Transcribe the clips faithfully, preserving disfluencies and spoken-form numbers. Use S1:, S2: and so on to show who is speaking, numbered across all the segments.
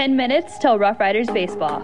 S1: ten minutes till Rough Riders baseball.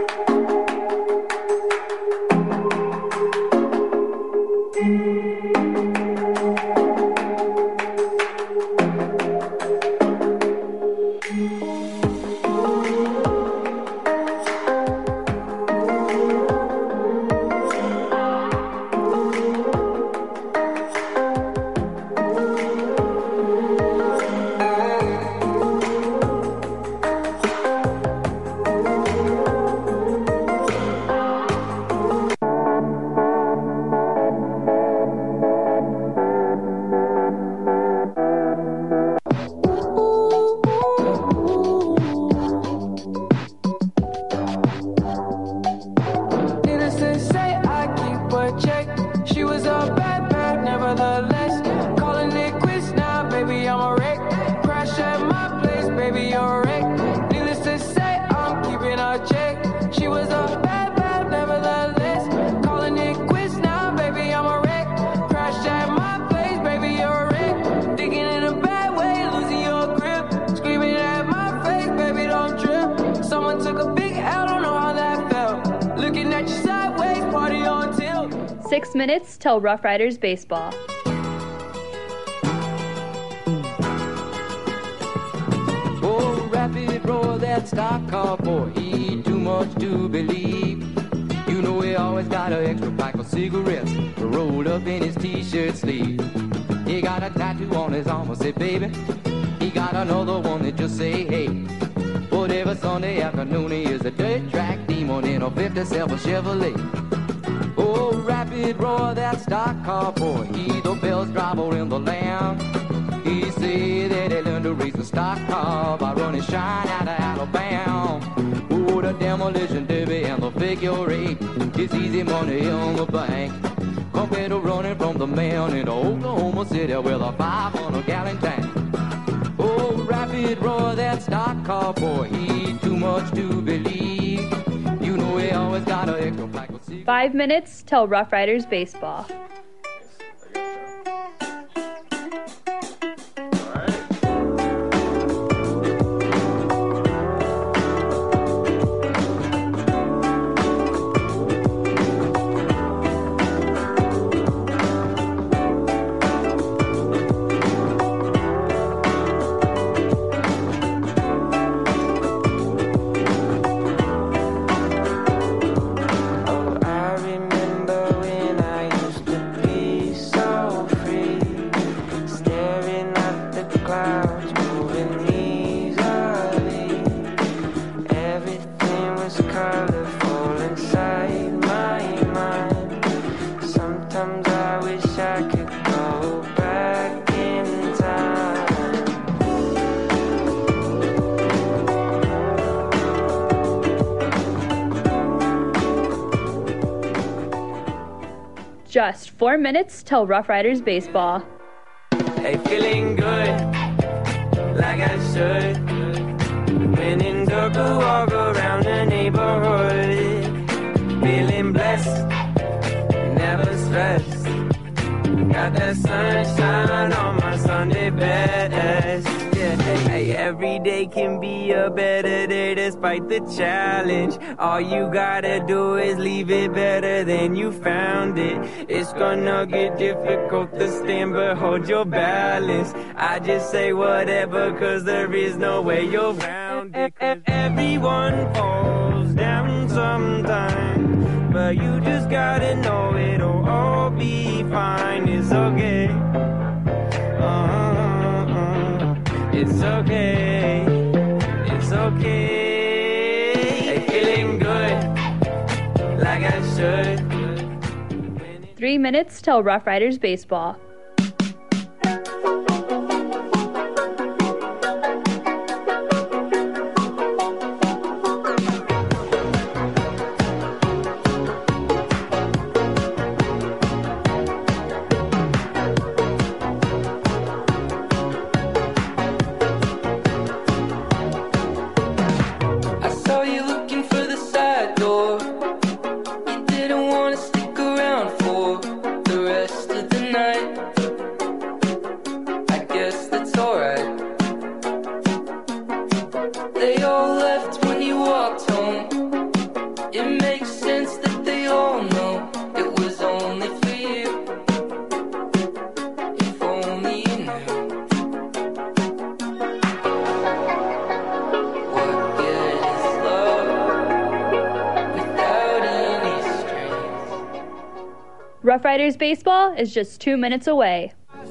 S1: Six minutes till Rough Riders baseball.
S2: Oh, rapid roar, that stock car boy, he ain't too much to believe. You know he always got an extra pack of cigarettes rolled up in his t-shirt sleeve. He got a tattoo on his arm that say, baby. He got another one that just say, hey. Whatever Sunday afternoon, he is a dirt track demon in a fifty-seven Chevrolet. Oh, rapid roar, that stock car boy, he the best driver in the land. He said that he learned to race a stock car by running shine out of Alabama. Oh, the demolition derby and the figure eight, it's easy money in the bank compared to running from the man in Oklahoma City with a five hundred gallon tank. Oh, rapid roar, that stock car boy, he ain't too much to believe. You know he always got an extra pack of cigarettes.
S1: Five minutes till Rough Riders baseball. Just four minutes till Rough Riders baseball.
S3: Hey, feeling good, like I should. When in darker, walk around the neighborhood. Feeling blessed, never stressed. Got that sunshine on my Sunday best. Yeah, hey, every day can be a better day despite the challenge. All you gotta do is leave it better than you found it. It's gonna get difficult to stand, but hold your balance. I just say whatever, cause there is no way you're round it. Everyone falls down sometime, but you just gotta know it'll all be fine. It's okay. Uh-uh. It's okay. It's okay. Hey, feeling good, like I should.
S1: Three minutes till Rough Riders baseball.
S3: Night.
S1: Rough Riders baseball is just two minutes away.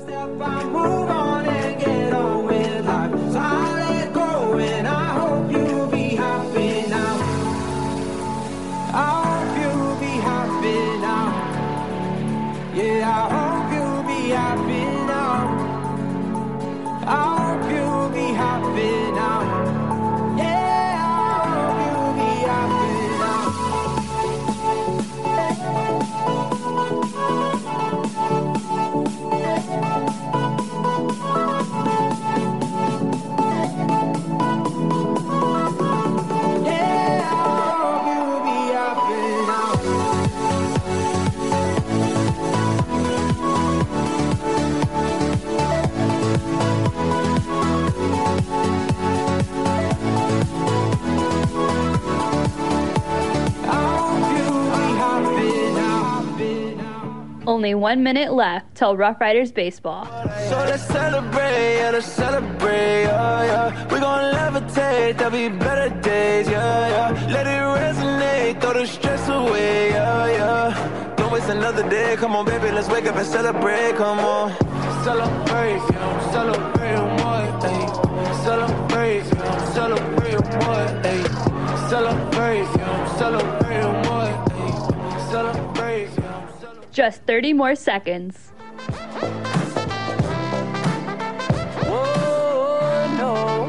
S1: Only one minute left till Rough Riders baseball.
S3: So let's celebrate, yeah, let's celebrate, yeah, yeah. We're gonna levitate, there'll be better days, yeah, yeah. Let it resonate, throw the stress away, yeah, yeah. Don't waste another day, come on, baby, let's wake up and celebrate, come on. Celebrate, yeah, celebrate what, ayy. Celebrate, yeah, celebrate what, ayy. Celebrate, yeah, celebrate what, ayy. Celebrate, yeah.
S1: Just thirty more seconds.
S3: Whoa, no.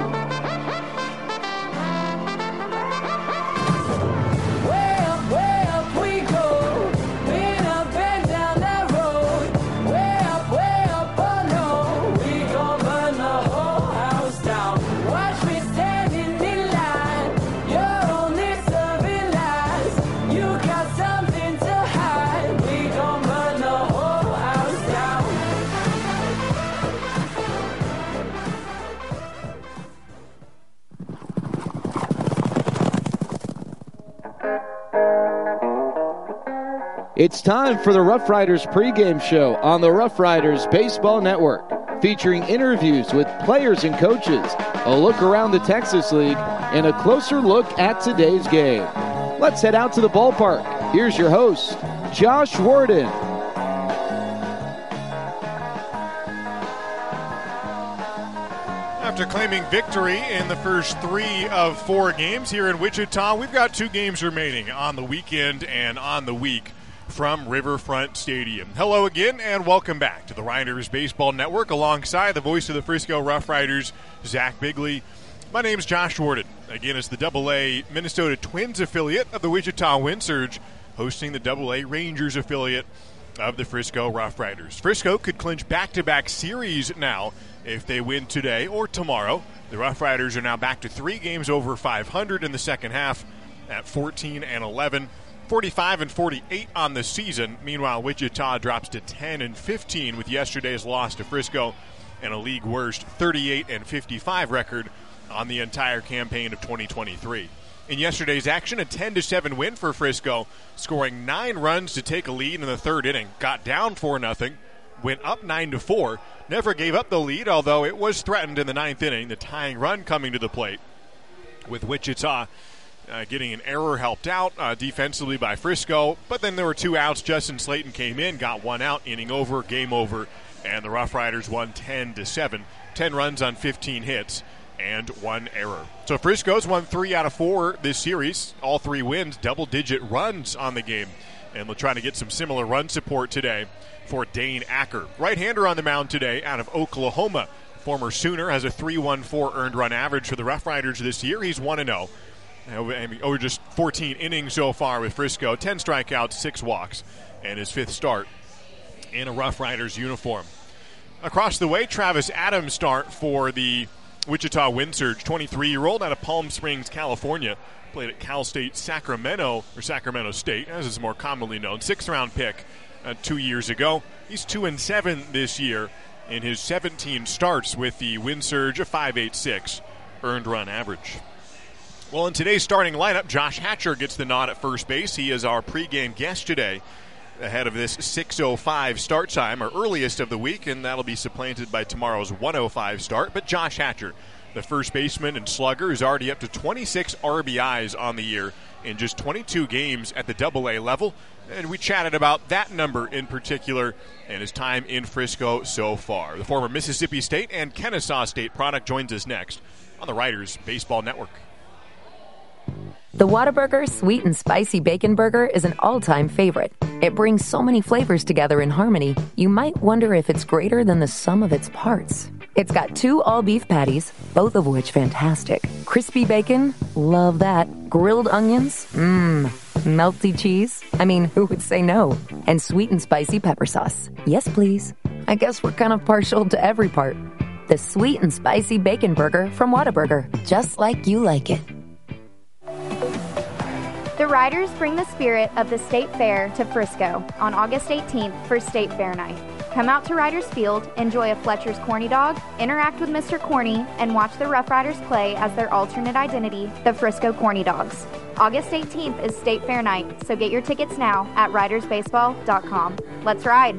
S3: Way up, way up we go. Been up and down that road. Way up, way up, oh no. We gon' burn the whole house down. Watch me standing in line. You're only serving lies. You got something to hide. We gon' burn the whole house down.
S4: It's time for the Rough Riders pregame show on the Rough Riders Baseball Network, featuring interviews with players and coaches, a look around the Texas League, and a closer look at today's game. Let's head out to the ballpark. Here's your host, Josh Warden.
S5: After claiming victory in the first three of four games here in Wichita, we've got two games remaining on the weekend and on the week from Riverfront Stadium. Hello again and welcome back to the Riders Baseball Network alongside the voice of the Frisco Rough Riders, Zach Bigley. My name's Josh Warden. Again, it's the double A Minnesota Twins affiliate of the Wichita Wind Surge, hosting the double A Rangers affiliate of the Frisco Rough Riders. Frisco could clinch back-to-back series now if they win today or tomorrow. The Rough Riders are now back to three games over five hundred in the second half at fourteen and eleven, forty-five and forty-eight on the season. Meanwhile, Wichita drops to ten and fifteen with yesterday's loss to Frisco and a league worst thirty-eight and fifty-five record on the entire campaign of twenty twenty-three. In yesterday's action, a ten to seven win for Frisco, scoring nine runs to take a lead in the third inning. Got down four nothing, went up nine to four, never gave up the lead, although it was threatened in the ninth inning, the tying run coming to the plate, with Wichita uh, getting an error helped out uh, defensively by Frisco. But then there were two outs. Justin Slayton came in, got one out, inning over, game over, and the Rough Riders won ten to seven. ten runs on fifteen hits and one error. So Frisco's won three out of four this series. All three wins, double-digit runs on the game. And we'll try to get some similar run support today for Dane Acker. Right-hander on the mound today out of Oklahoma. Former Sooner has a three point one four earned run average for the Rough Riders this year. He's one and oh. Over just fourteen innings so far with Frisco. ten strikeouts, six walks, and his fifth start in a Rough Riders uniform. Across the way, Travis Adams start for the Wichita Wind Surge, twenty-three-year-old out of Palm Springs, California. Played at Cal State Sacramento, or Sacramento State, as is more commonly known. Sixth-round pick uh, two years ago. He's two and seven this year in his seventeen starts with the Wind Surge, a five point eight six earned run average. Well, in today's starting lineup, Josh Hatcher gets the nod at first base. He is our pregame guest today, ahead of this six oh five start time, our earliest of the week, and that'll be supplanted by tomorrow's one oh five start. But Josh Hatcher, the first baseman and slugger, is already up to twenty-six R B Is on the year in just twenty-two games at the double A level. And we chatted about that number in particular and his time in Frisco so far. The former Mississippi State and Kennesaw State product joins us next on the Riders Baseball Network.
S6: The Whataburger Sweet and Spicy Bacon Burger is an all-time favorite. It brings so many flavors together in harmony, you might wonder if it's greater than the sum of its parts. It's got two all-beef patties, both of which fantastic. Crispy bacon, love that. Grilled onions, mmm. Melty cheese, I mean, who would say no? And sweet and spicy pepper sauce. Yes, please. I guess we're kind of partial to every part. The Sweet and Spicy Bacon Burger from Whataburger, just like you like it.
S7: The Riders bring the spirit of the State Fair to Frisco on August eighteenth for State Fair Night. Come out to Riders Field, enjoy a Fletcher's Corny Dog, interact with Mister Corny, and watch the Rough Riders play as their alternate identity, the Frisco Corny Dogs. August eighteenth is State Fair Night, so get your tickets now at riders baseball dot com. Let's ride!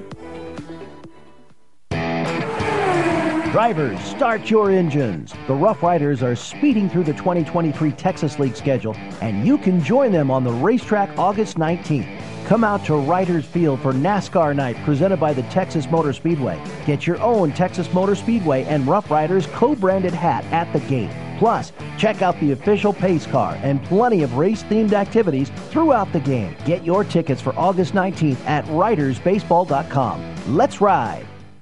S8: Drivers, start your engines. The Rough Riders are speeding through the twenty twenty-three Texas League schedule, and you can join them on the racetrack August nineteenth. Come out to Riders Field for NASCAR Night presented by the Texas Motor Speedway. Get your own Texas Motor Speedway and Rough Riders co-branded hat at the gate. Plus, check out the official pace car and plenty of race-themed activities throughout the game. Get your tickets for August nineteenth at riders baseball dot com. Let's ride!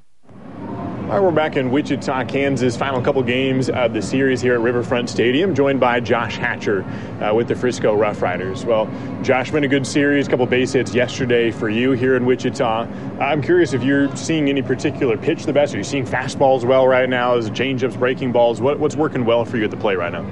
S9: All right, we're back in Wichita, Kansas. Final couple games of the series here at Riverfront Stadium, joined by Josh Hatcher uh, with the Frisco Rough Riders. Well, Josh, been a good series, a couple base hits yesterday for you here in Wichita. I'm curious if you're seeing any particular pitch the best. Are you seeing fastballs well right now? Is it changeups, breaking balls? What, what's working well for you at the plate right now?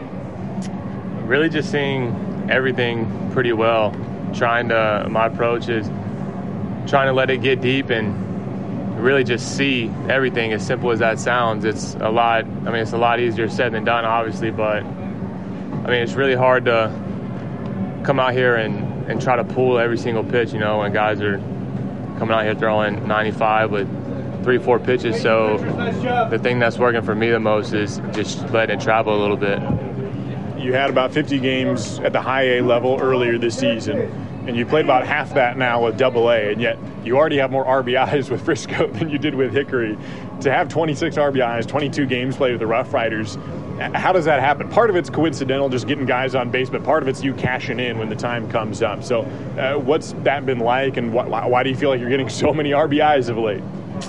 S10: Really just seeing everything pretty well. Trying to, my approach is trying to let it get deep and really just see everything. As simple as that sounds, it's a lot, I mean, it's a lot easier said than done, obviously, but I mean, it's really hard to come out here and, and try to pull every single pitch, you know, when guys are coming out here throwing ninety-five with three, four pitches. So the thing that's working for me the most is just letting it travel a little bit.
S9: You had about fifty games at the high A level earlier this season, and you played about half that now with double A, and yet you already have more R B Is with Frisco than you did with Hickory. To have twenty-six R B Is, twenty-two games played with the Rough Riders, how does that happen? Part of it's coincidental, just getting guys on base, but part of it's you cashing in when the time comes up. So uh, what's that been like, and wh- why do you feel like you're getting so many R B Is of late?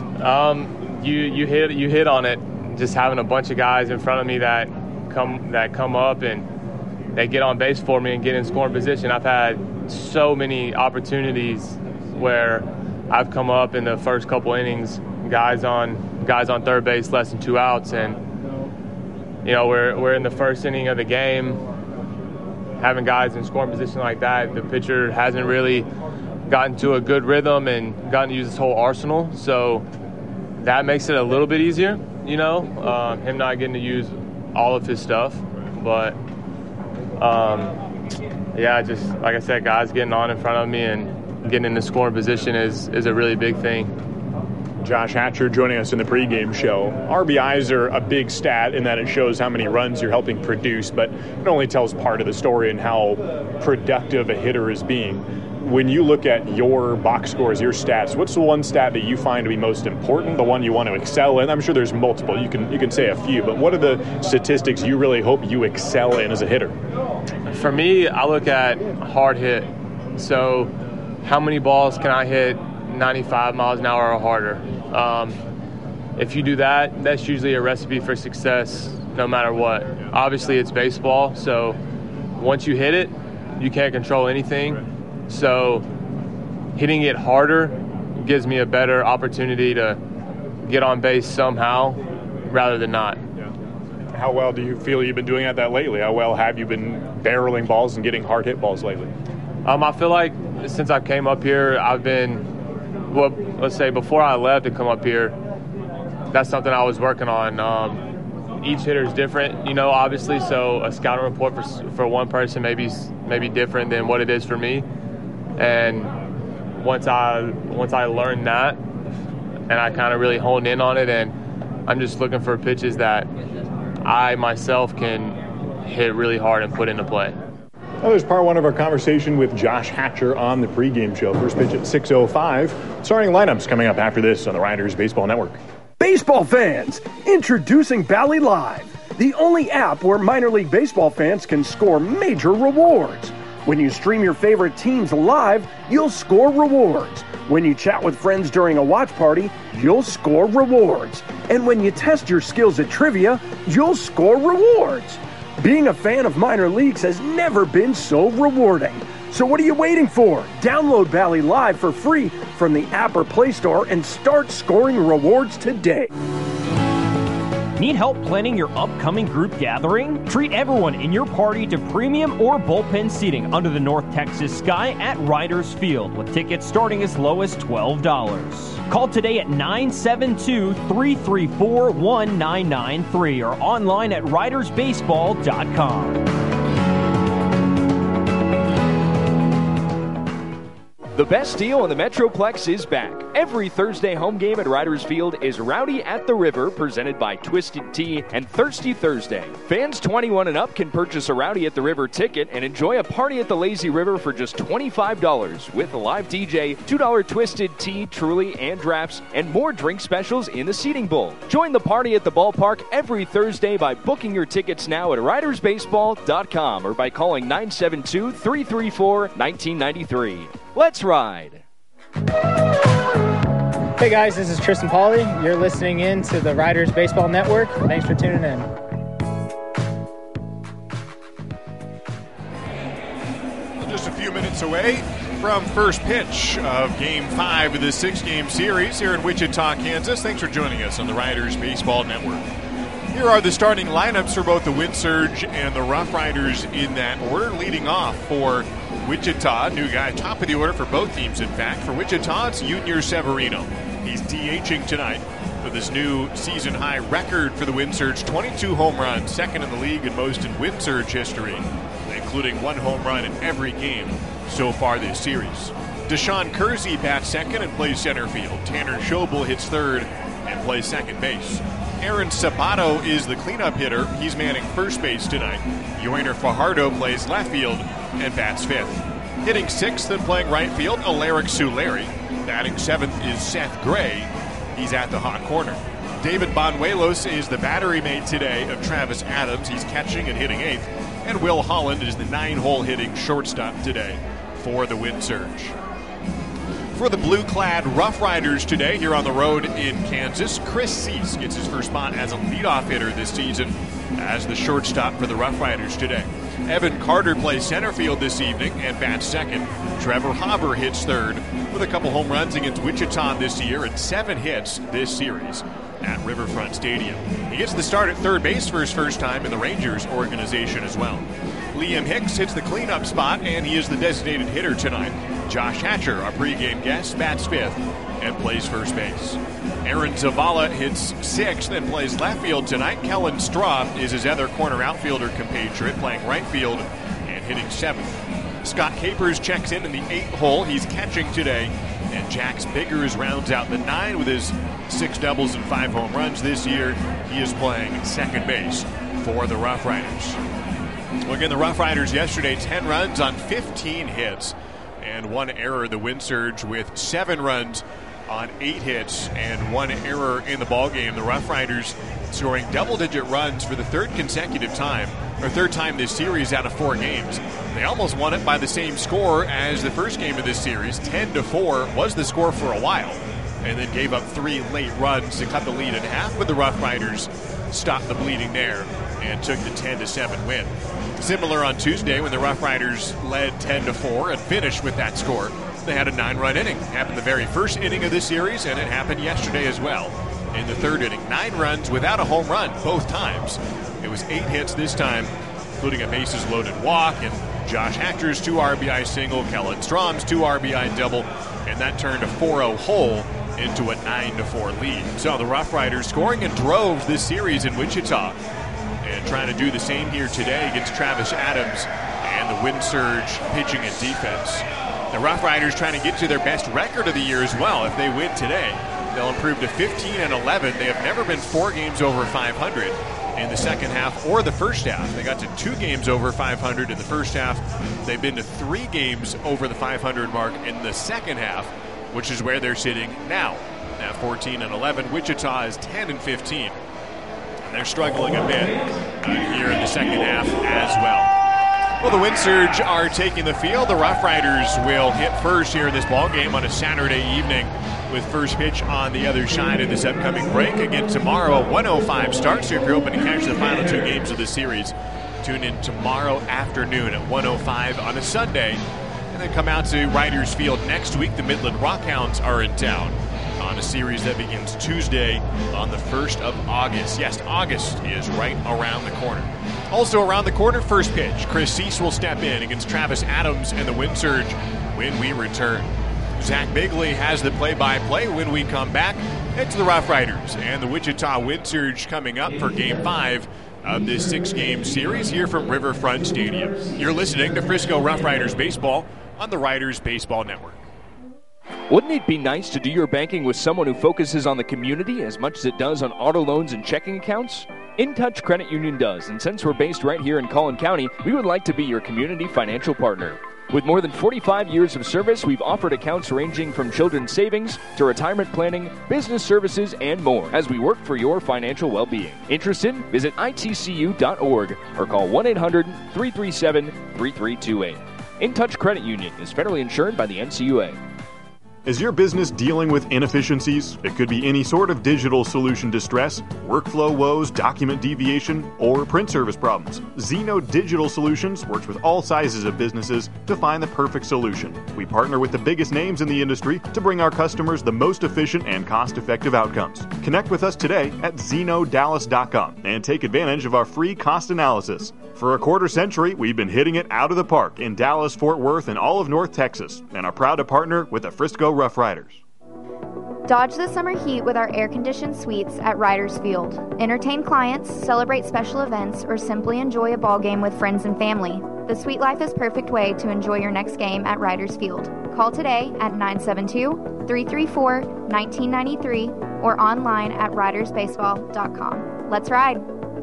S10: Um, you you hit you hit on it. Just having a bunch of guys in front of me that come that come up and they get on base for me and get in scoring position. I've had so many opportunities where I've come up in the first couple innings, guys on guys on third base, less than two outs, and you know we're we're in the first inning of the game, having guys in scoring position like that. The pitcher hasn't really gotten to a good rhythm and gotten to use his whole arsenal, so that makes it a little bit easier. You know, uh, him not getting to use all of his stuff, but um, yeah, just like I said, guys getting on in front of me and getting in the scoring position is is a really big thing.
S9: Josh Hatcher joining us in the pregame show. R B Is are a big stat in that it shows how many runs you're helping produce, but it only tells part of the story and how productive a hitter is being. When you look at your box scores, your stats, what's the one stat that you find to be most important, the one you want to excel in? I'm sure there's multiple. You can you can say a few, but what are the statistics you really hope you excel in as a hitter?
S10: For me, I look at hard hit. So how many balls can I hit ninety-five miles an hour or harder? Um, if you do that, that's usually a recipe for success no matter what. Obviously, it's baseball, so once you hit it, you can't control anything. So hitting it harder gives me a better opportunity to get on base somehow rather than not.
S9: How well do you feel you've been doing at that lately? How well have you been barreling balls and getting hard hit balls lately?
S10: Um, I feel like since I came up here, I've been, well, let's say before I left to come up here, that's something I was working on. Um, each hitter is different, you know, obviously, so a scouting report for for one person may be, may be different than what it is for me. And once I once I learned that, and I kind of really honed in on it, and I'm just looking for pitches that I myself can hit really hard and put into play.
S9: Well, there's part one of our conversation with Josh Hatcher on the pregame show. First pitch at six oh five. Starting lineups coming up after this on the Riders Baseball Network.
S11: Baseball fans, introducing Bally Live, the only app where minor league baseball fans can score major rewards. When you stream your favorite teams live, you'll score rewards. When you chat with friends during a watch party, you'll score rewards. And when you test your skills at trivia, you'll score rewards. Being a fan of minor leagues has never been so rewarding. So what are you waiting for? Download Bally Live for free from the app or Play Store and start scoring rewards today.
S12: Need help planning your upcoming group gathering? Treat everyone in your party to premium or bullpen seating under the North Texas sky at Riders Field, with tickets starting as low as twelve dollars. Call today at nine seven two, three three four, one nine nine three or online at riders baseball dot com.
S13: The best deal on the Metroplex is back. Every Thursday home game at Riders Field is Rowdy at the River, presented by Twisted Tea and Thirsty Thursday. Fans twenty-one and up can purchase a Rowdy at the River ticket and enjoy a party at the Lazy River for just twenty-five dollars with a live D J, two dollar Twisted Tea, Truly, and Drafts, and more drink specials in the seating bowl. Join the party at the ballpark every Thursday by booking your tickets now at riders baseball dot com or by calling nine seven two, three three four, one nine nine three. Let's ride.
S14: Hey guys, this is Tristan Pauly. You're listening in to the Riders Baseball Network. Thanks for tuning in.
S5: Just a few minutes away from first pitch of Game five of the six-game series here in Wichita, Kansas. Thanks for joining us on the Riders Baseball Network. Here are the starting lineups for both the Wind Surge and the Rough Riders in that order. Leading off for Wichita, new guy, top of the order for both teams, in fact. For Wichita, it's Junior Severino. He's DHing tonight with his new season-high record for the Wind Surge, twenty-two home runs, second in the league and most in Wind Surge history, including one home run in every game so far this series. Deshaun Kersey bats second and plays center field. Tanner Schobel hits third and plays second base. Aaron Sabato is the cleanup hitter. He's manning first base tonight. Yoiner Fajardo plays left field and bats fifth. Hitting sixth and playing right field, Alaric Suleri. Batting seventh is Seth Gray. He's at the hot corner. David Banuelos is the battery mate today of Travis Adams. He's catching and hitting eighth. And Will Holland is the nine-hole hitting shortstop today for the Wind Surge. For the blue-clad Rough Riders today here on the road in Kansas, Chris Cease gets his first spot as a leadoff hitter this season as the shortstop for the Rough Riders today. Evan Carter plays center field this evening and bats second. Trevor Hauber hits third with a couple home runs against Wichita this year and seven hits this series at Riverfront Stadium. He gets the start at third base for his first time in the Rangers organization as well. Liam Hicks hits the cleanup spot, and he is the designated hitter tonight. Josh Hatcher, our pregame guest, bats fifth and plays first base. Aaron Zavala hits sixth and plays left field tonight. Kellen Straub is his other corner outfielder compatriot, playing right field and hitting seventh. Scott Capers checks in in the eighth hole. He's catching today. And Jax Biggers rounds out the nine with his six doubles and five home runs this year. He is playing second base for the Rough Riders. Well, again, the Rough Riders yesterday, ten runs on fifteen hits and one error. The Wind Surge with seven runs on eight hits and one error in the ballgame. The Rough Riders scoring double-digit runs for the third consecutive time, or third time this series out of four games. They almost won it by the same score as the first game of this series. ten to four was the score for a while, and then gave up three late runs to cut the lead in half, but the Rough Riders stopped the bleeding there and took the ten to seven win. Similar on Tuesday when the Rough Riders led ten to four and finished with that score. They had a nine-run inning. It happened the very first inning of this series, and it happened yesterday as well. In the third inning, nine runs without a home run both times. It was eight hits this time, including a bases-loaded walk, and Josh Hatcher's two R B I single, Kellen Straub's two R B I double, and that turned a four oh hole into a nine to four lead. So the Rough Riders scoring in droves this series in Wichita, and trying to do the same here today against Travis Adams and the Wind Surge pitching and defense. The Rough Riders trying to get to their best record of the year as well. If they win today, they'll improve to fifteen and eleven. They have never been four games over five hundred, in the second half or the first half. They got to two games over five hundred in the first half. They've been to three games over the five hundred mark in the second half, which is where they're sitting now at fourteen and eleven. Wichita is ten and fifteen. And they're struggling a bit uh, here in the second half as well. Well, the Wind Surge are taking the field. The Rough Riders will hit first here in this ball game on a Saturday evening with first pitch on the other side of this upcoming break. Again, tomorrow, a one oh five start. So if you're hoping to catch the final two games of the series, tune in tomorrow afternoon at one oh five on a Sunday. And then come out to Riders Field next week. The Midland Rockhounds are in town on a series that begins Tuesday on the first of August. Yes, August is right around the corner. Also around the corner, first pitch. Chris Cease will step in against Travis Adams and the Wind Surge when we return. Zach Bigley has the play-by-play when we come back. It's the Rough Riders and the Wichita Wind Surge coming up for Game five of this six-game series here from Riverfront Stadium. You're listening to Frisco Rough Riders Baseball on the Riders Baseball Network.
S13: Wouldn't it be nice to do your banking with someone who focuses on the community as much as it does on auto loans and checking accounts? InTouch Credit Union does, and since we're based right here in Collin County, we would like to be your community financial partner. With more than forty-five years of service, we've offered accounts ranging from children's savings to retirement planning, business services, and more as we work for your financial well-being. Interested? Visit I T C U dot org or call one eight hundred, three three seven, three three two eight. InTouch Credit Union is federally insured by the N C U A.
S9: Is your business dealing with inefficiencies? It could be any sort of digital solution distress, workflow woes, document deviation, or print service problems. Zeno Digital Solutions works with all sizes of businesses to find the perfect solution. We partner with the biggest names in the industry to bring our customers the most efficient and cost-effective outcomes. Connect with us today at zeno dallas dot com and take advantage of our free cost analysis. For a quarter century, we've been hitting it out of the park in Dallas, Fort Worth, and all of North Texas, and are proud to partner with the Frisco Rough Riders.
S7: Dodge the summer heat with our air-conditioned suites at Riders Field. Entertain clients, celebrate special events, or simply enjoy a ball game with friends and family. The Suite Life is perfect way to enjoy your next game at Riders Field. Call today at nine seven two, three three four, one nine nine three or online at riders baseball dot com. Let's ride!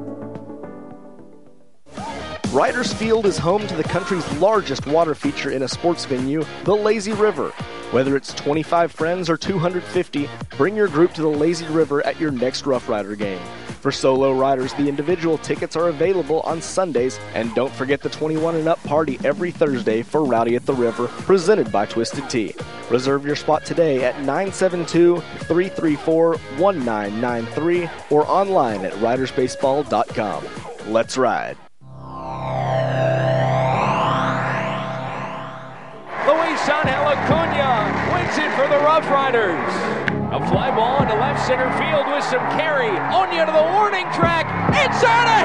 S15: Riders Field is home to the country's largest water feature in a sports venue, the Lazy River. Whether it's twenty-five friends or two hundred fifty, bring your group to the Lazy River at your next Rough Rider game. For solo riders, the individual tickets are available on Sundays, and don't forget the twenty-one and up party every Thursday for Rowdy at the River, presented by Twisted Tea. Reserve your spot today at nine seven two, three three four, one nine nine three or online at riders baseball dot com. Let's ride.
S13: Luis Angel Acuna wins it for the Rough Riders. A fly ball into left center field with some carry. Onya to the warning track. It's out of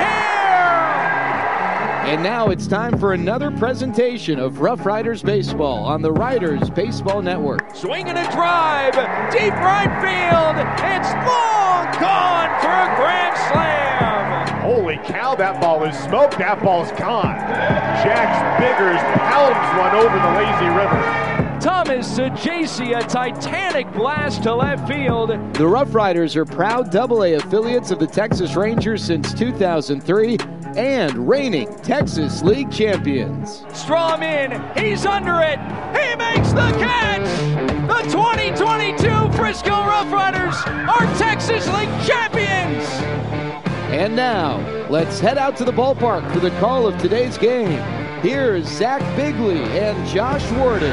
S13: here!
S4: And now it's time for another presentation of Rough Riders Baseball on the Riders Baseball Network.
S13: Swinging a drive, deep right field. It's long gone for a grand slam.
S16: Holy cow, that ball is smoked. That ball's gone. Jax Biggers pounds one over the Lazy River.
S13: Thomas Sajaci, a titanic blast to left field.
S4: The Rough Riders are proud double A affiliates of the Texas Rangers since two thousand three and reigning Texas League champions.
S13: Strom in, he's under it, he makes the catch! The twenty twenty-two Frisco Rough Riders are Texas League champions!
S4: And now, let's head out to the ballpark for the call of today's game. Here's Zach Bigley and Josh Warden.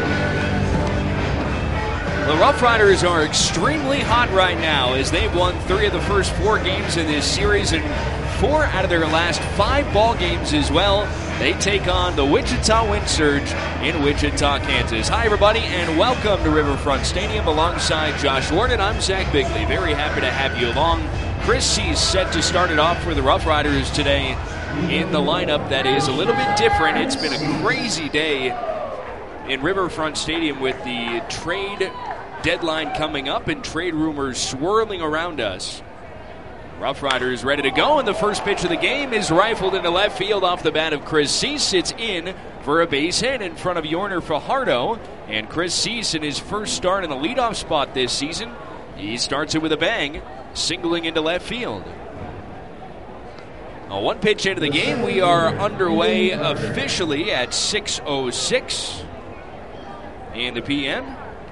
S17: The Rough Riders are extremely hot right now as they've won three of the first four games in this series and four out of their last five ball games as well. They take on the Wichita Wind Surge in Wichita, Kansas. Hi, everybody, and welcome to Riverfront Stadium alongside Josh Warden. I'm Zach Bigley. Very happy to have you along. Chris Cease set to start it off for the Rough Riders today in the lineup that is a little bit different. It's been a crazy day in Riverfront Stadium with the trade deadline coming up and trade rumors swirling around us. Rough Riders ready to go, and the first pitch of the game is rifled into left field off the bat of Chris Cease. It's in for a base hit in front of Yorner Fajardo, and Chris Cease in his first start in the leadoff spot this season. He starts it with a bang, singling into left field. Uh, one pitch into the game. We are underway officially at six oh six in the P M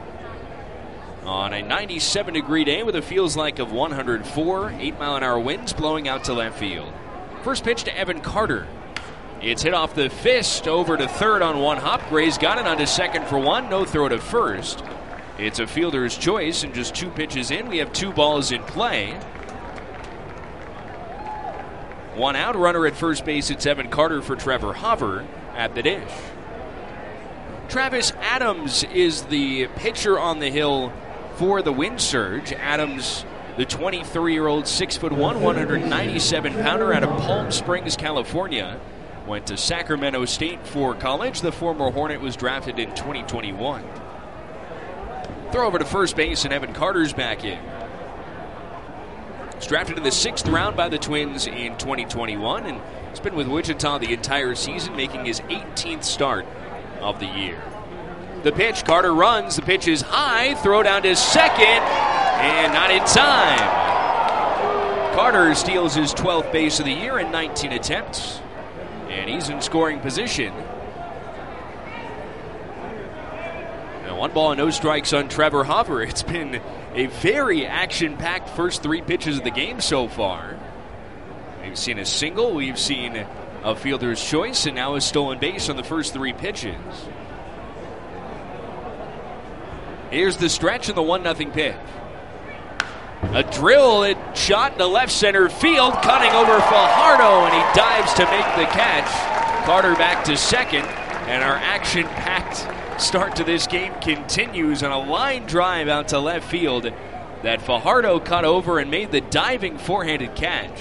S17: on a ninety-seven degree day with a feels like of one hundred four. eight mile an hour winds blowing out to left field. First pitch to Evan Carter. It's hit off the fist over to third on one hop. Gray's got it onto second for one. No throw to first. It's a fielder's choice, and just two pitches in, we have two balls in play. One out, runner at first base. It's Evan Carter for Trevor Hopper at the dish. Travis Adams is the pitcher on the hill for the Wind Surge. Adams, the twenty-three-year-old, six foot one, one hundred ninety-seven pounder out of Palm Springs, California. Went to Sacramento State for college. The former Hornet was drafted in twenty twenty-one. Throw over to first base, and Evan Carter's back in. He's drafted in the sixth round by the Twins in twenty twenty-one, and he's been with Wichita the entire season, making his eighteenth start of the year. The pitch, Carter runs. The pitch is high. Throw down to second, and not in time. Carter steals his twelfth base of the year in nineteen attempts, and he's in scoring position. Now one ball and no strikes on Trevor Hopper. It's been a very action-packed first three pitches of the game so far. We've seen a single, we've seen a fielder's choice, and now a stolen base on the first three pitches. Here's the stretch and the one nothing pitch. A drill and shot into left center field, cutting over Fajardo, and he dives to make the catch. Carter back to second, and our action-packed start to this game continues on a line drive out to left field that Fajardo cut over and made the diving four-handed catch.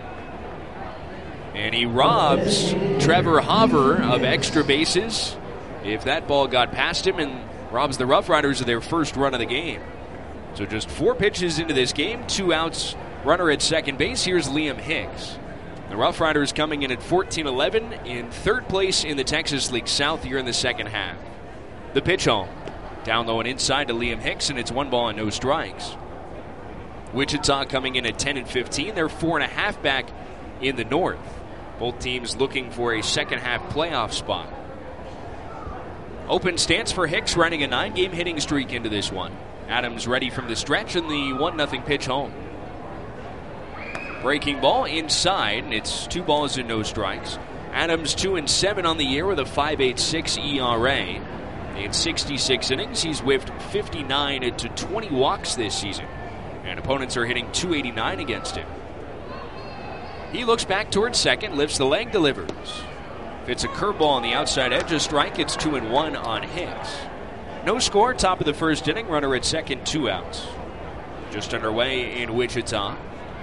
S17: And he robs Trevor Hopper of extra bases if that ball got past him, and robs the Rough Riders of their first run of the game. So just four pitches into this game, two outs, runner at second base. Here's Liam Hicks. The Rough Riders coming in at fourteen eleven in third place in the Texas League South here in the second half. The pitch home. Down low and inside to Liam Hicks, and it's one ball and no strikes. Wichita coming in at ten and fifteen. They're four and a half back in the North. Both teams looking for a second half playoff spot. Open stance for Hicks, running a nine-game hitting streak into this one. Adams ready from the stretch, and the one nothing pitch home. Breaking ball inside, and it's two balls and no strikes. Adams two and seven on the year with a five point eight six E R A. In sixty-six innings, he's whiffed fifty-nine to twenty walks this season, and opponents are hitting two eighty-nine against him. He looks back towards second, lifts the leg, delivers. If it's a curveball on the outside edge, a strike, it's two and one on Hicks. No score, top of the first inning, runner at second, two outs. Just underway in Wichita.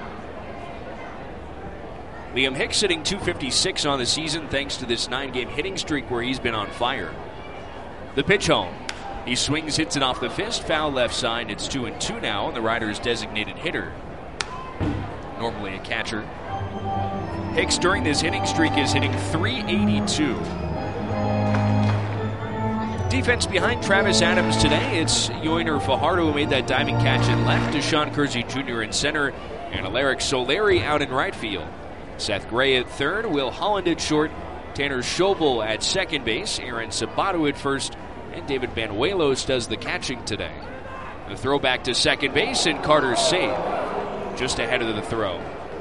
S17: Liam Hicks hitting two fifty-six on the season thanks to this nine-game hitting streak where he's been on fire. The pitch home. He swings, hits it off the fist, foul left side. It's two and two now, and the Riders' designated hitter, normally a catcher. Hicks during this hitting streak is hitting three eighty-two. Defense behind Travis Adams today. It's Yoiner Fajardo who made that diving catch in left, Deshaun Kersey Junior in center, and Alaric Solari out in right field. Seth Gray at third, Will Holland at short, Tanner Schobel at second base, Aaron Sabato at first, and David Banuelos does the catching today. The throw back to second base, and Carter's safe, just ahead of the throw.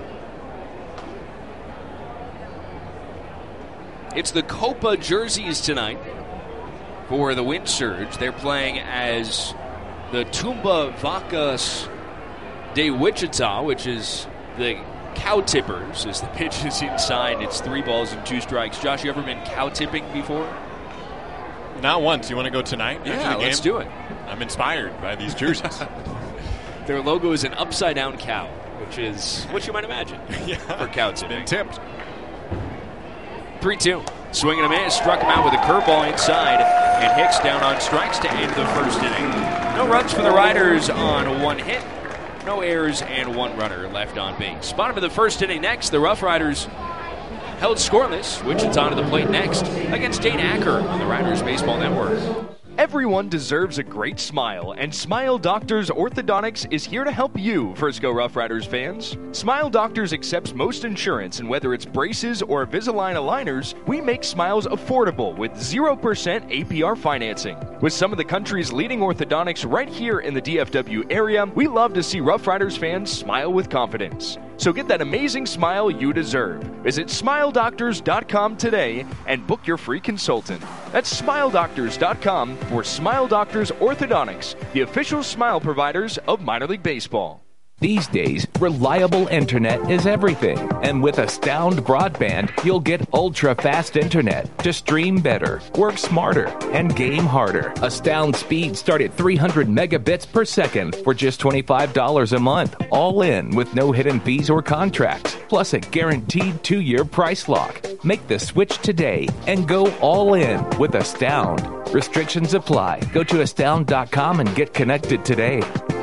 S17: It's the Copa jerseys tonight for the Wind Surge. They're playing as the Tumba Vacas de Wichita, which is the cow tippers, as the pitch is inside. It's three balls and two strikes. Josh, you ever been cow tipping before?
S5: Not once. You want to go tonight?
S17: Yeah,
S5: after the
S17: let's
S5: game?
S17: do it.
S5: I'm inspired by these jerseys.
S17: Their logo is an upside-down cow, which is what you might imagine
S5: yeah,
S17: for cow tipping.
S5: Been tipped.
S17: three two. Swing and a miss. Struck him out with a curveball inside. And Hicks down on strikes to end the first inning. No runs for the Riders on one hit. No errors and one runner left on base. Bottom of the first inning next. The Rough Riders held scoreless. Wichita to the plate next against Dane Acker on the Riders Baseball Network.
S13: Everyone deserves a great smile, and Smile Doctors Orthodontics is here to help you, Frisco Rough Riders fans. Smile Doctors accepts most insurance, and whether it's braces or Invisalign aligners, we make smiles affordable with zero percent A P R financing. With some of the country's leading orthodontics right here in the D F W area, we love to see Rough Riders fans smile with confidence. So get that amazing smile you deserve. Visit smile doctors dot com today and book your free consultant. That's smile doctors dot com for Smile Doctors Orthodontics, the official smile providers of minor league baseball.
S18: These days, reliable internet is everything. And with Astound Broadband, you'll get ultra-fast internet to stream better, work smarter, and game harder. Astound speeds start at three hundred megabits per second for just twenty-five dollars a month, all in with no hidden fees or contracts, plus a guaranteed two-year price lock. Make the switch today and go all in with Astound. Restrictions apply. Go to astound dot com and get connected today.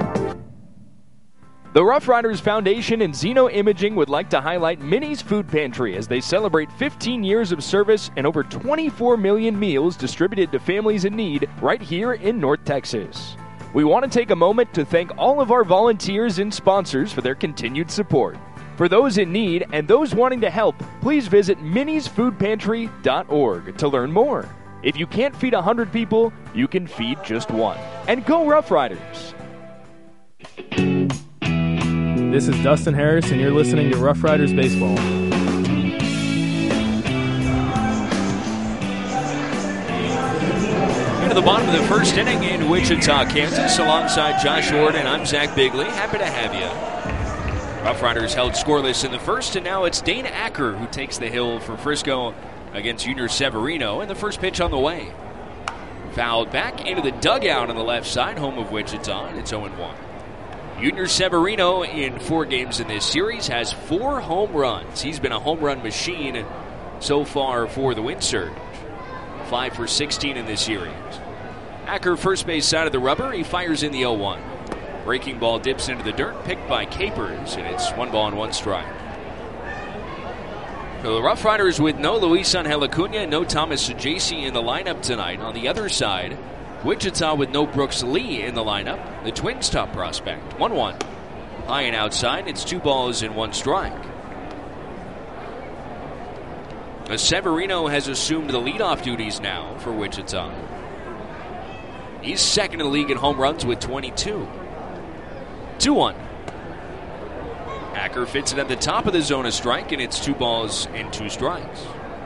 S13: The Rough Riders Foundation and Xeno Imaging would like to highlight Minnie's Food Pantry as they celebrate fifteen years of service and over twenty-four million meals distributed to families in need right here in North Texas. We want to take a moment to thank all of our volunteers and sponsors for their continued support. For those in need and those wanting to help, please visit minis food pantry dot org to learn more. If you can't feed one hundred people, you can feed just one. And go Rough Riders!
S19: This is Dustin Harris, and you're listening to Rough Riders Baseball.
S17: Into the bottom of the first inning in Wichita, Kansas. Alongside Josh Warden, I'm Zach Bigley. Happy to have you. Rough Riders held scoreless in the first, and now it's Dane Acker who takes the hill for Frisco against Junior Severino. And the first pitch on the way. Fouled back into the dugout on the left side, home of Wichita, and it's oh one. Junior Severino, in four games in this series, has four home runs. He's been a home run machine so far for the Wind Surge. Five for sixteen in this series. Acker, first base side of the rubber. He fires in the oh one. Breaking ball dips into the dirt, picked by Capers, and it's one ball and one strike. So the Rough Riders with no Luis Angel Acuna and no Thomas Saggese in the lineup tonight. On the other side, Wichita with no Brooks Lee in the lineup. The Twins' top prospect. one one. High and outside. It's two balls and one strike. As Severino has assumed the leadoff duties now for Wichita. He's second in the league in home runs with twenty-two. two one. Acker fits it at the top of the zone of strike, and it's two balls and two strikes.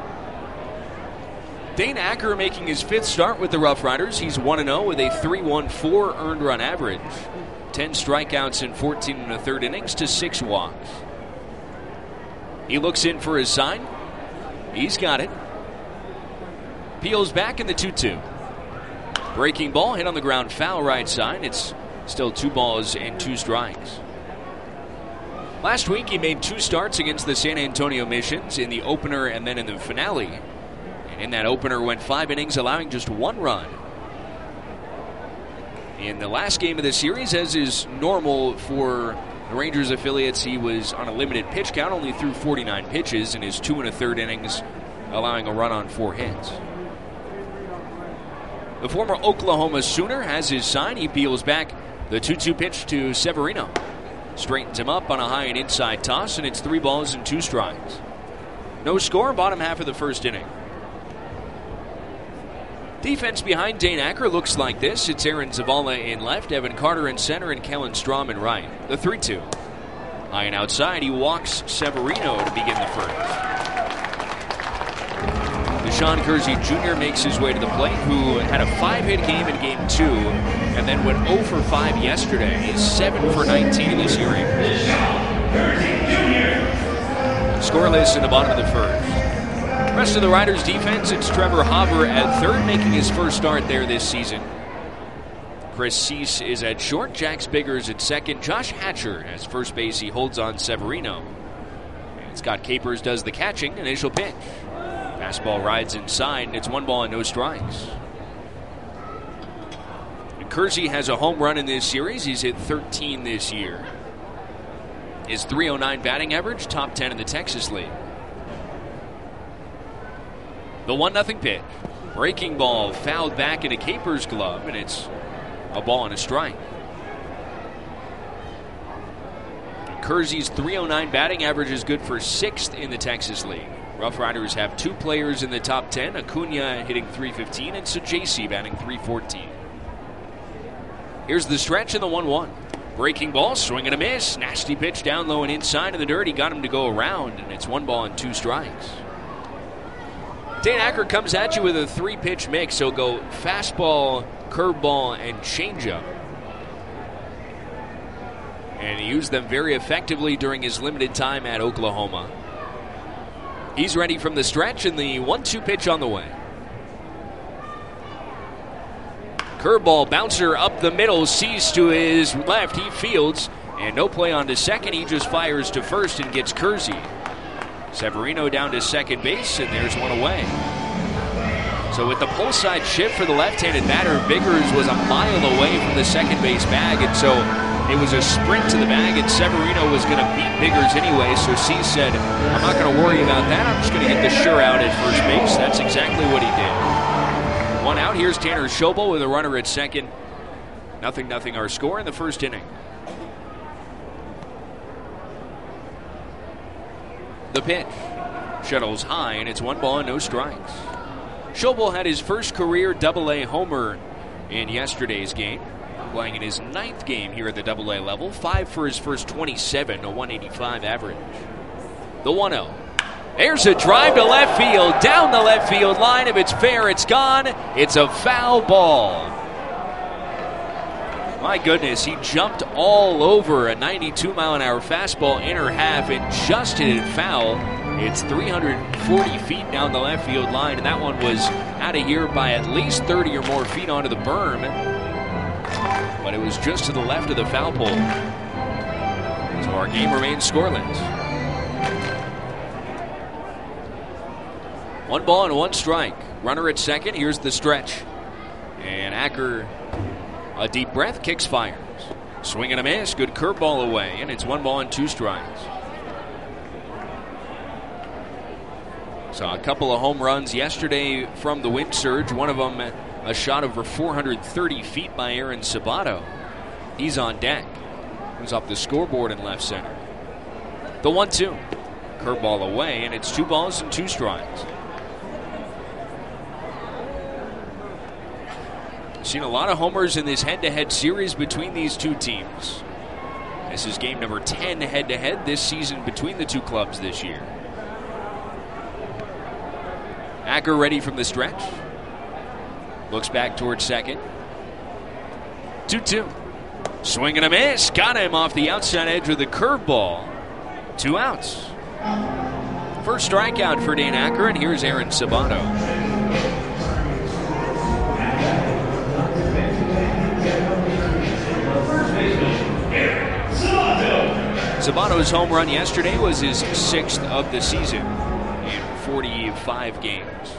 S17: Dane Acker making his fifth start with the Rough Riders. He's one and oh with a three point one four earned run average. ten strikeouts in fourteen and a third innings to six walks. He looks in for his sign. He's got it. Peels back in the two two. Breaking ball hit on the ground, foul right side. It's still two balls and two strikes. Last week he made two starts against the San Antonio Missions in the opener and then in the finale. In that opener, went five innings, allowing just one run. In the last game of the series, as is normal for the Rangers affiliates, he was on a limited pitch count, only threw forty-nine pitches in his two and a third innings, allowing a run on four hits. The former Oklahoma Sooner has his sign. He peels back the two two pitch to Severino. Straightens him up on a high and inside toss, and it's three balls and two strikes. No score, bottom half of the first inning. Defense behind Dane Acker looks like this. It's Aaron Zavala in left, Evan Carter in center, and Kellen Strom in right. The three two. High and outside, he walks Severino to begin the first. Deshaun Kersey Junior makes his way to the plate, who had a five-hit game in game two, and then went oh for five yesterday. He's seven for nineteen in this series. Scoreless in the bottom of the first. Rest of the Riders' defense, it's Trevor Hopper at third, making his first start there this season. Chris Cease is at short, Jax Biggers at second, Josh Hatcher as first base. He holds on Severino. And Scott Capers does the catching, initial pitch. Fastball rides inside, and it's one ball and no strikes. And Kersey has a home run in this series. He's hit thirteen this year. His three oh nine batting average, top ten in the Texas League. The one nothing pitch. Breaking ball fouled back into Capers' glove, and it's a ball and a strike. Kersey's three oh nine batting average is good for sixth in the Texas League. Rough Riders have two players in the top ten, Acuna hitting three fifteen and Sajaci batting three fourteen. Here's the stretch in the one one. Breaking ball, swing and a miss. Nasty pitch down low and inside of the dirt. He got him to go around, and it's one ball and two strikes. Dane Acker comes at you with a three-pitch mix. He'll go fastball, curveball, and changeup. And he used them very effectively during his limited time at Oklahoma. He's ready from the stretch, and the one two pitch on the way. Curveball bouncer up the middle, sees to his left. He fields, and no play on to second. He just fires to first and gets Kersey. Severino down to second base, and there's one away. So with the pull side shift for the left-handed batter, Biggers was a mile away from the second base bag, and so it was a sprint to the bag, and Severino was going to beat Biggers anyway, so C said, I'm not going to worry about that. I'm just going to hit the sure out at first base. That's exactly what he did. One out. Here's Tanner Schobel with a runner at second. Nothing, nothing our score in the first inning. The pitch. Shuttles high, and it's one ball and no strikes. Schobel had his first career double A homer in yesterday's game, playing in his ninth game here at the double A level. Five for his first twenty-seven, a one eighty-five average. The one oh. There's a drive to left field, down the left field line. If it's fair, it's gone. It's a foul ball. My goodness, he jumped all over a ninety-two mile an hour fastball inner half and just hit it foul. It's three hundred forty feet down the left field line, and that one was out of here by at least thirty or more feet onto the berm. But it was just to the left of the foul pole. So our game remains scoreless. One ball and one strike. Runner at second. Here's the stretch. And Acker, a deep breath, kicks, fires. Swing and a miss. Good curveball away. And it's one ball and two strikes. Saw a couple of home runs yesterday from the wind surge. One of them a shot over four hundred thirty feet by Aaron Sabato. He's on deck. He's off the scoreboard in left center. The one two. Curveball away. And it's two balls and two strikes. Seen a lot of homers in this head-to-head series between these two teams. This is game number ten head-to-head this season between the two clubs this year. Acker ready from the stretch. Looks back towards second. two two. Swing and a miss. Got him off the outside edge with a curveball. Two outs. First strikeout for Dane Acker, and here's Aaron Sabato. Sabato's home run yesterday was his sixth of the season in forty-five games.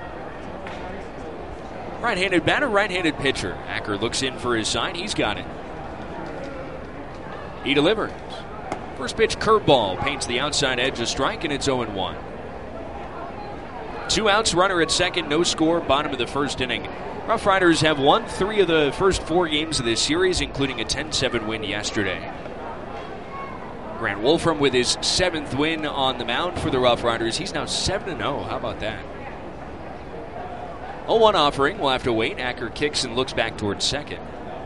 S17: Right-handed batter, right-handed pitcher. Acker looks in for his sign. He's got it. He delivers. First pitch curveball paints the outside edge a strike, and it's oh one. Two outs, runner at second, no score, bottom of the first inning. Rough Riders have won three of the first four games of this series, including a ten seven win yesterday. Grant Wolfram with his seventh win on the mound for the Rough Riders. He's now seven and oh. How about that? oh one offering. We'll have to wait. Acker kicks and looks back towards second.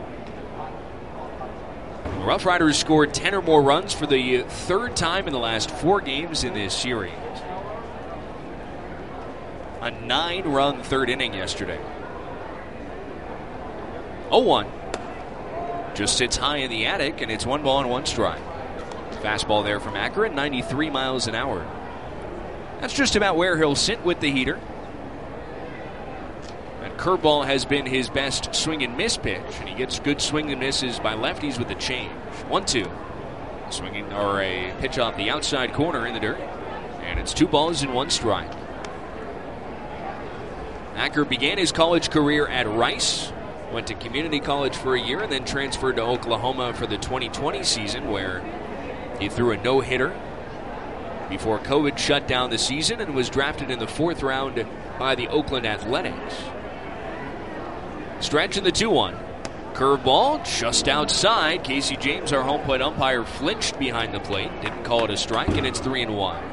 S17: The Rough Riders scored ten or more runs for the third time in the last four games in this series. A nine-run third inning yesterday. oh one. Just sits high in the attic, and it's one ball and one strike. Fastball there from Acker at ninety-three miles an hour. That's just about where he'll sit with the heater. That curveball has been his best swing and miss pitch, and he gets good swing and misses by lefties with the change. one two. Swinging or a pitch off the outside corner in the dirt. And it's two balls and one strike. Acker began his college career at Rice. Went to community college for a year and then transferred to Oklahoma for the twenty twenty season, where he threw a no-hitter before COVID shut down the season and was drafted in the fourth round by the Oakland Athletics. Stretch in the two one. Curveball just outside. Casey James, our home plate umpire, flinched behind the plate. Didn't call it a strike, and it's three and one.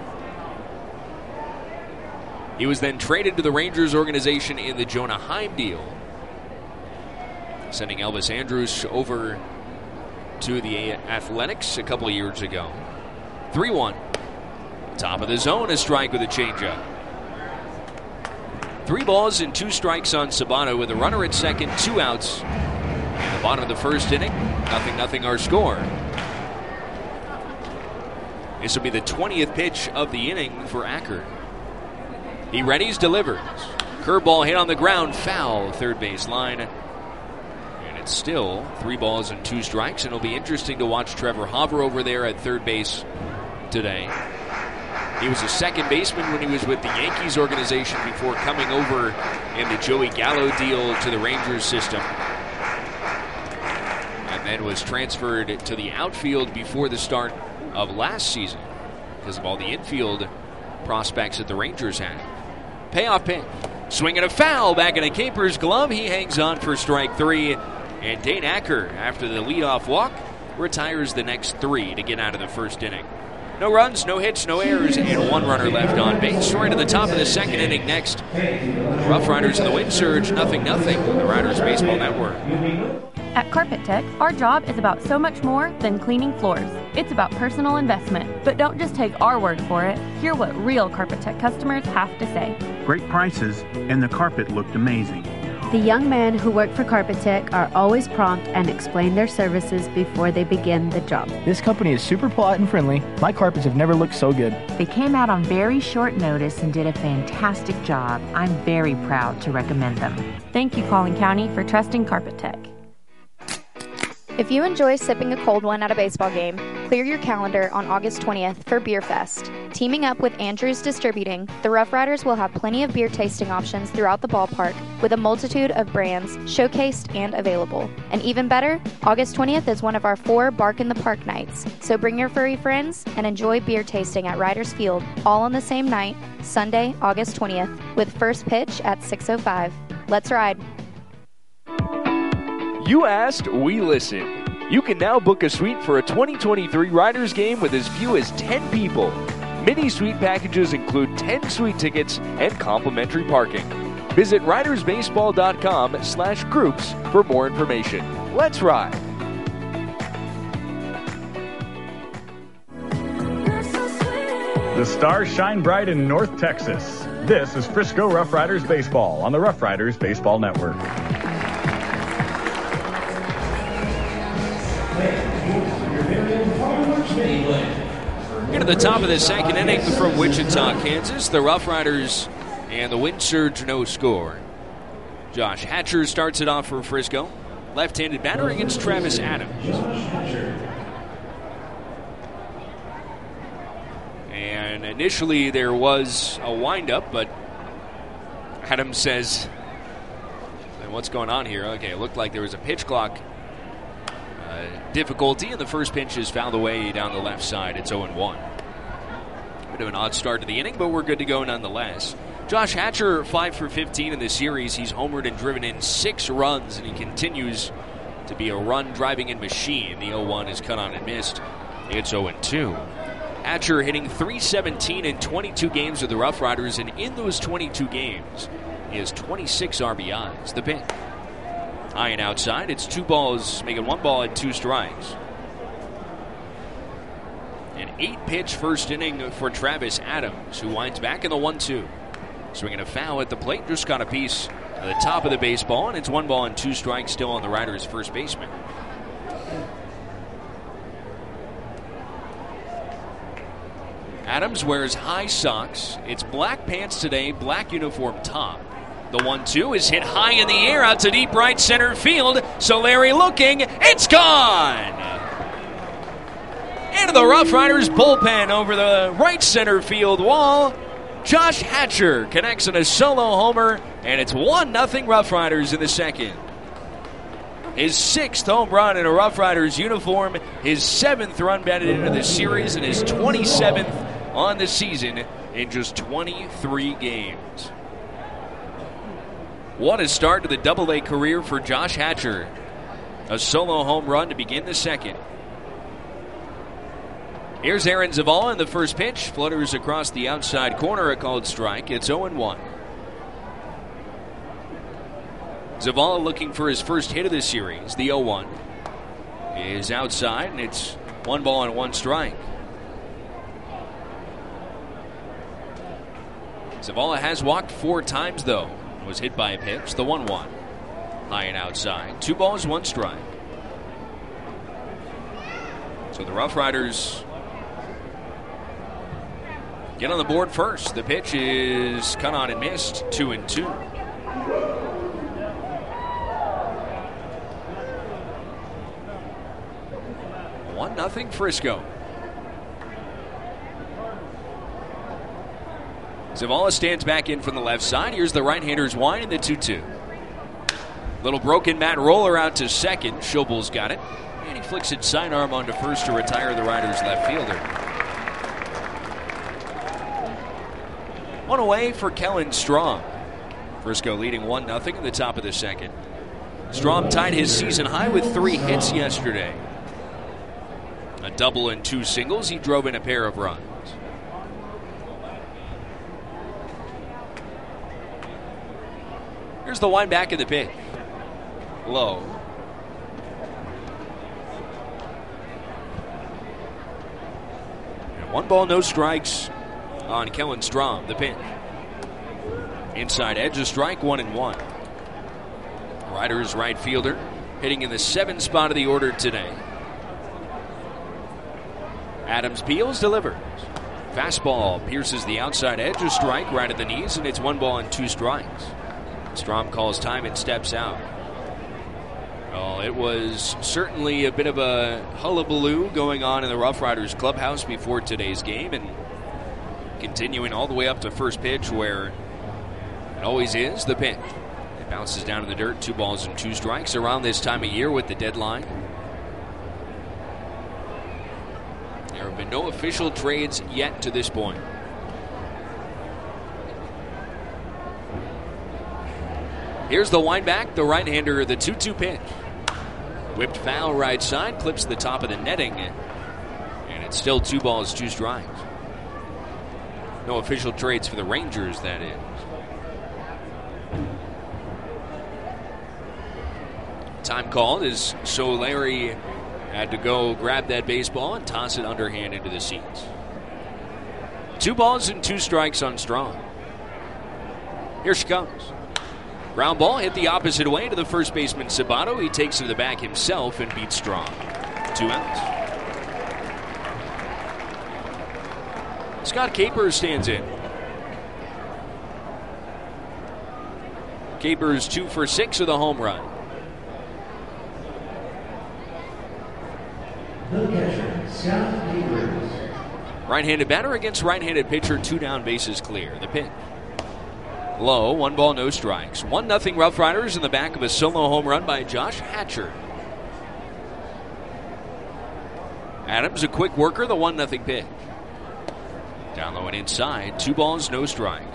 S17: He was then traded to the Rangers organization in the Jonah Heim deal, sending Elvis Andrus over to the Athletics a couple of years ago. three one. Top of the zone, a strike with a changeup. Three balls and two strikes on Sabato with a runner at second, two outs. In the bottom of the first inning, nothing, nothing our score. This will be the twentieth pitch of the inning for Acker. He readies, delivers. Curveball hit on the ground, foul, third base line. And it's still three balls and two strikes, and it'll be interesting to watch Trevor Hauver over there at third base today. He was a second baseman when he was with the Yankees organization before coming over in the Joey Gallo deal to the Rangers system. And then was transferred to the outfield before the start of last season because of all the infield prospects that the Rangers had. Payoff pitch. Swinging a foul back in a Capers glove. He hangs on for strike three. And Dane Acker, after the leadoff walk, retires the next three to get out of the first inning. No runs, no hits, no errors, and one runner left on base. Right to the top of the second inning next. Rough Riders in the wind surge, nothing, nothing. The Riders Baseball Network.
S20: At Carpet Tech, our job is about so much more than cleaning floors. It's about personal investment. But don't just take our word for it. Hear what real Carpet Tech customers have to say.
S21: Great prices, and the carpet looked amazing.
S22: The young men who work for Carpet Tech are always prompt and explain their services before they begin the job.
S23: This company is super polite and friendly. My carpets have never looked so good.
S24: They came out on very short notice and did a fantastic job. I'm very proud to recommend them.
S20: Thank you, Collin County, for trusting Carpet Tech.
S7: If you enjoy sipping a cold one at a baseball game, clear your calendar on August twentieth for Beer Fest. Teaming up with Andrews Distributing, the Rough Riders will have plenty of beer tasting options throughout the ballpark with a multitude of brands showcased and available. And even better, August twentieth is one of our four Bark in the Park nights, so bring your furry friends and enjoy beer tasting at Riders Field all on the same night, Sunday, August twentieth, with first pitch at six oh five. Let's ride.
S13: You asked, we listened. You can now book a suite for a twenty twenty-three Riders game with as few as ten people. Mini suite packages include ten suite tickets and complimentary parking. Visit ridersbaseball.com slash groups for more information. Let's ride.
S25: The stars shine bright in North Texas. This is Frisco Rough Riders Baseball on the Rough Riders Baseball Network.
S17: Into the top of the second inning from Wichita, Kansas. The Rough Riders and the wind surge, no score. Josh Hatcher starts it off for Frisco. Left-handed batter against Travis Adams. And initially there was a windup, but Adams says, what's going on here? Okay, it looked like there was a pitch clock uh, difficulty, and the first pitch is fouled away down the left side. It's oh and one. Bit of an odd start to the inning, but we're good to go nonetheless. Josh Hatcher, five for fifteen in the series. He's homered and driven in six runs, and he continues to be a run-driving-in machine. The oh one is cut on and missed. It's oh and two. Hatcher hitting three seventeen in twenty-two games with the Rough Riders, and in those twenty-two games, he has twenty-six R B Is. The pitch. High and outside. It's two balls, making one ball and two strikes. An eight-pitch first inning for Travis Adams, who winds back in the one two. Swinging a foul at the plate, just got a piece at the top of the baseball, and it's one ball and two strikes still on the Riders' first baseman. Adams wears high socks. It's black pants today, black uniform top. The one two is hit high in the air out to deep right center field. Solari looking. It's gone! Into the Rough Riders bullpen over the right center field wall. Josh Hatcher connects on a solo homer, and it's one nothing Rough Riders in the second. His sixth home run in a Rough Riders uniform, his seventh run batted into the series, and his twenty-seventh on the season in just twenty-three games. What a start to the double A career for Josh Hatcher. A solo home run to begin the second. Here's Aaron Zavala in the first pitch. Flutters across the outside corner, a called strike. It's oh and one. Zavala looking for his first hit of the series. The oh one is outside, and it's one ball and one strike. Zavala has walked four times, though. Was hit by a pitch. The one one. High and outside. Two balls, one strike. So the Rough Riders get on the board first. The pitch is cut on and missed. Two and two. One nothing Frisco. Zavala stands back in from the left side. Here's the right-hander's wind in the two two. Little broken bat roller out to second. Schobel's got it. And he flicks it sidearm onto first to retire the Riders' left fielder. One away for Kellen Strom. Frisco leading one nothing in the top of the second. Strom tied his season high with three hits yesterday. A double and two singles. He drove in a pair of runs. Here's the wind back of the pitch. Low. And one ball, no strikes on Kellen Strom. The pitch. Inside edge, a strike, one and one. Riders right fielder hitting in the seventh spot of the order today. Adams peels, delivers. Fastball pierces the outside edge, a strike right at the knees, and it's one ball and two strikes. Strom calls time and steps out. Well, it was certainly a bit of a hullabaloo going on in the Rough Riders clubhouse before today's game, and continuing all the way up to first pitch where it always is the pitch. It bounces down in the dirt, two balls and two strikes around this time of year with the deadline. There have been no official trades yet to this point. Here's the wind back, the right-hander, the two two pitch. Whipped foul right side, clips the top of the netting, and it's still two balls, two strikes. No official trades for the Rangers, that is. Time called as Solari had to go grab that baseball and toss it underhand into the seats. Two balls and two strikes on Strom. Here she comes. Ground ball hit the opposite way to the first baseman Sabato. He takes it to the back himself and beats Strom. Two outs. Scott Capers stands in. Capers two for six with a home run. Right-handed batter against right-handed pitcher, two down, bases clear. The pitch. Low, one ball, no strikes. One nothing Rough Riders in the back of a solo home run by Josh Hatcher. Adams, a quick worker, the one nothing pitch. Down low and inside, two balls, no strikes.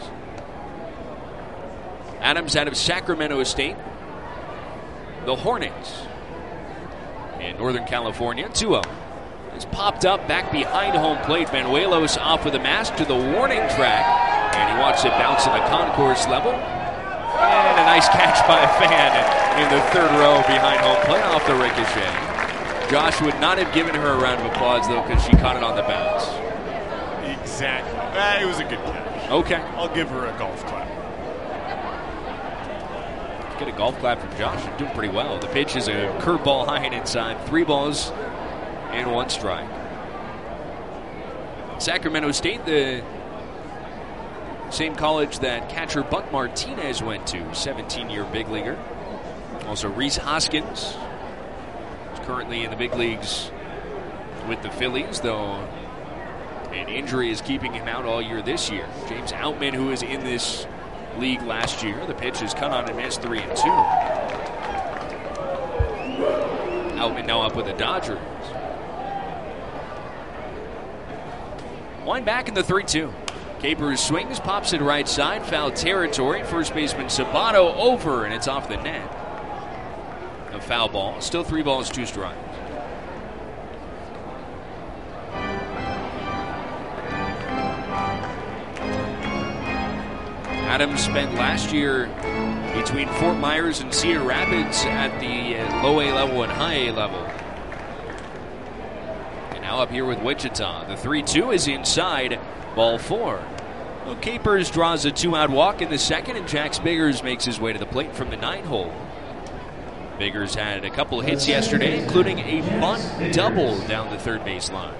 S17: Adams out of Sacramento State. The Hornets in Northern California, two oh. It's popped up back behind home plate. Banuelos off with a mask to the warning track. And he watched it bounce in the concourse level. And a nice catch by a fan in the third row behind home plate off the ricochet. Josh would not have given her a round of applause, though, because she caught it on the bounce.
S5: Exactly. Ah, it was a good catch.
S17: Okay.
S5: I'll give her a golf clap.
S17: Get a golf clap from Josh. You're doing pretty well. The pitch is a curveball high and inside. Three balls and one strike. Sacramento State, the same college that catcher Buck Martinez went to, seventeen-year big leaguer. Also Reese Hoskins is currently in the big leagues with the Phillies, though an injury is keeping him out all year this year. James Outman, who was in this league last year. The pitch is cut on and missed, three and two. Outman now up with the Dodgers. Wind back in the three two. Capers swings, pops it right side, foul territory. First baseman Sabato over, and it's off the net. A foul ball. Still three balls, two strikes. Adams spent last year between Fort Myers and Cedar Rapids at the uh, low A level and high A level. And now up here with Wichita. The three two is inside, ball four. Well, Capers draws a two-out walk in the second, and Jax Biggers makes his way to the plate from the nine hole. Biggers had a couple hits yesterday, including a bunt double down the third base line.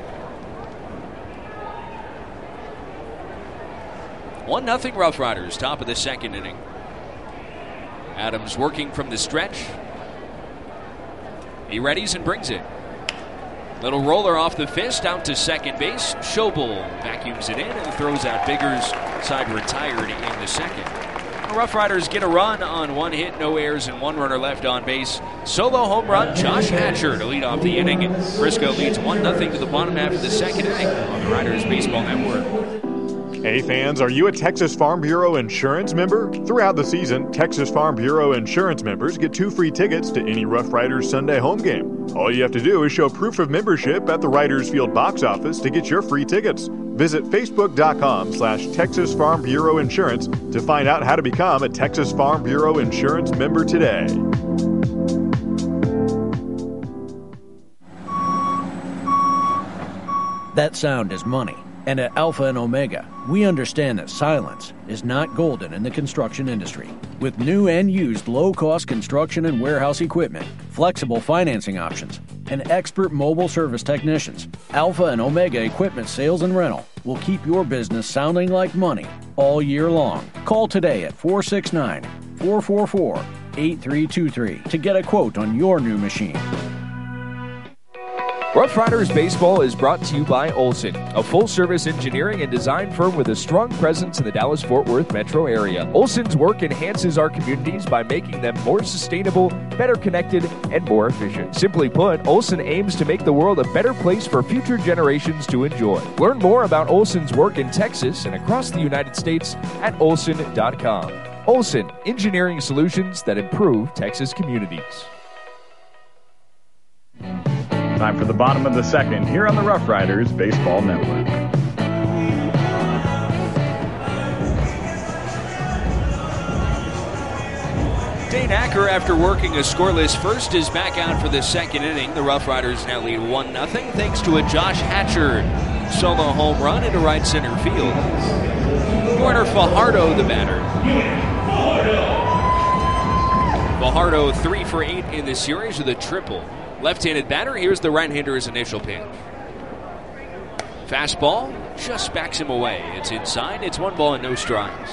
S17: one nothing Rough Riders, top of the second inning. Adams working from the stretch. He readies and brings it. Little roller off the fist out to second base. Schobel vacuums it in and throws out Biggers. Side retired in the second. The Rough Riders get a run on one hit, no errors, and one runner left on base. Solo home run, Josh Hatcher to lead off the inning. Frisco leads one nothing to the bottom half of the second inning on the Riders Baseball Network.
S9: Hey fans, are you a Texas Farm Bureau insurance member? Throughout the season, Texas Farm Bureau insurance members get two free tickets to any Rough Riders Sunday home game. All you have to do is show proof of membership at the Riders Field box office to get your free tickets. Visit facebook.com slash Texas Farm Bureau Insurance to find out how to become a Texas Farm Bureau insurance member today.
S1: That sound is money. And at Alpha and Omega, we understand that silence is not golden in the construction industry. With new and used low-cost construction and warehouse equipment, flexible financing options, and expert mobile service technicians, Alpha and Omega Equipment Sales and Rental will keep your business sounding like money all year long. Call today at four six nine, four four four, eight three two three to get a quote on your new machine.
S13: Rough Riders Baseball is brought to you by Olson, a full-service engineering and design firm with a strong presence in the Dallas-Fort Worth metro area. Olson's work enhances our communities by making them more sustainable, better connected, and more efficient. Simply put, Olson aims to make the world a better place for future generations to enjoy. Learn more about Olson's work in Texas and across the United States at olson dot com. Olson, engineering solutions that improve Texas communities.
S25: Time for the bottom of the second here on the Rough Riders Baseball Network.
S17: Dane Acker, after working a scoreless first, is back out for the second inning. The Rough Riders now lead one nothing thanks to a Josh Hatcher solo home run into right center field. Corner Fajardo, the batter. Fajardo three for eight in the series with a triple. Left-handed batter, here's the right-hander's initial pitch. Fastball just backs him away. It's inside, it's one ball and no strikes.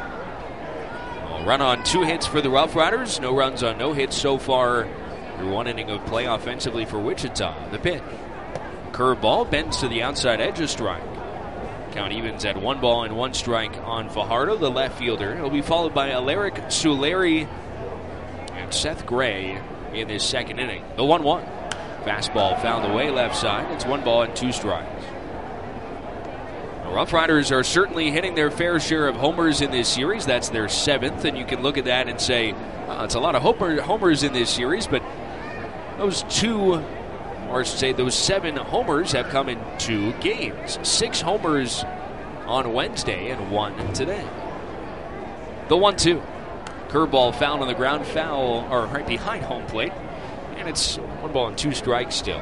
S17: A run on two hits for the Rough Riders, no runs on no hits so far through one inning of play offensively for Wichita. The pitch. Curveball bends to the outside edge, a strike. Count evens at one ball and one strike on Fajardo, the left fielder. He'll be followed by Alaric Suleri and Seth Gray in this second inning. The one one. Fastball found away left side. It's one ball and two strikes. The Rough Riders are certainly hitting their fair share of homers in this series. That's their seventh, and you can look at that and say, oh, it's a lot of homer, homers in this series, but those two, or I should say those seven homers have come in two games. Six homers on Wednesday and one today. The one two. Curveball found on the ground, foul, or right behind home plate. And it's one ball and two strikes still.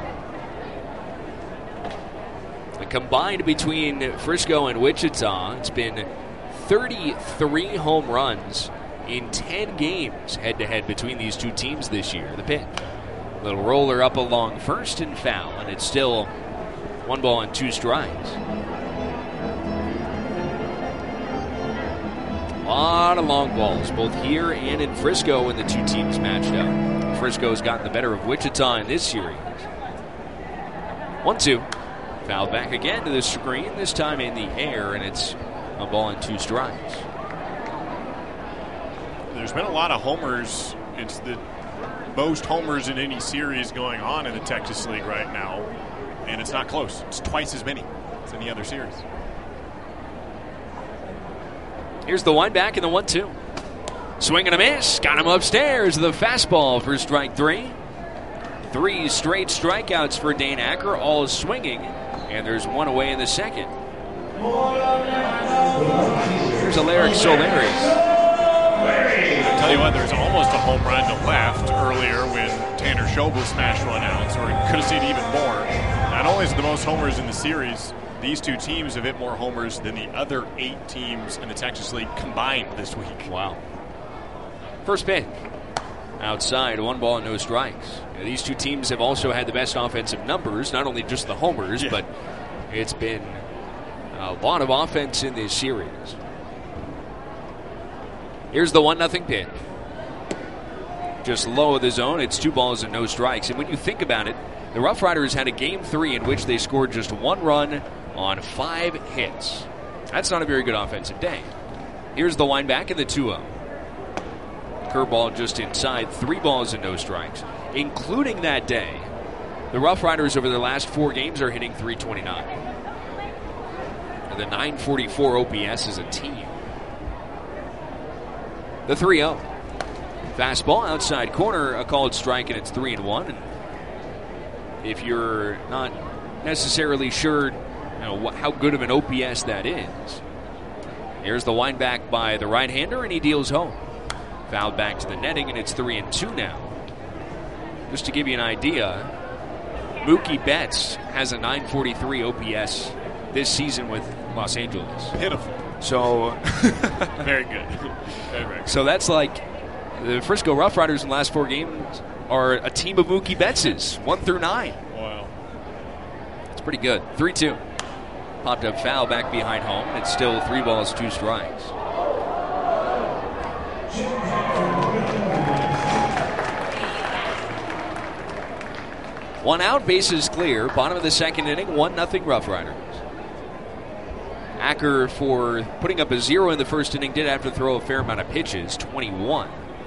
S17: The combined between Frisco and Wichita, it's been thirty-three home runs in ten games head-to-head between these two teams this year. The pitch. Little roller up along first and foul, and it's still one ball and two strikes. A lot of long balls, both here and in Frisco when the two teams matched up. Frisco's gotten the better of Wichita in this series. one two. Foul back again to the screen, this time in the air, and it's a ball and two strikes.
S5: There's been a lot of homers. It's the most homers in any series going on in the Texas League right now, and it's not close. It's twice as many as any other series.
S17: Here's the wind back and the one two. Swing and a miss. Got him upstairs. The fastball for strike three. Three straight strikeouts for Dane Acker, all swinging. And there's one away in the second. Here's Aleric Solari.
S5: I'll tell you what, there's almost a home run to left earlier when Tanner Schobel smashed one out, so we could have seen even more. Not only is it the most homers in the series, these two teams have hit more homers than the other eight teams in the Texas League combined this week.
S17: Wow. First pitch. Outside, one ball and no strikes. Now, these two teams have also had the best offensive numbers, not only just the homers, yeah. but it's been a lot of offense in this series. Here's the one nothing pitch. Just low of the zone. It's two balls and no strikes. And when you think about it, the Rough Riders had a game three in which they scored just one run on five hits. That's not a very good offensive day. Here's the wind back and the two oh. Curveball just inside. Three balls and no strikes. Including that day, the Rough Riders over their last four games are hitting three twenty-nine. And the nine forty-four O P S as a team. The three oh. Fastball outside corner, a called strike, and it's three and one. And if you're not necessarily sure, you know, wh- how good of an O P S that is, here's the wind back by the right-hander, and he deals home. Fouled back to the netting, and it's three and two now. Just to give you an idea, Mookie Betts has a nine forty-three O P S this season with Los Angeles.
S5: Pitiful.
S17: So
S5: very good. Very, very good.
S17: So that's like the Frisco Rough Riders in the last four games are a team of Mookie Bettses, one through nine.
S5: Wow.
S17: It's pretty good. three two. Popped up foul back behind home, and it's still three balls, two strikes. One out, bases clear. Bottom of the second inning, one nothing Rough Riders. Acker, for putting up a zero in the first inning, did have to throw a fair amount of pitches, twenty-one.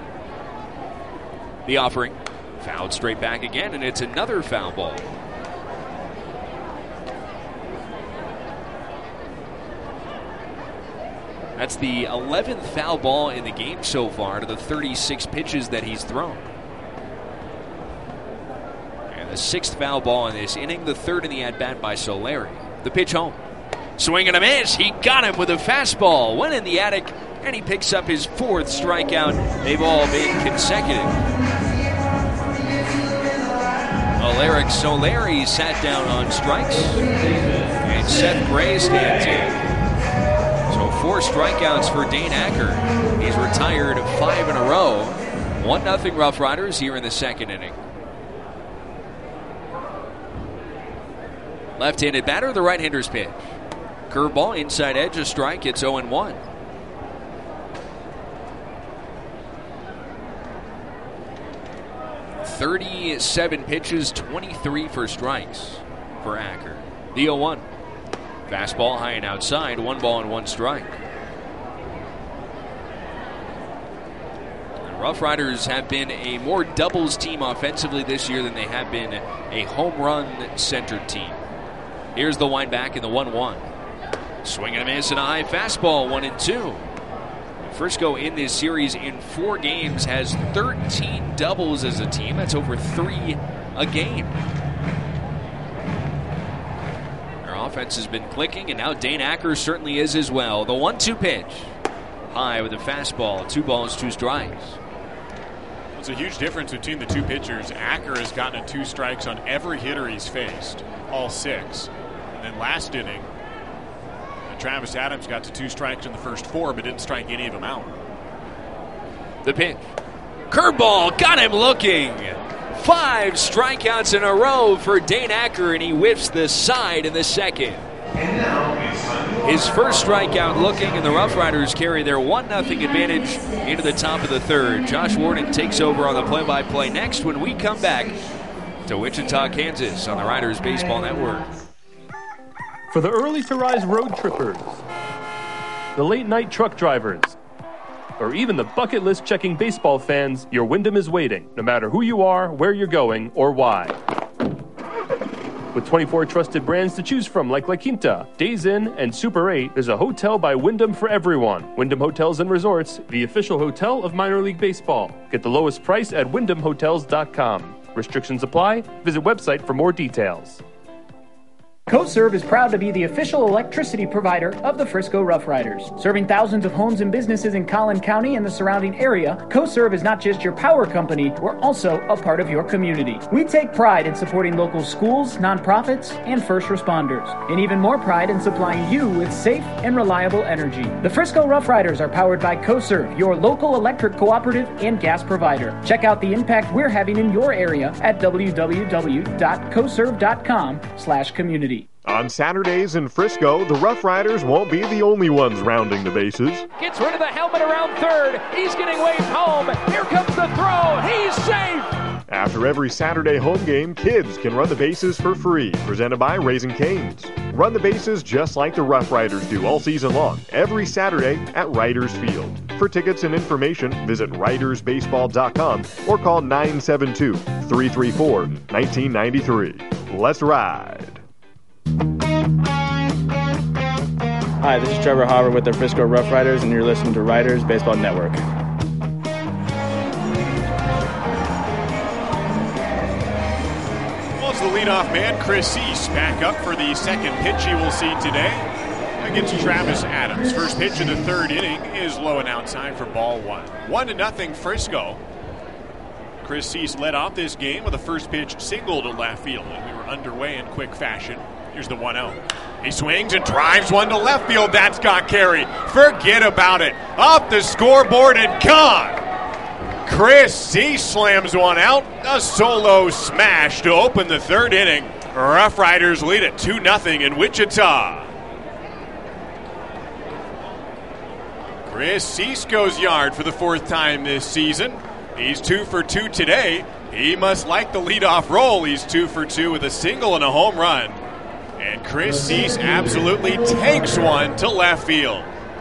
S17: The offering, fouled straight back again, and it's another foul ball. That's the eleventh foul ball in the game so far to the thirty-six pitches that he's thrown. And the sixth foul ball in this inning, the third in the at-bat by Solari. The pitch home. Swing and a miss. He got him with a fastball. Went in the attic, and he picks up his fourth strikeout. They've all been consecutive. Aleric Solari sat down on strikes, and Seth Gray stands in. So four strikeouts for Dane Acker. He's retired five in a row. one nothing Rough Riders here in the second inning. Left-handed batter, the right-hander's pitch. Curveball, inside edge, a strike. It's oh and one. thirty-seven pitches, twenty-three for strikes for Acker. The oh one. Fastball high and outside, one ball and one strike. The Rough Riders have been a more doubles team offensively this year than they have been a home run centered team. Here's the wind back in the one one. Swing and a miss and a high fastball, one and two. Frisco in this series in four games has thirteen doubles as a team. That's over three a game. Their offense has been clicking, and now Dane Acker certainly is as well. The one two pitch. High with a fastball, two balls, two strikes.
S5: It's a huge difference between the two pitchers. Acker has gotten a two strikes on every hitter he's faced, all six. And then last inning, Travis Adams got to two strikes in the first four, but didn't strike any of them out.
S17: The pitch. Curveball, got him looking. Five strikeouts in a row for Dane Acker, and he whiffs the side in the second. His first strikeout looking, and the Rough Riders carry their one nothing advantage into the top of the third. Josh Warden takes over on the play-by-play next when we come back to Wichita, Kansas on the Riders Baseball Network.
S19: For the early to rise road trippers, the late night truck drivers, or even the bucket list checking baseball fans, your Wyndham is waiting, no matter who you are, where you're going, or why. With twenty-four trusted brands to choose from like La Quinta, Days Inn, and Super eight, there's a hotel by Wyndham for everyone. Wyndham Hotels and Resorts, the official hotel of minor league baseball. Get the lowest price at wyndham hotels dot com. Restrictions apply. Visit website for more details.
S14: CoServe is proud to be the official electricity provider of the Frisco Rough Riders. Serving thousands of homes and businesses in Collin County and the surrounding area, CoServe is not just your power company, we're also a part of your community. We take pride in supporting local schools, nonprofits, and first responders, and even more pride in supplying you with safe and reliable energy. The Frisco Rough Riders are powered by CoServe, your local electric cooperative and gas provider. Check out the impact we're having in your area at w w w dot coserve dot com slash community.
S16: On Saturdays in Frisco, the Rough Riders won't be the only ones rounding the bases.
S13: Gets rid of the helmet around third. He's getting waved home. Here comes the throw. He's safe.
S16: After every Saturday home game, kids can run the bases for free. Presented by Raising Cane's. Run the bases just like the Rough Riders do all season long, every Saturday at Riders Field. For tickets and information, visit riders baseball dot com or call nine seven two, three three four, one nine nine three. Let's ride.
S23: Hi, this is Trevor Hauver with the Frisco Rough Riders, and you're listening to Riders Baseball Network.
S5: Well, it's the leadoff man, Chris Cease, back up for the second pitch he will see today against Travis Adams. First pitch of the third inning is low and outside for ball one. One to nothing Frisco. Chris Cease led off this game with a first pitch single to left field, and we were underway in quick fashion. Here's the one oh. He swings and drives one to left field. That's got carry. Forget about it. Up the scoreboard and gone. Chris Cease slams one out. A solo smash to open the third inning. Rough Riders lead it two nothing in Wichita. Chris Cease goes yard for the fourth time this season. He's two for two today. He must like the leadoff role. He's two for two with a single and a home run. And Chris Cease absolutely takes one to left field.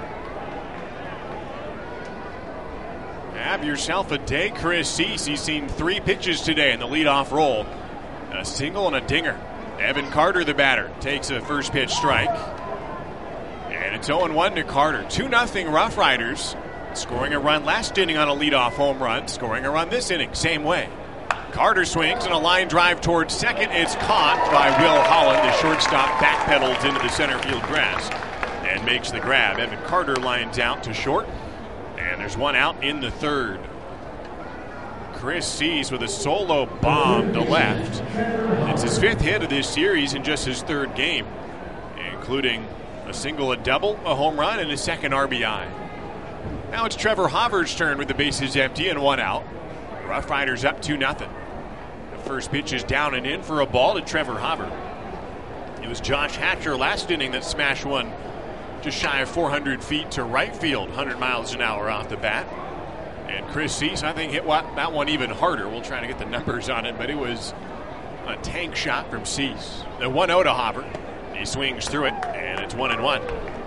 S5: Have yourself a day, Chris Cease. He's seen three pitches today in the leadoff role. A single and a dinger. Evan Carter, the batter, takes a first pitch strike. And it's oh one to Carter. two nothing Rough Riders. Scoring a run last inning on a leadoff home run. Scoring a run this inning, same way. Carter swings and a line drive towards second. It's caught by Will Holland. The shortstop backpedals into the center field grass and makes the grab. Evan Carter lines out to short. And there's one out in the third. Chris Cease with a solo bomb to left. It's his fifth hit of this series in just his third game, including a single, a double, a home run, and a second R B I. Now it's Trevor Hauver's turn with the bases empty and one out. Rough Riders up two nothing. The first pitch is down and in for a ball to Trevor Hauver. It was Josh Hatcher last inning that smashed one just shy of four hundred feet to right field, one hundred miles an hour off the bat. And Chris Cease, I think, hit that one even harder. We'll try to get the numbers on it, but it was a tank shot from Cease. The one oh to Hauver. He swings through it, and it's one and one.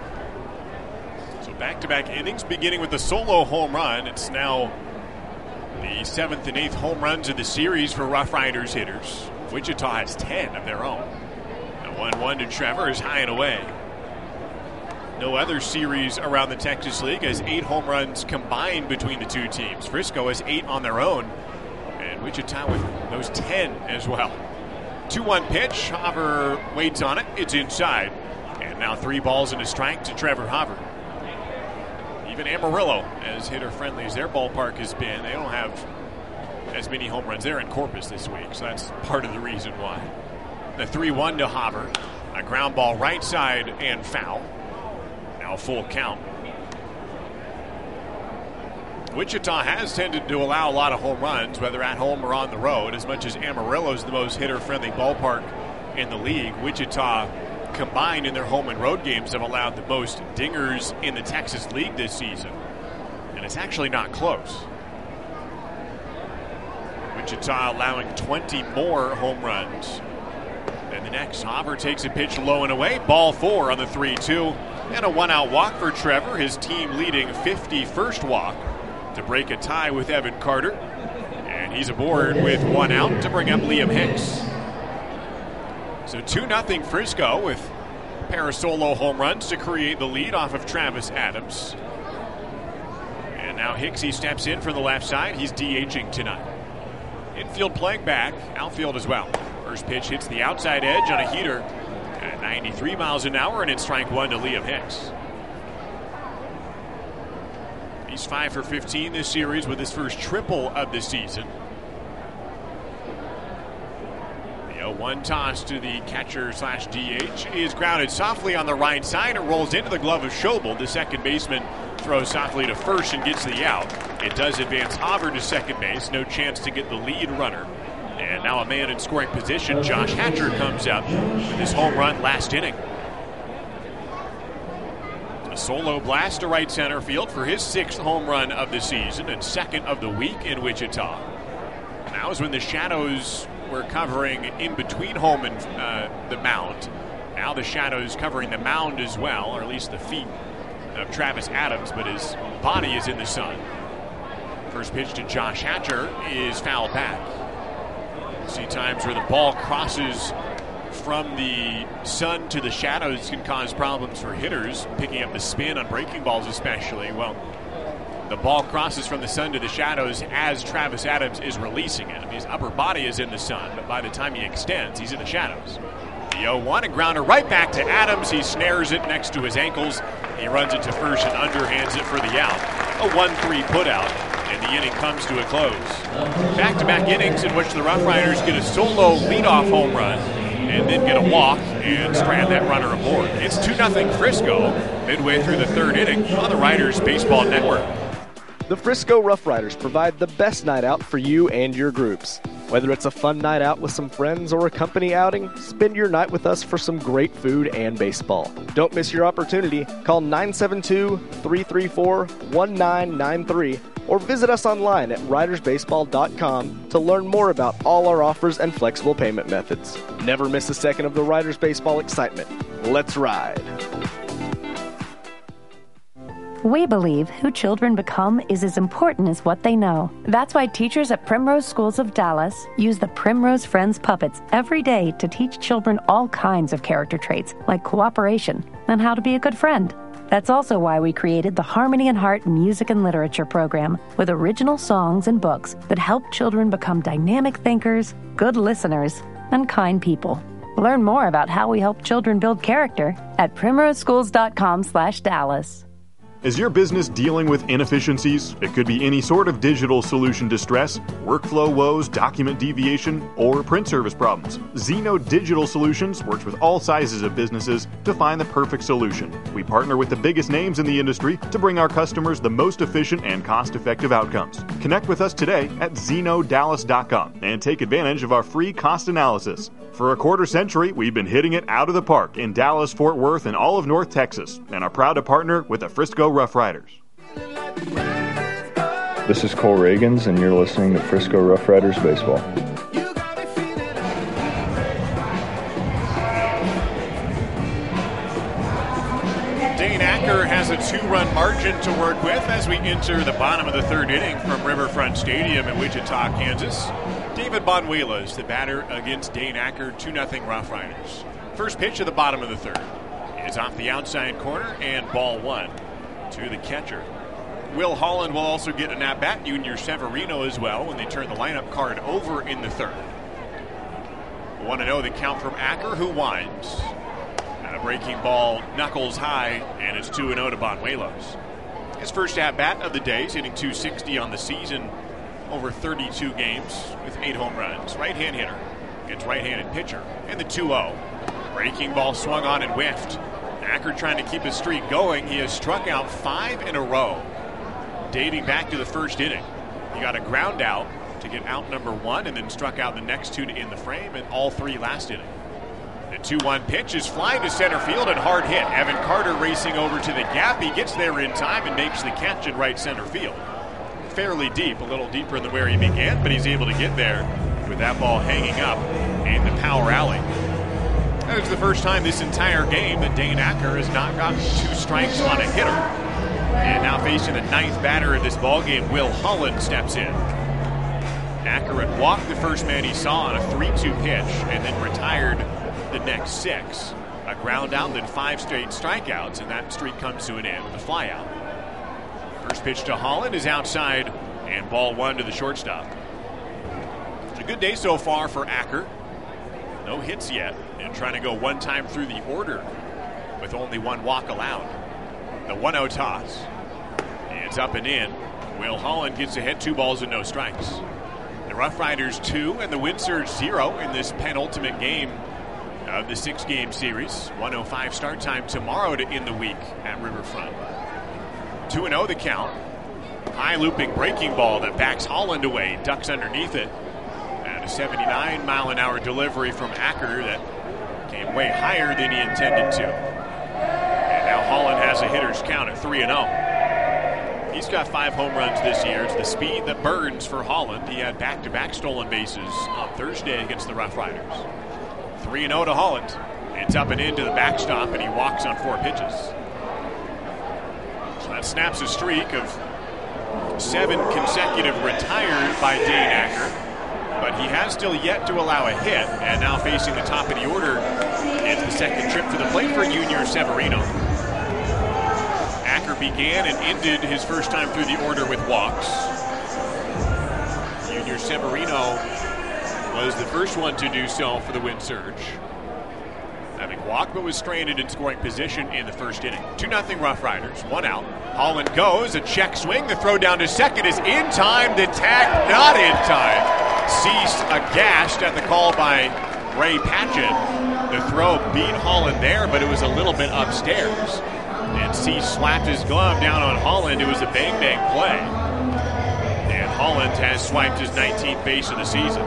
S5: So back-to-back innings, beginning with the solo home run. It's now the seventh and eighth home runs of the series for Rough Riders hitters. Wichita has ten of their own. The one one to Trevor is high and away. No other series around the Texas League has eight home runs combined between the two teams. Frisco has eight on their own, and Wichita with those ten as well. two one pitch. Hauver waits on it. It's inside. And now three balls and a strike to Trevor Hauver. Even Amarillo, as hitter-friendly as their ballpark has been, they don't have as many home runs there in Corpus this week, so that's part of the reason why. The three one to Hauver. A ground ball right side and foul. Now full count. Wichita has tended to allow a lot of home runs, whether at home or on the road. As much as Amarillo is the most hitter-friendly ballpark in the league, Wichita combined in their home and road games have allowed the most dingers in the Texas League this season. And it's actually not close. Wichita allowing twenty more home runs than the next. Hauver takes a pitch low and away. Ball four on the three two. And a one-out walk for Trevor, his team leading fifty-first walk to break a tie with Evan Carter. And he's aboard with one out to bring up Liam Hicks. So two nothing Frisco with a pair of solo home runs to create the lead off of Travis Adams. And now Hicksy steps in from the left side. He's DHing tonight. Infield playing back, outfield as well. First pitch hits the outside edge on a heater at ninety-three miles an hour, and it's strike one to Liam Hicks. He's five for fifteen this series with his first triple of the season. The oh one toss to the catcher slash D H is grounded softly on the right side. It rolls into the glove of Schobel. The second baseman throws softly to first and gets the out. It does advance Hauber to second base. No chance to get the lead runner. And now a man in scoring position. Josh Hatcher comes up with his home run last inning. A solo blast to right center field for his sixth home run of the season and second of the week in Wichita. Now is when the Shadows were covering in between home and uh, the mound. Now the Shadows covering the mound as well, or at least the feet of Travis Adams, but his body is in the sun. First pitch to Josh Hatcher is fouled back. See times where the ball crosses from the sun to the shadows can cause problems for hitters, picking up the spin on breaking balls especially. Well, the ball crosses from the sun to the shadows as Travis Adams is releasing it. I mean, his upper body is in the sun, but by the time he extends, he's in the shadows. The oh one, a grounder right back to Adams. He snares it next to his ankles. He runs it to first and underhands it for the out. A one three putout, and the inning comes to a close. Back-to-back innings in which the Rough Riders get a solo leadoff home run and then get a walk and strand that runner aboard. It's two nothing Frisco midway through the third inning on the Riders Baseball Network.
S15: The Frisco Rough Riders provide the best night out for you and your groups. Whether it's a fun night out with some friends or a company outing, spend your night with us for some great food and baseball. Don't miss your opportunity. Call nine seven two, three three four, one nine nine three or visit us online at riders baseball dot com to learn more about all our offers and flexible payment methods. Never miss a second of the Riders Baseball excitement. Let's ride.
S2: We believe who children become is as important as what they know. That's why teachers at Primrose Schools of Dallas use the Primrose Friends puppets every day to teach children all kinds of character traits like cooperation and how to be a good friend. That's also why we created the Harmony and Heart Music and Literature program with original songs and books that help children become dynamic thinkers, good listeners, and kind people. Learn more about how we help children build character at primrose schools dot com slash Dallas.
S16: Is your business dealing with inefficiencies? It could be any sort of digital solution distress, workflow woes, document deviation, or print service problems. Zeno Digital Solutions works with all sizes of businesses to find the perfect solution. We partner with the biggest names in the industry to bring our customers the most efficient and cost-effective outcomes. Connect with us today at zeno dallas dot com and take advantage of our free cost analysis. For a quarter century, we've been hitting it out of the park in Dallas, Fort Worth, and all of North Texas, and are proud to partner with the Frisco Rough Riders.
S3: This is Cole Reagans, and you're listening to Frisco Rough Riders Baseball.
S5: Dane Acker has a two-run margin to work with as we enter the bottom of the third inning from Riverfront Stadium in Wichita, Kansas. David Bonuela is the batter against Dane Acker, two nothing Rough Riders. First pitch of the bottom of the third is off the outside corner and ball one to the catcher. Will Holland will also get an at-bat, Junior Severino as well, when they turn the lineup card over in the third. one oh the count from Acker, who winds. And a breaking ball knuckles high, and it's two oh to Bonuelos. His first at-bat of the day, is hitting two sixty on the season, over thirty-two games with eight home runs. Right-hand hitter against right-handed pitcher. And the two oh. Breaking ball swung on and whiffed. Acker trying to keep his streak going. He has struck out five in a row, dating back to the first inning. He got a ground out to get out number one and then struck out the next two to end the frame, and all three last inning. The two one pitch is flying to center field and hard hit. Evan Carter racing over to the gap. He gets there in time and makes the catch in right center field. Fairly deep, a little deeper than where he began, but he's able to get there with that ball hanging up in the power alley. That was the first time this entire game that Dane Acker has not gotten two strikes on a hitter. And now facing the ninth batter of this ballgame, Will Holland steps in. Acker had walked the first man he saw on a three two pitch and then retired the the next six. A ground out, then five straight strikeouts, and that streak comes to an end with a flyout. First pitch to Holland is outside, and ball one to the shortstop. It's a good day so far for Acker. No hits yet, and trying to go one time through the order with only one walk allowed. The one oh toss. It's up and in. Will Holland gets ahead, two balls and no strikes. The Rough Riders two and the Wind Surge zero in this penultimate game of the six-game series. one oh five start time tomorrow to end the week at Riverfront. two and oh the count. High looping breaking ball that backs Holland away, ducks underneath it. And a seventy-nine mile an hour delivery from Acker that came way higher than he intended to. And now Holland has a hitter's count at three and oh. He's got five home runs this year. It's the speed that burns for Holland. He had back-to-back stolen bases on Thursday against the Rough Riders. three and oh to Holland. It's up and into the backstop, and he walks on four pitches. So that snaps a streak of seven consecutive retired by Dane Acker. But he has still yet to allow a hit, and now facing the top of the order, it's the second trip to the plate for Junior Severino. Acker began and ended his first time through the order with walks. Junior Severino was the first one to do so for the Wind Surge. Having walked, but was stranded in scoring position in the first inning. two nothing Rough Riders, one out. Holland goes, a check swing, the throw down to second is in time, the tag not in time. Cease aghast at the call by Ray Patchett. The throw beat Holland there, but it was a little bit upstairs. And Cease slapped his glove down on Holland. It was a bang-bang play. And Holland has swiped his nineteenth base of the season.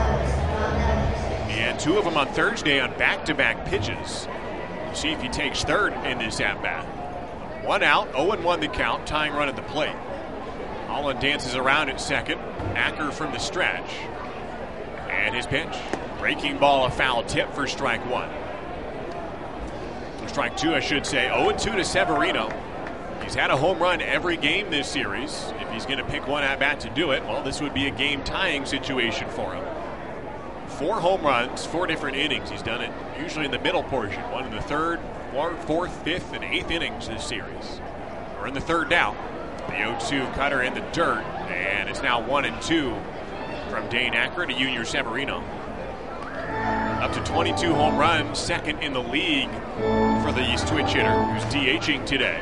S5: And two of them on Thursday on back-to-back pitches. We'll see if he takes third in this at-bat. One out, oh and one the count, tying run at the plate. Holland dances around at second. Acker from the stretch. And his pitch. Breaking ball, a foul tip for strike one. For strike two, I should say. oh and two to Severino. He's had a home run every game this series. If he's going to pick one at bat to do it, well, this would be a game-tying situation for him. Four home runs, four different innings. He's done it usually in the middle portion. One in the third, fourth, fifth, and eighth innings this series. We're in the third now. The oh two cutter in the dirt, and it's now one and two from Dane Acker to Junior Severino. Up to twenty-two home runs, second in the league for the switch hitter, who's DHing today.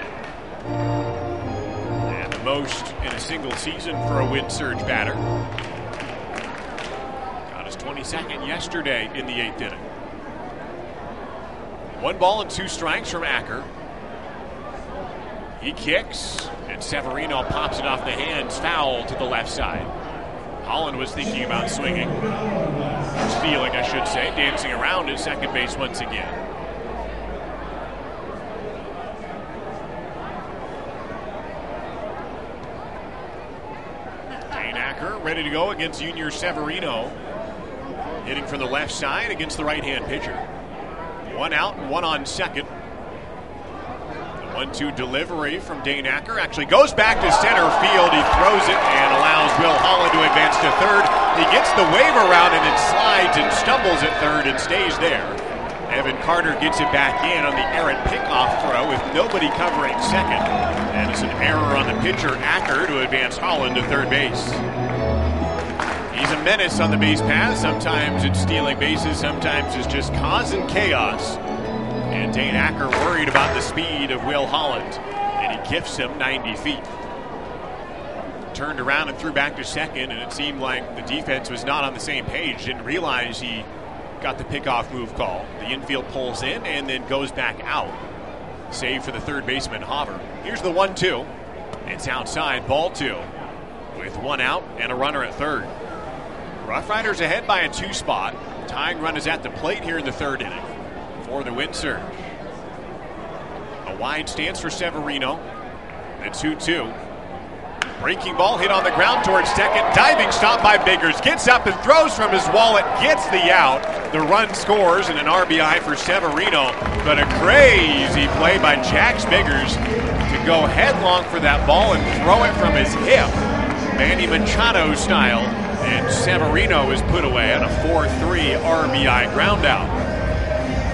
S5: And the most in a single season for a Wind Surge batter. Got his twenty-second yesterday in the eighth inning. One ball and two strikes from Acker. He kicks, and Severino pops it off the hands, foul to the left side. Holland was thinking about swinging. Stealing, I should say, dancing around at second base once again. Dane Acker ready to go against Junior Severino. Hitting from the left side against the right-hand pitcher. One out and one on second. one two delivery from Dane Acker. Actually goes back to center field. He throws it and allows Will Holland to advance to third. He gets the wave around and then slides and stumbles at third and stays there. Evan Carter gets it back in on the errant pickoff throw with nobody covering second. And it's an error on the pitcher, Acker, to advance Holland to third base. He's a menace on the base path. Sometimes it's stealing bases, sometimes it's just causing chaos. And Dane Acker worried about the speed of Will Holland, and he gifts him ninety feet. Turned around and threw back to second, and it seemed like the defense was not on the same page. Didn't realize he got the pickoff move call. The infield pulls in and then goes back out. Save for the third baseman, Hauver. Here's the one two. It's outside, ball two. With one out and a runner at third. Rough Riders ahead by a two spot. Tying run is at the plate here in the third inning for the Wind Surge. A wide stance for Severino. The two two. Breaking ball hit on the ground towards second. Diving stop by Biggers. Gets up and throws from his wallet. Gets the out. The run scores and an R B I for Severino. But a crazy play by Jax Biggers to go headlong for that ball and throw it from his hip. Manny Machado style. And Severino is put away on a four three R B I ground out.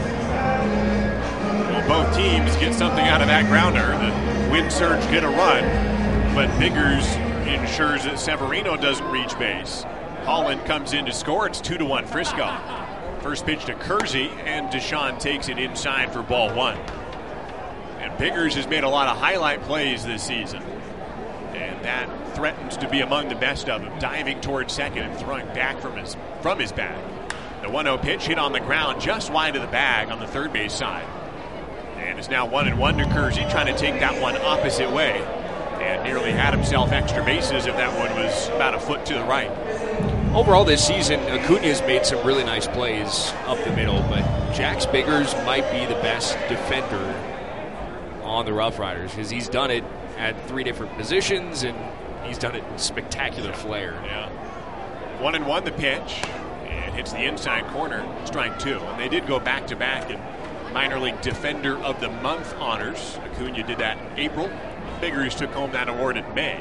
S5: So both teams get something out of that grounder. The Wind Surge get a run, but Biggers ensures that Severino doesn't reach base. Holland comes in to score. It's two to one Frisco. First pitch to Kersey, and Deshaun takes it inside for ball one. And Biggers has made a lot of highlight plays this season, and that threatens to be among the best of him, diving towards second and throwing back from his from his bag. The one oh pitch hit on the ground just wide of the bag on the third base side. And it's now one and one to Kersey, trying to take that one opposite way. And nearly had himself extra bases if that one was about a foot to the right.
S17: Overall this season, Acuna's made some really nice plays up the middle, but Jax Biggers might be the best defender on the Rough Riders, because he's done it at three different positions, and he's done it in spectacular flair.
S5: Yeah. One and one the pitch. And hits the inside corner, strike two. And they did go back-to-back in minor league defender of the month honors. Acuna did that in April. Biggers took home that award in May.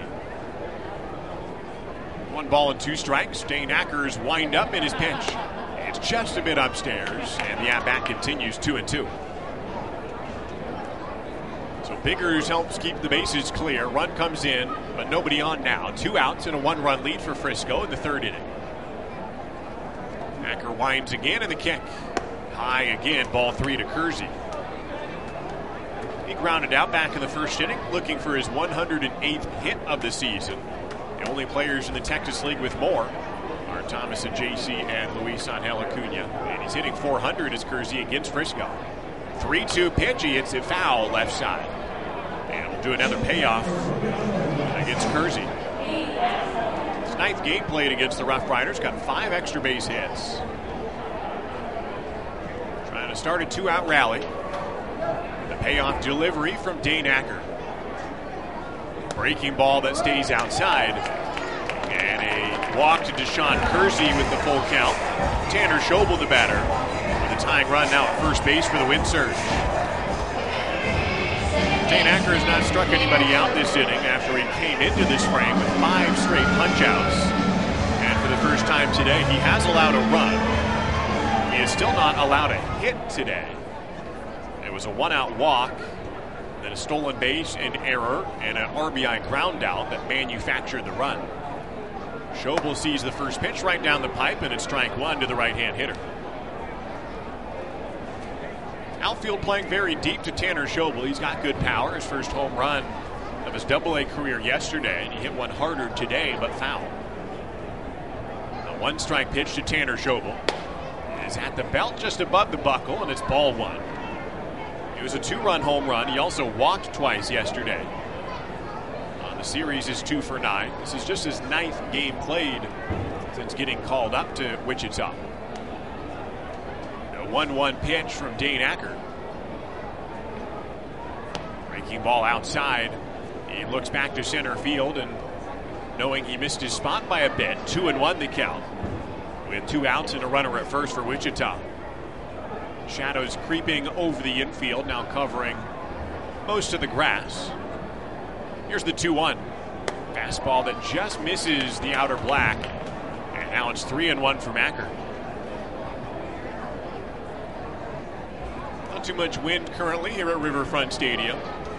S5: One ball and two strikes. Dane Acker's wind up in his pitch. It's just a bit upstairs, and the at-bat continues two and two. So Biggers helps keep the bases clear. Run comes in, but nobody on now. Two outs and a one-run lead for Frisco in the third inning. Acker winds again in the kick. High again, ball three to Kersey. He grounded out back in the first inning, looking for his one hundred eighth hit of the season. The only players in the Texas League with more are Thomas and J C and Luis Angel Acuna. And he's hitting four hundred as Kersey against Frisco. three two pitch, he hits a foul left side. And we'll do another payoff against Kersey. His ninth game played against the Rough Riders, got five extra base hits. Trying to start a two-out rally. The payoff delivery from Dane Acker. Breaking ball that stays outside. And a walk to Deshaun Kersey with the full count. Tanner Schobel, the batter, with a tying run now at first base for the Wind Surge. Dane Acker has not struck anybody out this inning after he came into this frame with five straight punch-outs. And for the first time today, he has allowed a run. He has still not allowed a hit today. It was a one-out walk, then a stolen base, an error, and an R B I ground out that manufactured the run. Schobel sees the first pitch right down the pipe, and it's strike one to the right-hand hitter. Outfield playing very deep to Tanner Schobel. He's got good power. His first home run of his double A career yesterday, and he hit one harder today, but foul. A one-strike pitch to Tanner Schobel is at the belt just above the buckle, and it's ball one. It was a two-run home run. He also walked twice yesterday. Uh, the series is two for nine. This is just his ninth game played since getting called up to Wichita. one one pitch from Dane Acker. Breaking ball outside. He looks back to center field, and knowing he missed his spot by a bit, two and one the count. With two outs and a runner at first for Wichita. Shadows creeping over the infield, now covering most of the grass. Here's the two one. Fastball that just misses the outer black. And now it's three and one from Acker. Not too much wind currently here at Riverfront Stadium.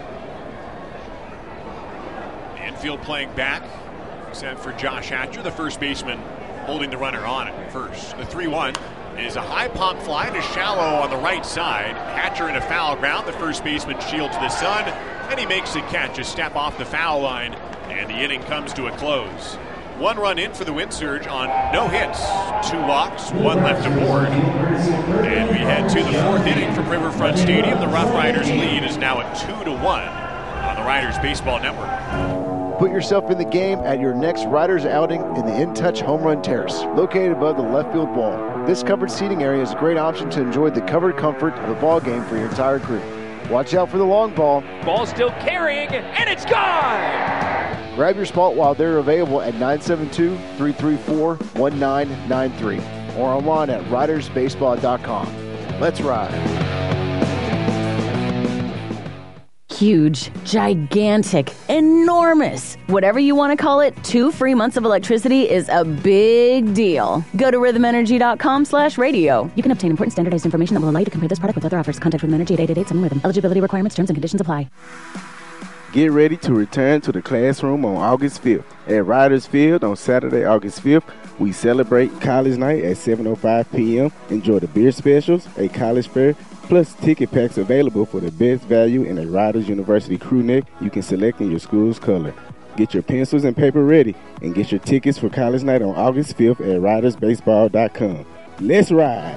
S5: The infield playing back, except for Josh Hatcher, the first baseman, holding the runner on at first. The three one is a high pop fly to shallow on the right side. Hatcher in a foul ground. The first baseman shields the sun, and he makes the catch a step off the foul line, and the inning comes to a close. One run in for the Wind Surge on no hits, two walks, one left aboard. And we head to the fourth inning from Riverfront Stadium. The Rough Riders lead is now at two to one on the Riders Baseball Network.
S6: Put yourself in the game at your next Riders outing in the In Touch Home Run Terrace, located above the left field wall. This covered seating area is a great option to enjoy the covered comfort of a ball game for your entire crew. Watch out for the long ball.
S13: Ball still carrying, and it's gone!
S6: Grab your spot while they're available at nine seven two, three three four, one nine nine three or online at riders baseball dot com. Let's ride.
S4: Huge, gigantic, enormous. Whatever you want to call it, two free months of electricity is a big deal. Go to rhythm energy dot com slash radio. You can obtain important standardized information that will allow you to compare this product with other offers. Contact Rhythm Energy at eight eight eight seven Rhythm. Eligibility requirements, terms, and conditions apply.
S8: Get ready to return to the classroom on August fifth. At Riders Field on Saturday, August fifth, we celebrate College Night at seven oh five p.m. Enjoy the beer specials, a college fair, plus ticket packs available for the best value in a Riders University crew neck you can select in your school's color. Get your pencils and paper ready and get your tickets for College Night on August fifth at riders baseball dot com. Let's ride!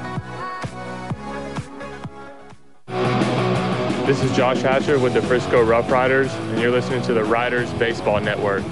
S9: This is Josh Hatcher with the Frisco Rough Riders, and you're listening to the Riders Baseball Network.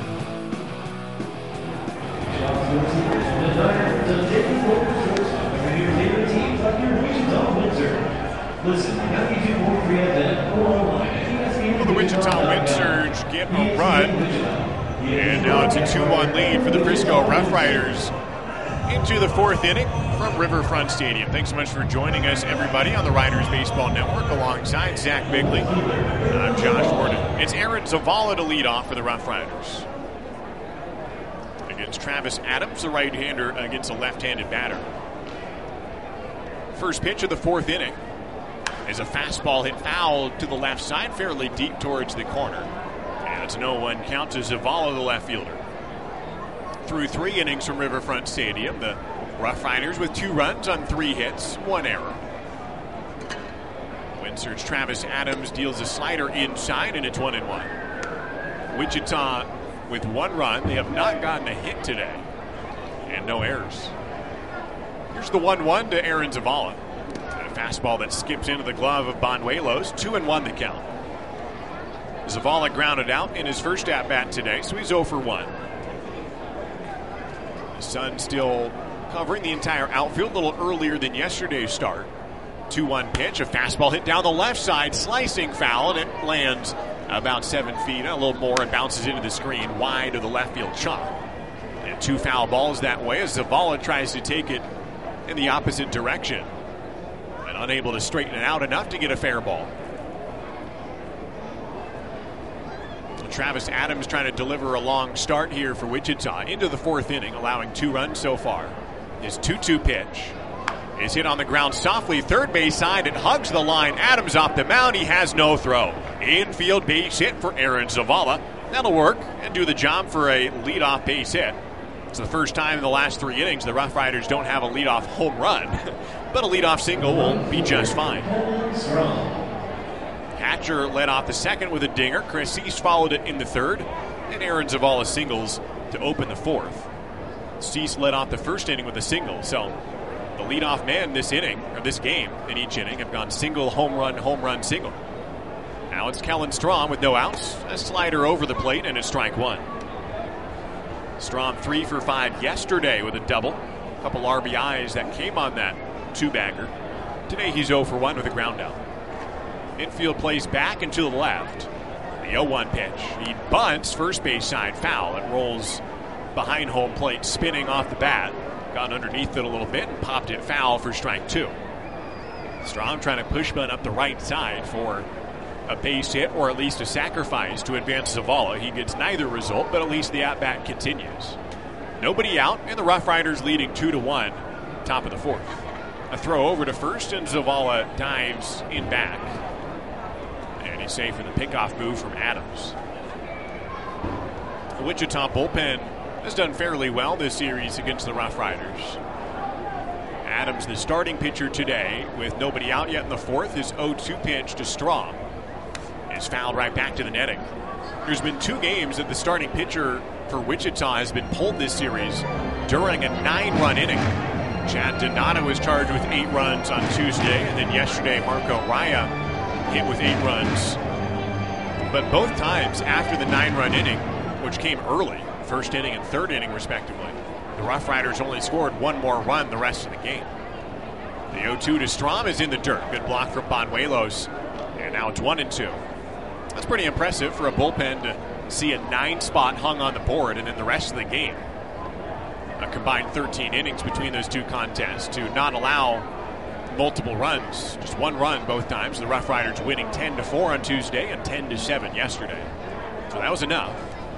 S5: Well, the Wichita Wind Surge get a run, and now it's a two one lead for the Frisco Rough Riders into the fourth inning from Riverfront Stadium. Thanks so much for joining us, everybody, on the Riders Baseball Network alongside Zach Bigley. I'm Josh Gordon. It's Aaron Zavala to lead off for the Rough Riders against Travis Adams, the right-hander, against a left-handed batter. First pitch of the fourth inning is a fastball hit foul to the left side, fairly deep towards the corner. And it's no one count to Zavala, the left fielder. Through three innings from Riverfront Stadium, the Rough Riders with two runs on three hits, one error. Wind Surge Travis Adams deals a slider inside, and it's one and one. Wichita with one run. They have not gotten a hit today, and no errors. Here's the one one to Aaron Zavala. A fastball that skips into the glove of Banuelos. Two and one the count. Zavala grounded out in his first at-bat today, so he's oh for one. The sun still covering the entire outfield a little earlier than yesterday's start. two one pitch, a fastball hit down the left side, slicing foul, and it lands about seven feet, a little more, and bounces into the screen wide of the left field chalk. And two foul balls that way as Zavala tries to take it in the opposite direction, and unable to straighten it out enough to get a fair ball. Travis Adams trying to deliver a long start here for Wichita into the fourth inning, allowing two runs so far. His two two pitch is hit on the ground softly, third base side. It hugs the line. Adams off the mound. He has no throw. Infield base hit for Aaron Zavala. That'll work and do the job for a leadoff base hit. It's the first time in the last three innings the Rough Riders don't have a leadoff home run, but a leadoff single will be just fine. Hatcher led off the second with a dinger. Chris Cease followed it in the third, and Aaron Zavala singles to open the fourth. Cease led off the first inning with a single, so the leadoff man this inning, or this game in each inning, have gone single, home run, home run, single. Now it's Kellen Strom with no outs, a slider over the plate, and a strike one. Strom three for five yesterday with a double, a couple R B Is that came on that two-bagger. Today he's oh for one with a ground out. Infield plays back and to the left. The oh one pitch. He bunts first base side foul. It rolls behind home plate, spinning off the bat. Got underneath it a little bit and popped it foul for strike two. Strom trying to push bunt up the right side for a base hit or at least a sacrifice to advance Zavala. He gets neither result, but at least the at-bat continues. Nobody out, and the Rough Riders leading two to one, top of the fourth. A throw over to first, and Zavala dives in back. And he's safe for the pickoff move from Adams. The Wichita bullpen has done fairly well this series against the Rough Riders. Adams, the starting pitcher today, with nobody out yet in the fourth, his oh two pitch to Strom is fouled right back to the netting. There's been two games that the starting pitcher for Wichita has been pulled this series during a nine-run inning. Chad Donato was charged with eight runs on Tuesday, and then yesterday Marco Raya hit with eight runs. But both times after the nine-run inning, which came early, first inning and third inning respectively, the Rough Riders only scored one more run the rest of the game. The oh two to Strom is in the dirt. Good block from Banuelos, and now it's one and two. That's pretty impressive for a bullpen to see a nine spot hung on the board, and in the rest of the game, a combined thirteen innings between those two contests, to not allow multiple runs. Just one run both times. The Rough Riders winning ten to four on Tuesday and ten to seven yesterday. So that was enough.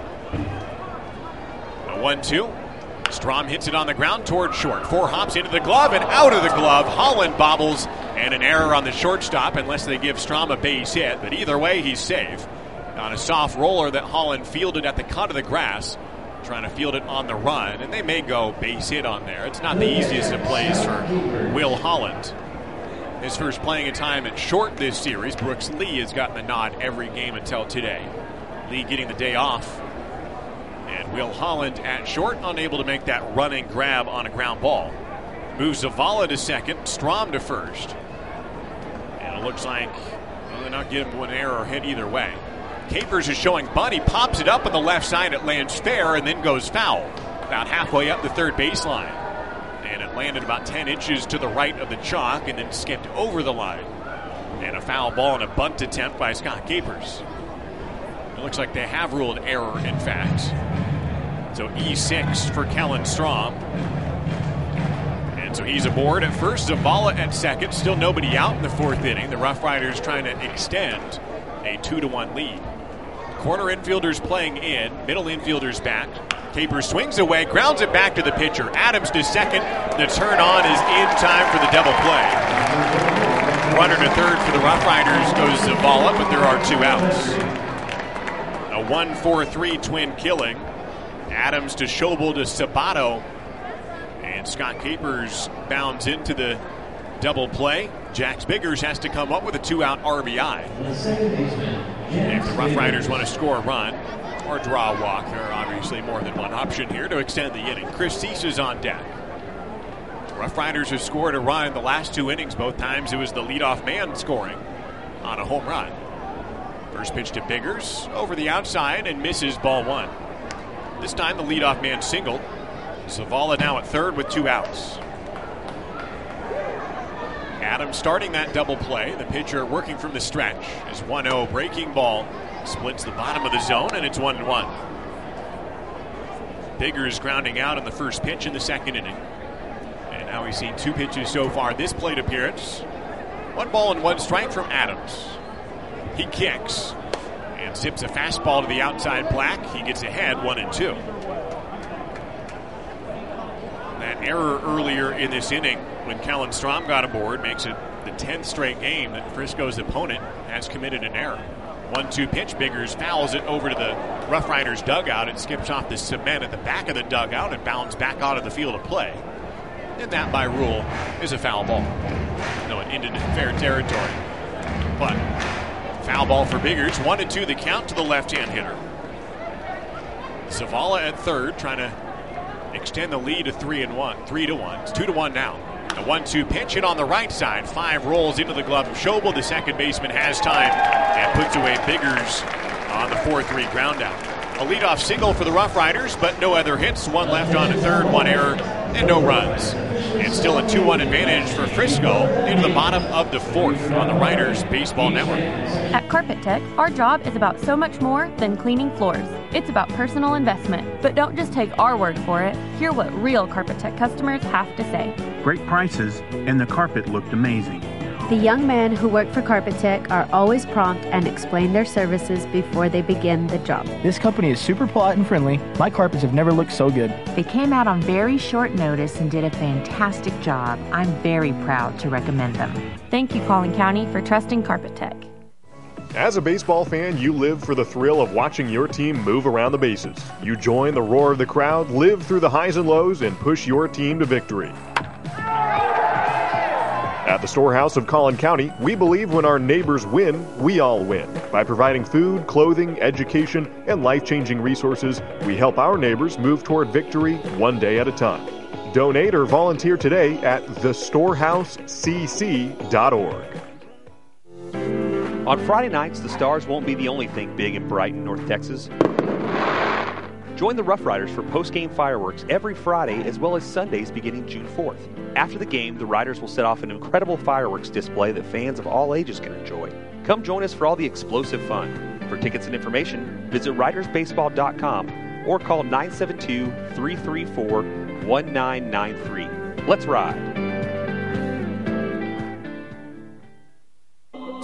S5: A one two. Strom hits it on the ground toward short. Four hops into the glove and out of the glove. Holland bobbles, and an error on the shortstop unless they give Strom a base hit. But either way, he's safe. On a soft roller that Holland fielded at the cut of the grass, trying to field it on the run, and they may go base hit on there. It's not the easiest of plays for Will Holland. His first playing a time at short this series. Brooks Lee has gotten the nod every game until today. Lee getting the day off. And Will Holland at short, unable to make that running grab on a ground ball. Moves Zavala to second, Strom to first. And it looks like well, they're not giving one error or hit either way. Capers is showing bunt. He pops it up on the left side. It lands fair and then goes foul. About halfway up the third baseline. And it landed about ten inches to the right of the chalk and then skipped over the line. And a foul ball and a bunt attempt by Scott Capers. It looks like they have ruled error, in fact. So E six for Kellen Strom. And so he's aboard at first. Zavala at second. Still nobody out in the fourth inning. The Rough Riders trying to extend a two to one lead. Corner infielders playing in. Middle infielders back. Capers swings away, grounds it back to the pitcher. Adams to second. The turn on is in time for the double play. Runner to third for the Rough Riders goes Zavala, but there are two outs. A one four three twin killing. Adams to Schobel to Sabato. And Scott Capers bounds into the double play. Jax Biggers has to come up with a two-out R B I. If the Rough Riders want to score a run or draw a walk, there are obviously more than one option here to extend the inning. Chris Cease is on deck. Rough Riders have scored a run in the last two innings. Both times it was the leadoff man scoring on a home run. First pitch to Biggers over the outside and misses, ball one. This time the leadoff man singled. Zavala now at third with two outs. Adams starting that double play. The pitcher working from the stretch. His one oh breaking ball splits the bottom of the zone, and it's one and one. Biggers grounding out on the first pitch in the second inning. And now we've seen two pitches so far this plate appearance. One ball and one strike from Adams. He kicks and zips a fastball to the outside black. He gets ahead, one and two. That error earlier in this inning when Kellen Strom got aboard makes it the tenth straight game that Frisco's opponent has committed an error. one two pitch, Biggers fouls it over to the Rough Riders dugout. It skips off the cement at the back of the dugout and bounds back out of the field of play. And that, by rule, is a foul ball. No, it ended in fair territory. But foul ball for Biggers. One and two the count to the left-hand hitter. Zavala at third, trying to extend the lead to three and one. Three to one. It's two to one now. A one two pitch hit on the right side. Five rolls into the glove of Schobel. The second baseman has time and puts away Biggers on the four three ground out. A leadoff single for the Rough Riders, but no other hits. One left on the third, one error, and no runs. And still a two one advantage for Frisco into the bottom of the fourth on the Riders Baseball Network.
S20: At Carpet Tech, our job is about so much more than cleaning floors. It's about personal investment. But don't just take our word for it. Hear what real Carpet Tech customers have to say.
S10: Great prices, and the carpet looked amazing.
S22: The young men who work for Carpet Tech are always prompt and explain their services before they begin the job.
S11: This company is super polite and friendly. My carpets have never looked so good.
S24: They came out on very short notice and did a fantastic job. I'm very proud to recommend them.
S20: Thank you, Collin County, for trusting Carpet Tech.
S16: As a baseball fan, you live for the thrill of watching your team move around the bases. You join the roar of the crowd, live through the highs and lows, and push your team to victory. At the Storehouse of Collin County, we believe when our neighbors win, we all win. By providing food, clothing, education, and life-changing resources, we help our neighbors move toward victory one day at a time. Donate or volunteer today at the storehouse c c dot org.
S12: On Friday nights, the Stars won't be the only thing big and bright in North Texas. Join the Rough Riders for post-game fireworks every Friday as well as Sundays beginning June fourth. After the game, the Riders will set off an incredible fireworks display that fans of all ages can enjoy. Come join us for all the explosive fun. For tickets and information, visit riders baseball dot com or call nine seven two, three three four, one nine nine three. Let's ride.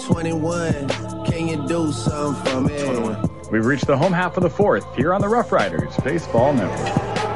S1: twenty-one. Can you do something for me? twenty-one.
S7: We've reached the home half of the fourth here on the Rough Riders Baseball Network.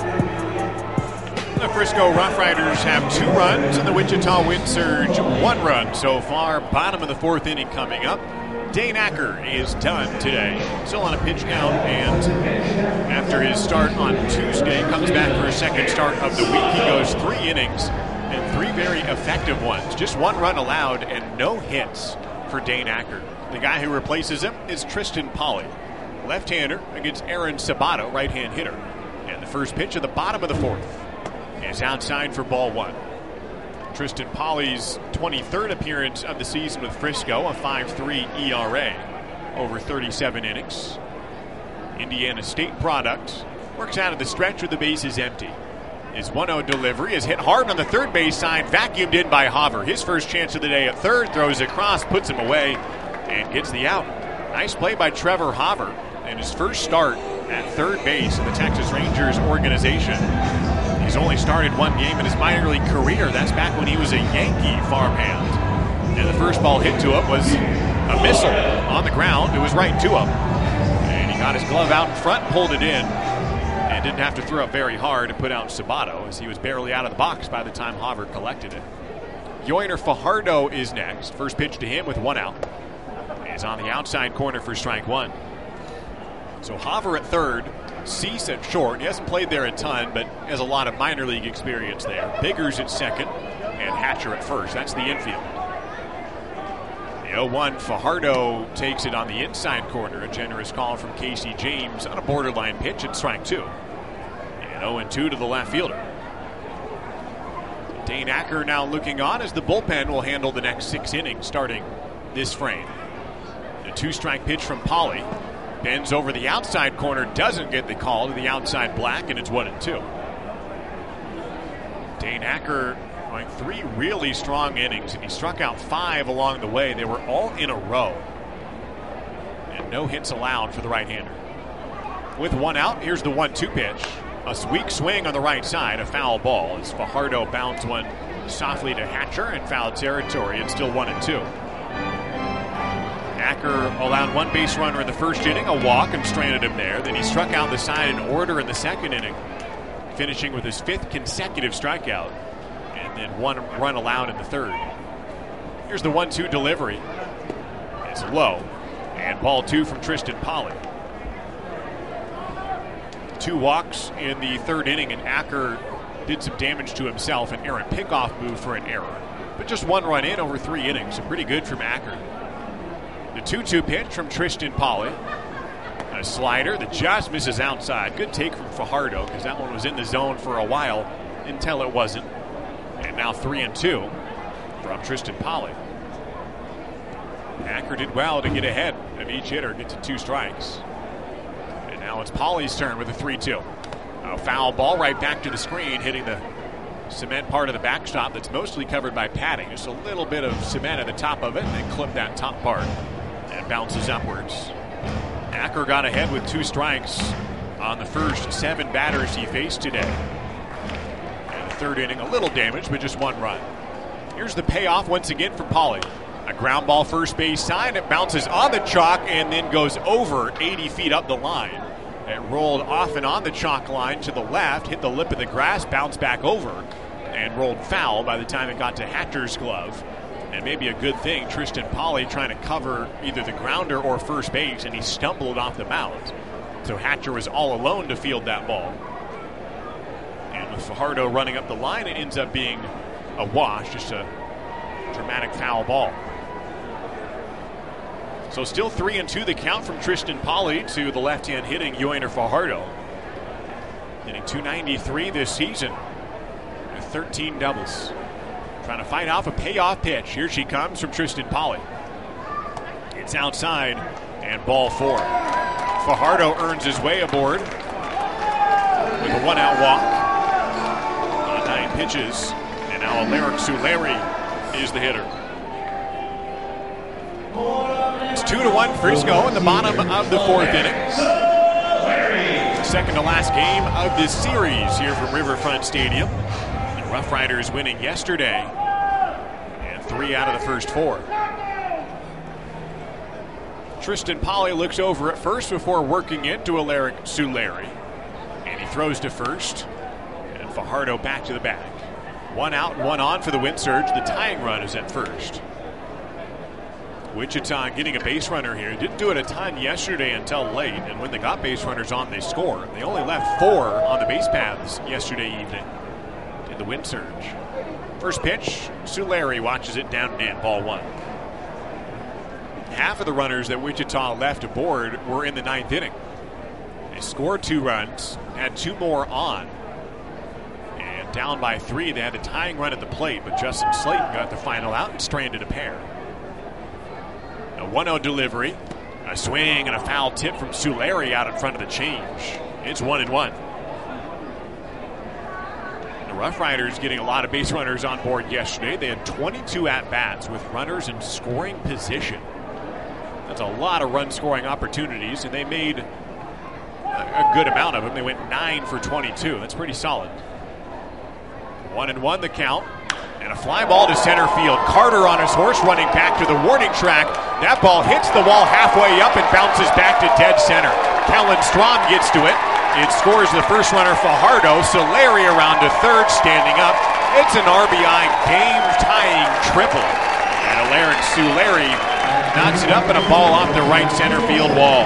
S5: The Frisco Rough Riders have two runs, and the Wichita Wind Surge one run so far. Bottom of the fourth inning coming up. Dane Acker is done today. Still on a pitch count, and after his start on Tuesday, comes back for a second start of the week. He goes three innings and three very effective ones. Just one run allowed and no hits for Dane Acker. The guy who replaces him is Tristan Pauly, left-hander against Aaron Sabato, right-hand hitter. And the first pitch of the bottom of the fourth is outside for ball one. Tristan Pauly's twenty-third appearance of the season with Frisco, a five three E R A over thirty-seven innings. Indiana State product. Works out of the stretch with the bases empty. His one oh delivery is hit hard on the third base side, vacuumed in by Haver. His first chance of the day at third, throws across, puts him away, and gets the out. Nice play by Trevor Haver in his first start at third base in the Texas Rangers organization. He's only started one game in his minor league career. That's back when he was a Yankee farmhand. And the first ball hit to him was a missile on the ground. It was right to him. And he got his glove out in front, pulled it in, and didn't have to throw up very hard to put out Sabato, as he was barely out of the box by the time Haver collected it. Yoiner Fajardo is next. First pitch to him with one out. Is on the outside corner for strike one. So Haver at third, Cease at short. He hasn't played there a ton, but has a lot of minor league experience there. Biggers at second, and Hatcher at first. That's the infield. The oh one, Fajardo takes it on the inside corner. A generous call from Casey James on a borderline pitch at strike two. And oh and two to the left fielder. Dane Acker now looking on as the bullpen will handle the next six innings starting this frame. A two-strike pitch from Pauly. Bends over the outside corner, doesn't get the call to the outside black, and it's one and two. Dane Acker going three really strong innings, and he struck out five along the way. They were all in a row. And no hits allowed for the right-hander. With one out, here's the one two pitch. A weak swing on the right side, a foul ball as Fajardo bounds one softly to Hatcher in foul territory. It's still one and two. Acker allowed one base runner in the first inning, a walk, and stranded him there. Then he struck out the side in order in the second inning, finishing with his fifth consecutive strikeout, and then one run allowed in the third. Here's the one two delivery. It's low, and ball two from Tristan Pauly. Two walks in the third inning, and Acker did some damage to himself. An errant pickoff move for an error. But just one run in over three innings, so pretty good from Acker. The two two pitch from Tristan Pauly. A slider that just misses outside. Good take from Fajardo, because that one was in the zone for a while until it wasn't. And now three and two from Tristan Pauly. Acker did well to get ahead of each hitter, get to two strikes. And now it's Pauly's turn with a three two. A foul ball right back to the screen, hitting the cement part of the backstop that's mostly covered by padding. Just a little bit of cement at the top of it, and then clip that top part. And bounces upwards. Acker got ahead with two strikes on the first seven batters he faced today. And the third inning, a little damage, but just one run. Here's the payoff once again for Pauly. A ground ball first base side. It bounces on the chalk and then goes over eighty feet up the line. It rolled off and on the chalk line to the left, hit the lip of the grass, bounced back over, and rolled foul by the time it got to Hatcher's glove. And maybe a good thing, Tristan Pauly trying to cover either the grounder or first base, and he stumbled off the mound. So Hatcher was all alone to field that ball. And with Fajardo running up the line, it ends up being a wash, just a dramatic foul ball. So still three and two the count from Tristan Pauly to the left-hand hitting Yoiner Fajardo. Hitting two ninety-three this season with thirteen doubles. Trying to fight off a payoff pitch. Here she comes from Tristan Pauly. It's outside and ball four. Fajardo earns his way aboard with a one-out walk on nine pitches. And now Alaric Suleri is the hitter. It's two to one Frisco in the bottom of the fourth inning. Second to last game of this series here from Riverfront Stadium. The Rough Riders winning yesterday, and three out of the first four. Tristan Polley looks over at first before working it to Alaric Sulari. And he throws to first. And Fajardo back to the bag. One out, one on for the Wind Surge. The tying run is at first. Wichita getting a base runner here. Didn't do it a ton yesterday until late. And when they got base runners on, they score. They only left four on the base paths yesterday evening in the Wind Surge. First pitch, Sulari watches it down and in, ball one. Half of the runners that Wichita left aboard were in the ninth inning. They scored two runs, had two more on. And down by three, they had a tying run at the plate, but Justin Slayton got the final out and stranded a pair. A one oh delivery, a swing and a foul tip from Sulari out in front of the change. It's one and one. The Rough Riders getting a lot of base runners on board yesterday. They had twenty-two at-bats with runners in scoring position. That's a lot of run-scoring opportunities, and they made a, a good amount of them. They went nine for twenty-two. That's pretty solid. One and one the count. And a fly ball to center field. Carter on his horse running back to the warning track. That ball hits the wall halfway up and bounces back to dead center. Kellen Strom gets to it. It scores the first runner, Fajardo. Sulari around to third, standing up. It's an R B I game-tying triple. And Alaric Sulari knocks it up and a ball off the right center field wall.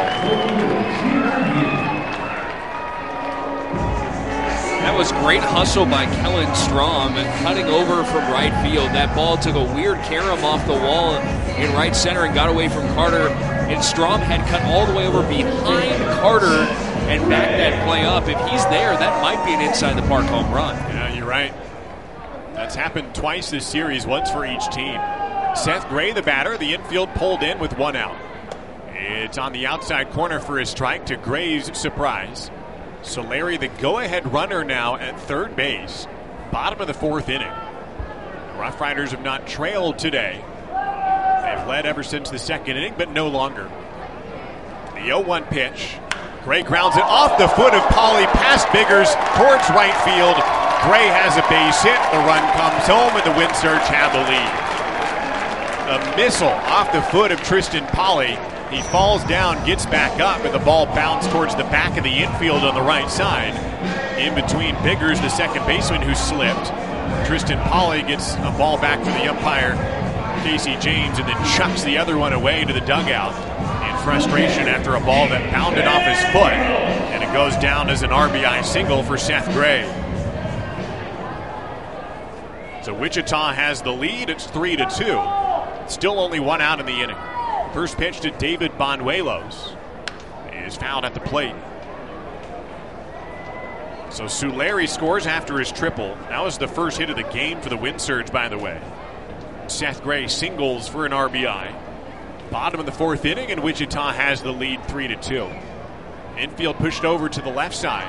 S17: That was great hustle by Kellen Strom and cutting over from right field. That ball took a weird carom off the wall in right center and got away from Carter. And Strom had cut all the way over behind Carter and backed that play up. If he's there, that might be an inside the park home run.
S5: Yeah, you're right. That's happened twice this series, once for each team. Seth Gray, the batter, the infield pulled in with one out. It's on the outside corner for his strike to Gray's surprise. Sulari, the go-ahead runner now at third base, bottom of the fourth inning. The Rough Riders have not trailed today. They've led ever since the second inning, but no longer. The oh one pitch. Gray grounds it off the foot of Polley, past Biggers, towards right field. Gray has a base hit. The run comes home, and the Wind Surge have the lead. A missile off the foot of Tristan Polley. He falls down, gets back up, and the ball bounced towards the back of the infield on the right side. In between Biggers, the second baseman who slipped. Tristan Polley gets a ball back for the umpire, Casey James, and then chucks the other one away to the dugout in frustration after a ball that bounded off his foot. And it goes down as an R B I single for Seth Gray. So Wichita has the lead. It's three to two. Still only one out in the inning. First pitch to David Banuelos is fouled at the plate. So Sulari scores after his triple. That was the first hit of the game for the Wind Surge, by the way. Seth Gray singles for an R B I. Bottom of the fourth inning, and Wichita has the lead three to two. Infield pushed over to the left side.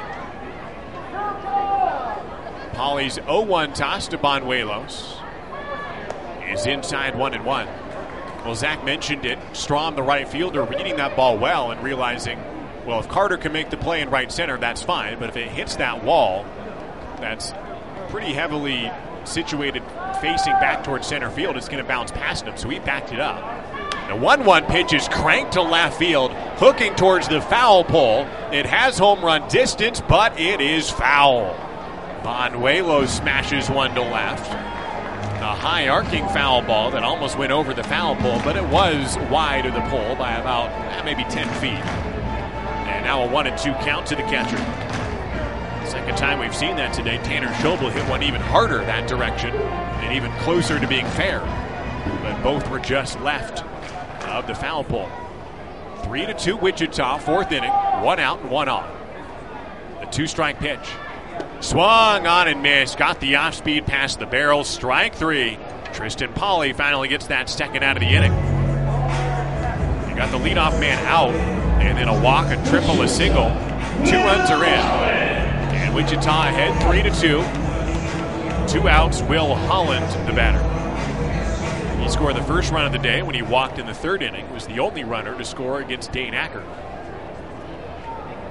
S5: Polley's oh one toss to Banuelos is inside one and one. Well, Zach mentioned it. Strom, the right fielder, reading that ball well and realizing, well, if Carter can make the play in right center, that's fine. But if it hits that wall, that's pretty heavily situated facing back towards center field, it's going to bounce past him. So he backed it up. The one one pitch is cranked to left field, hooking towards the foul pole. It has home run distance, but it is foul. Banuelos smashes one to left. A high arcing foul ball that almost went over the foul pole, but it was wide of the pole by about eh, maybe ten feet. And now a one and two count to the catcher. Second time we've seen that today. Tanner Schobel hit one even harder that direction and even closer to being fair. But both were just left of the foul pole. Three to two Wichita, fourth inning, one out and one on. The two-strike pitch. Swung on and missed. Got the off-speed past the barrel. Strike three. Tristan Polley finally gets that second out of the inning. He got the leadoff man out, and then a walk, a triple, a single. Two runs are in. And Wichita ahead three to two. Two outs. Will Holland, the batter. He scored the first run of the day when he walked in the third inning. Was the only runner to score against Dane Acker.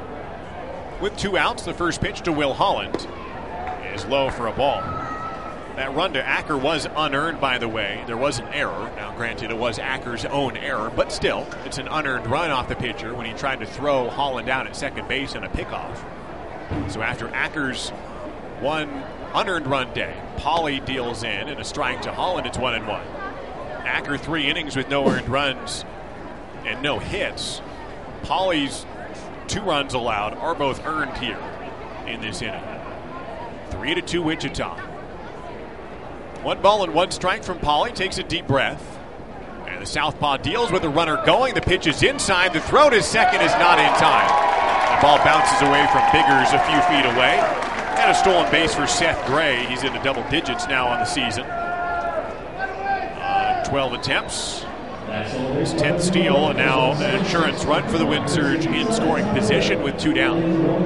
S5: With two outs, the first pitch to Will Holland is low for a ball. That run to Acker was unearned, by the way. There was an error. Now, granted, it was Acker's own error, but still, it's an unearned run off the pitcher when he tried to throw Holland down at second base on a pickoff. So after Acker's one unearned run day, Pauly deals in, and a strike to Holland. It's one and one. Acker three innings with no earned runs and no hits. Pauly's two runs allowed are both earned here in this inning. Three to two Wichita. One ball and one strike from Pauly. Takes a deep breath. And the southpaw deals with the runner going. The pitch is inside. The throw to second is not in time. The ball bounces away from Biggers a few feet away. And a stolen base for Seth Gray. He's into double digits now on the season. Uh, twelve attempts. His tenth steal, and now an insurance run for the Wind Surge in scoring position with two down.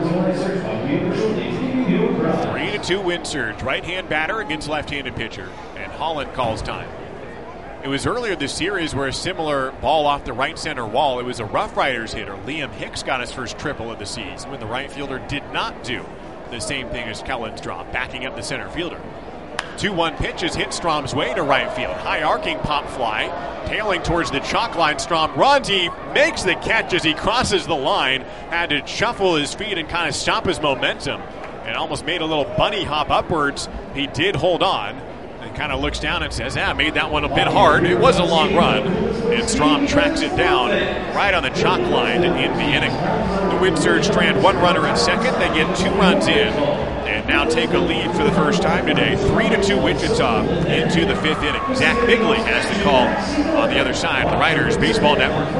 S5: Three to two Wind Surge. Right-hand batter against left-handed pitcher, and Holland calls time. It was earlier this series where a similar ball off the right center wall. It was a Rough Riders hitter. Liam Hicks got his first triple of the season when the right fielder did not do the same thing as Kellen's drop, backing up the center fielder. two one pitches hit Strom's way to right field. High arcing pop fly, tailing towards the chalk line. Strom runs. He makes the catch as he crosses the line. Had to shuffle his feet and kind of stop his momentum, and almost made a little bunny hop upwards. He did hold on and kind of looks down and says, yeah, made that one a bit hard. It was a long run, and Strom tracks it down right on the chalk line to end the inning. The Wind Surge strand one runner at second. They get two runs in and now take a lead for the first time today. Three to two Wichita into the fifth inning. Zach Bigley has the call on the other side. The Riders Baseball Network.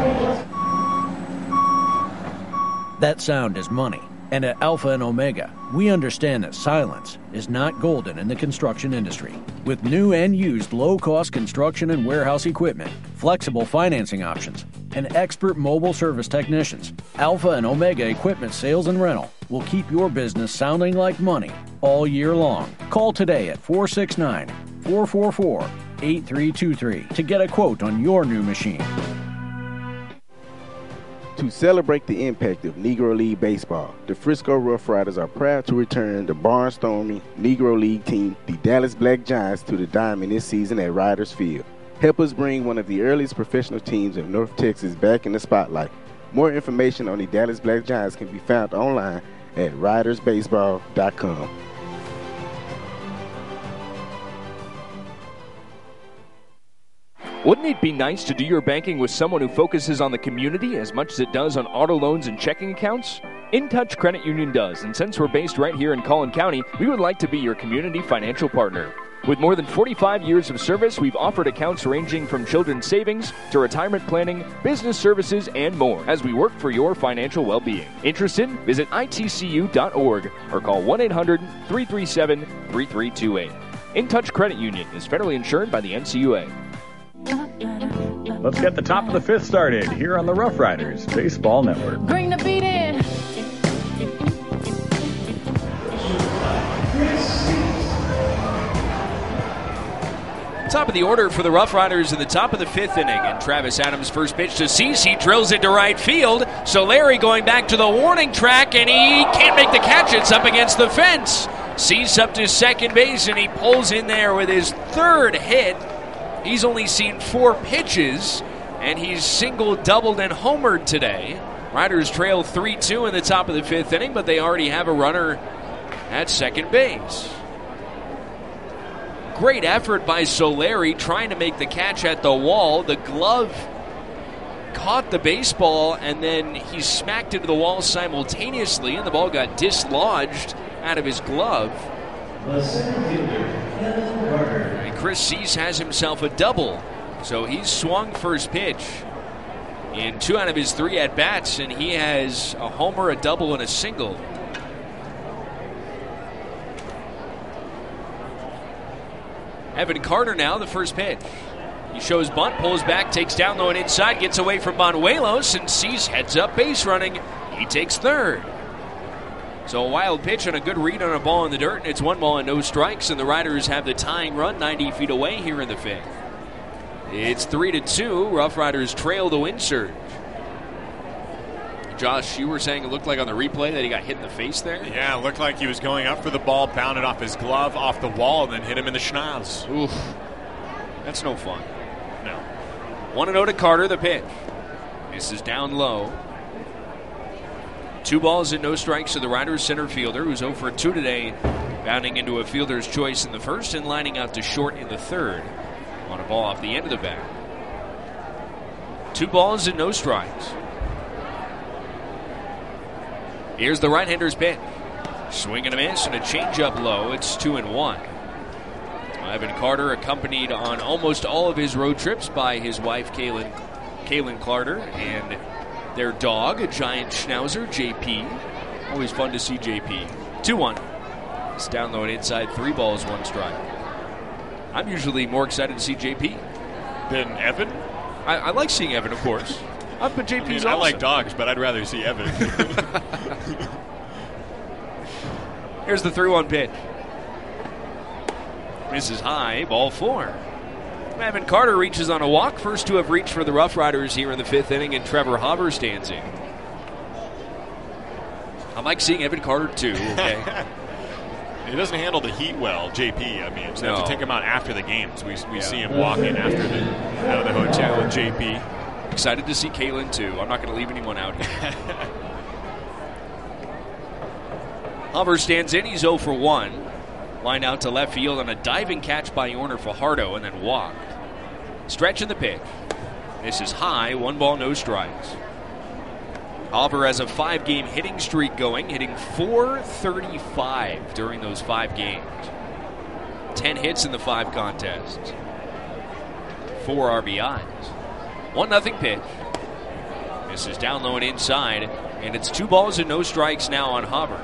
S14: That sound is money. And at Alpha and Omega, we understand that silence is not golden in the construction industry. With new and used low-cost construction and warehouse equipment, flexible financing options, and expert mobile service technicians, Alpha and Omega Equipment Sales and Rental will keep your business sounding like money all year long. Call today at four six nine, four four four, eight three two three to get a quote on your new machine.
S8: To celebrate the impact of Negro League baseball, the Frisco Rough Riders are proud to return the barnstorming Negro League team, the Dallas Black Giants, to the diamond this season at Riders Field. Help us bring one of the earliest professional teams in North Texas back in the spotlight. More information on the Dallas Black Giants can be found online at riders baseball dot com.
S13: Wouldn't it be nice to do your banking with someone who focuses on the community as much as it does on auto loans and checking accounts? InTouch Credit Union does, and since we're based right here in Collin County, we would like to be your community financial partner. With more than forty-five years of service, we've offered accounts ranging from children's savings to retirement planning, business services, and more as we work for your financial well-being. Interested? Visit I T C U dot org or call one eight hundred, three three seven, three three two eight. InTouch Credit Union is federally insured by the N C U A.
S7: Let's get the top of the fifth started here on the Rough Riders Baseball Network.
S18: Bring the beat in.
S17: Top of the order for the Rough Riders in the top of the fifth inning. And Travis Adams' first pitch to Cease. He drills it to right field. Solari going back to the warning track, and he can't make the catch. It's up against the fence. Cease up to second base, and he pulls in there with his third hit. He's only seen four pitches, and he's singled, doubled, and homered today. Riders trail three two in the top of the fifth inning, but they already have a runner at second base. Great effort by Solari trying to make the catch at the wall. The glove caught the baseball, and then he smacked into the wall simultaneously, and the ball got dislodged out of his glove. And Chris Cease has himself a double. So he's swung first pitch in two out of his three at-bats, and he has a homer, a double, and a single. Evan Carter now, the first pitch. He shows bunt, pulls back, takes down low and inside, gets away from Banuelos, and Cease heads up base running. He takes third. So a wild pitch and a good read on a ball in the dirt, and it's one ball and no strikes, and the Riders have the tying run ninety feet away here in the fifth. It's three to two. Rough Riders trail the Wind Surge. Josh, you were saying it looked like on the replay that he got hit in the face there?
S5: Yeah, it looked like he was going up for the ball, bounded off his glove, off the wall, and then hit him in the schnoz.
S17: Oof. That's no fun.
S5: No.
S17: one and oh to Carter, the pitch. This is down low. Two balls and no strikes to the Riders center fielder, who's oh for two today, bounding into a fielder's choice in the first and lining out to short in the third on a ball off the end of the bat. Two balls and no strikes. Here's the right-hander's pitch. Swing and a miss and a changeup low. It's two and one. Evan Carter, accompanied on almost all of his road trips by his wife, Kaylin, Kaylin Carter, and their dog, a giant schnauzer, J P. Always fun to see J P. two one. It's down low and inside, three balls, one strike. I'm usually more excited to see J P
S5: than Evan.
S17: I, I like seeing Evan, of course. Uh, but J P's
S5: I, mean,
S17: awesome.
S5: I like dogs, but I'd rather see Evan.
S17: Here's the three one pitch. Misses high, ball four. Evan Carter reaches on a walk. First to have reached for the Rough Riders here in the fifth inning, and Trevor Hauber stands in. I like seeing Evan Carter too, okay?
S5: He doesn't handle the heat well, J P. I mean, so
S17: No.
S5: have to take him out after the games. We, we
S17: Yeah.
S5: see him walking after the out of the hotel with J P.
S17: Excited to see Kaylin too. I'm not going to leave anyone out here. Hauber stands in. He's oh for one. Lined out to left field on a diving catch by Yorner Fajardo and then walked. Stretch in the pitch. This is high. One ball, no strikes. Hauber has a five-game hitting streak going, hitting four thirty-five during those five games. Ten hits in the five contests. Four R B Is. One nothing pitch. This is down low and inside, and it's two balls and no strikes now on Hauber.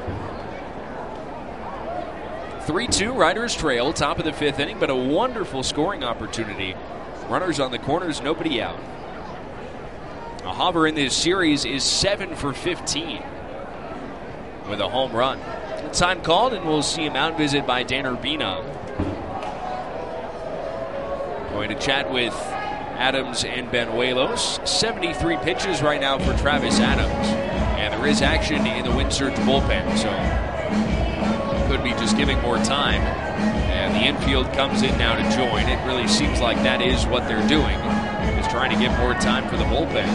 S17: three two, Riders trail, top of the fifth inning, but a wonderful scoring opportunity. Runners on the corners, nobody out. Now, Hauber in this series is seven for fifteen with a home run. Time called, and we'll see a mound visit by Dan Urbina. Going to chat with Adams and Benuelos. seventy-three pitches right now for Travis Adams. And there is action in the Windsurge bullpen, so could be just giving more time. And the infield comes in now to join. It really seems like that is what they're doing, is trying to get more time for the bullpen.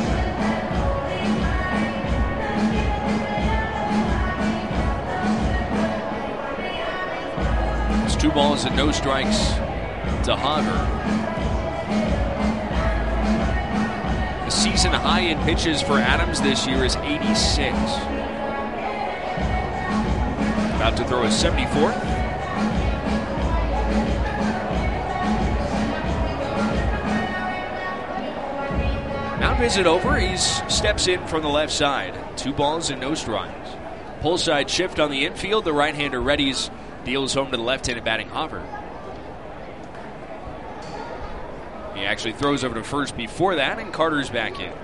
S17: It's two balls and no strikes to Hauber. The season high in pitches for Adams this year is eighty-six. About to throw a seventy-four. Mound visit over. He steps in from the left side. Two balls and no strikes. Pull side shift on the infield. The right-hander readies. Deals home to the left-handed batting Hauber. He actually throws over to first before that, and Carter's back in.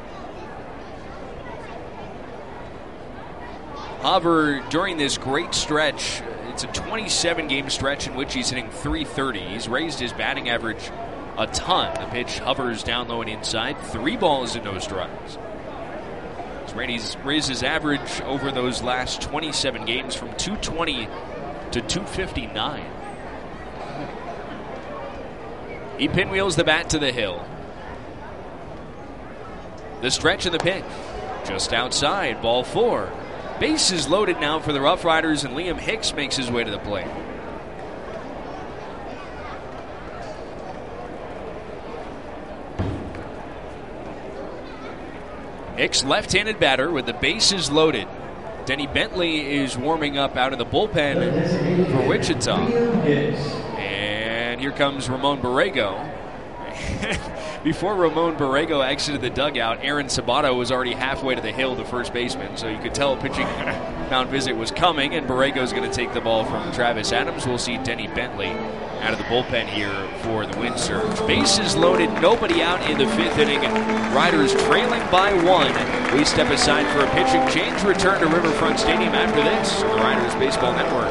S17: Hauber, during this great stretch, it's a twenty-seven game stretch in which he's hitting three thirty. He's raised his batting average a ton. The pitch hovers down low and inside. Three balls and no strikes. He's raised his average over those last twenty-seven games from two twenty to two fifty-nine. He pinwheels the bat to the hill. The stretch of the pitch. Just outside, ball four. Bases loaded now for the Rough Riders, and Liam Hicks makes his way to the plate. Hicks, left-handed batter with the bases loaded. Denny Bentley is warming up out of the bullpen for Wichita. And here comes Ramon Borrego. Before Ramon Borrego exited the dugout, Aaron Sabato was already halfway to the hill to first baseman, so you could tell a pitching mound visit was coming, and Borrego's going to take the ball from Travis Adams. We'll see Denny Bentley out of the bullpen here for the Windsurge. Bases loaded, nobody out in the fifth inning. Riders trailing by one. We step aside for a pitching change. Return to Riverfront Stadium after this on the Riders Baseball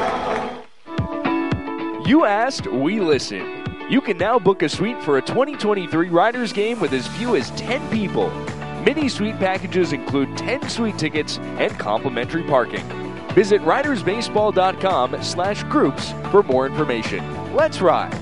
S17: Network.
S13: You asked, we listened. You can now book a suite for a twenty twenty-three Riders game with as few as ten people. Mini suite packages include ten suite tickets and complimentary parking. Visit ridersbaseball.com slash groups for more information. Let's ride.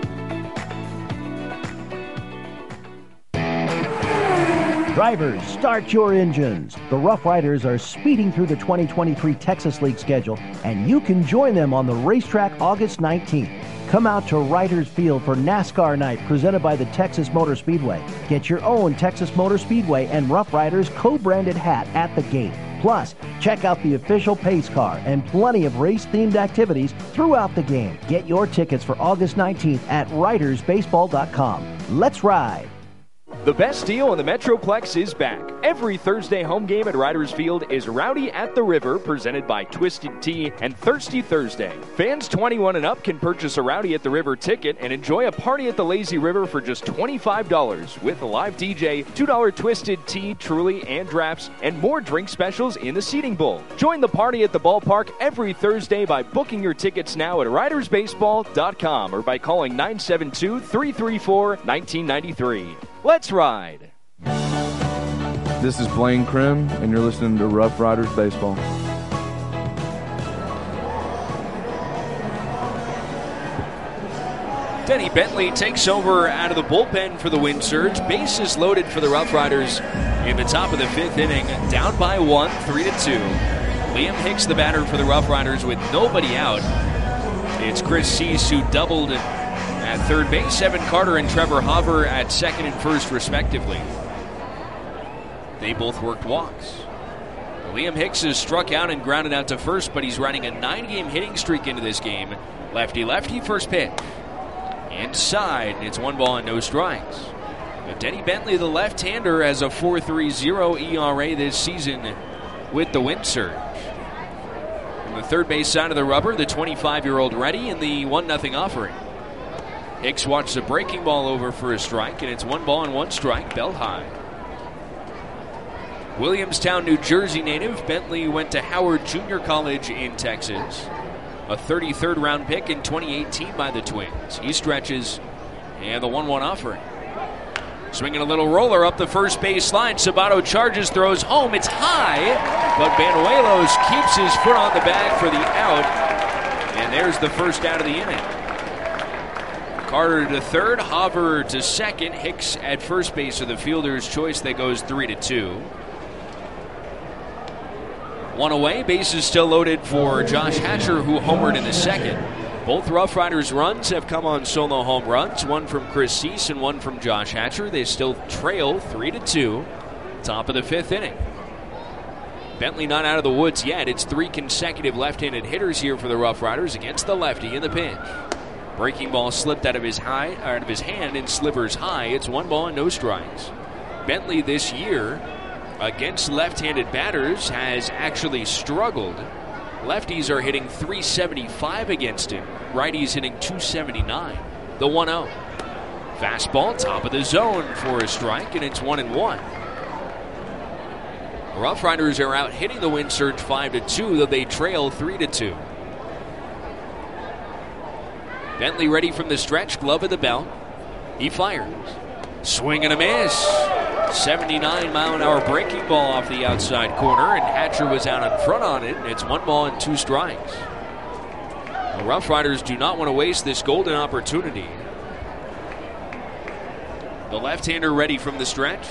S18: Drivers, start your engines. The Rough Riders are speeding through the twenty twenty-three Texas League schedule, and you can join them on the racetrack August nineteenth. Come out to Riders Field for NASCAR Night presented by the Texas Motor Speedway. Get your own Texas Motor Speedway and Rough Riders co-branded hat at the gate. Plus, check out the official pace car and plenty of race-themed activities throughout the game. Get your tickets for August nineteenth at riders baseball dot com. Let's ride.
S13: The best deal in the Metroplex is back. Every Thursday home game at Riders Field is Rowdy at the River, presented by Twisted Tea and Thirsty Thursday. Fans twenty-one and up can purchase a Rowdy at the River ticket and enjoy a party at the Lazy River for just twenty-five dollars with a live D J, two dollar Twisted Tea, Truly, and Drafts, and more drink specials in the seating bowl. Join the party at the ballpark every Thursday by booking your tickets now at riders baseball dot com or by calling nine seven two, three three four, one nine nine three. Let's ride.
S19: This is Blaine Krim, and you're listening to Rough Riders Baseball.
S17: Denny Bentley takes over out of the bullpen for the Wind Surge. Bases loaded for the Rough Riders in the top of the fifth inning. Down by one, three to two. Liam Hicks, the batter for the Rough Riders, with nobody out. It's Chris Cease who doubled at third base. Evan Carter and Trevor Hover at second and first, respectively. They both worked walks. Liam Hicks has struck out and grounded out to first, but he's running a nine-game hitting streak into this game. Lefty-lefty, first pitch. Inside, and it's one ball and no strikes. But Denny Bentley, the left-hander, has a four point three oh E R A this season with the Wind Surge. From the third base side of the rubber, the twenty-five-year-old Reddy in the one nothing offering. Hicks watches a breaking ball over for a strike, and it's one ball and one strike, belt high. Williamstown, New Jersey native, Bentley went to Howard Junior College in Texas. A thirty-third round pick in twenty eighteen by the Twins. He stretches, and the one one offering. Swinging a little roller up the first base line. Sabato charges, throws home. It's high, but Banuelos keeps his foot on the bag for the out, and there's the first out of the inning. Carter to third, Hover to second, Hicks at first base, so the fielder's choice that goes three to two. One away, bases still loaded for Josh Hatcher, who homered in the second. Both Rough Riders runs have come on solo home runs, one from Chris Cease and one from Josh Hatcher. They still trail three to two, top of the fifth inning. Bentley not out of the woods yet. It's three consecutive left-handed hitters here for the Rough Riders against the lefty in the pinch. Breaking ball slipped out of his high, out of his hand and slivers high. It's one ball and no strikes. Bentley this year against left-handed batters has actually struggled. Lefties are hitting three seventy-five against him. Righties hitting two seventy-nine. The one oh. Fastball, top of the zone for a strike, and it's one and one. Rough Riders are out hitting the Wind Surge five to two, though they trail three to two. Bentley ready from the stretch, glove of the belt. He fires. Swing and a miss. seventy-nine mile an hour breaking ball off the outside corner, and Hatcher was out in front on it, and it's one ball and two strikes. The Rough Riders do not want to waste this golden opportunity. The left-hander ready from the stretch.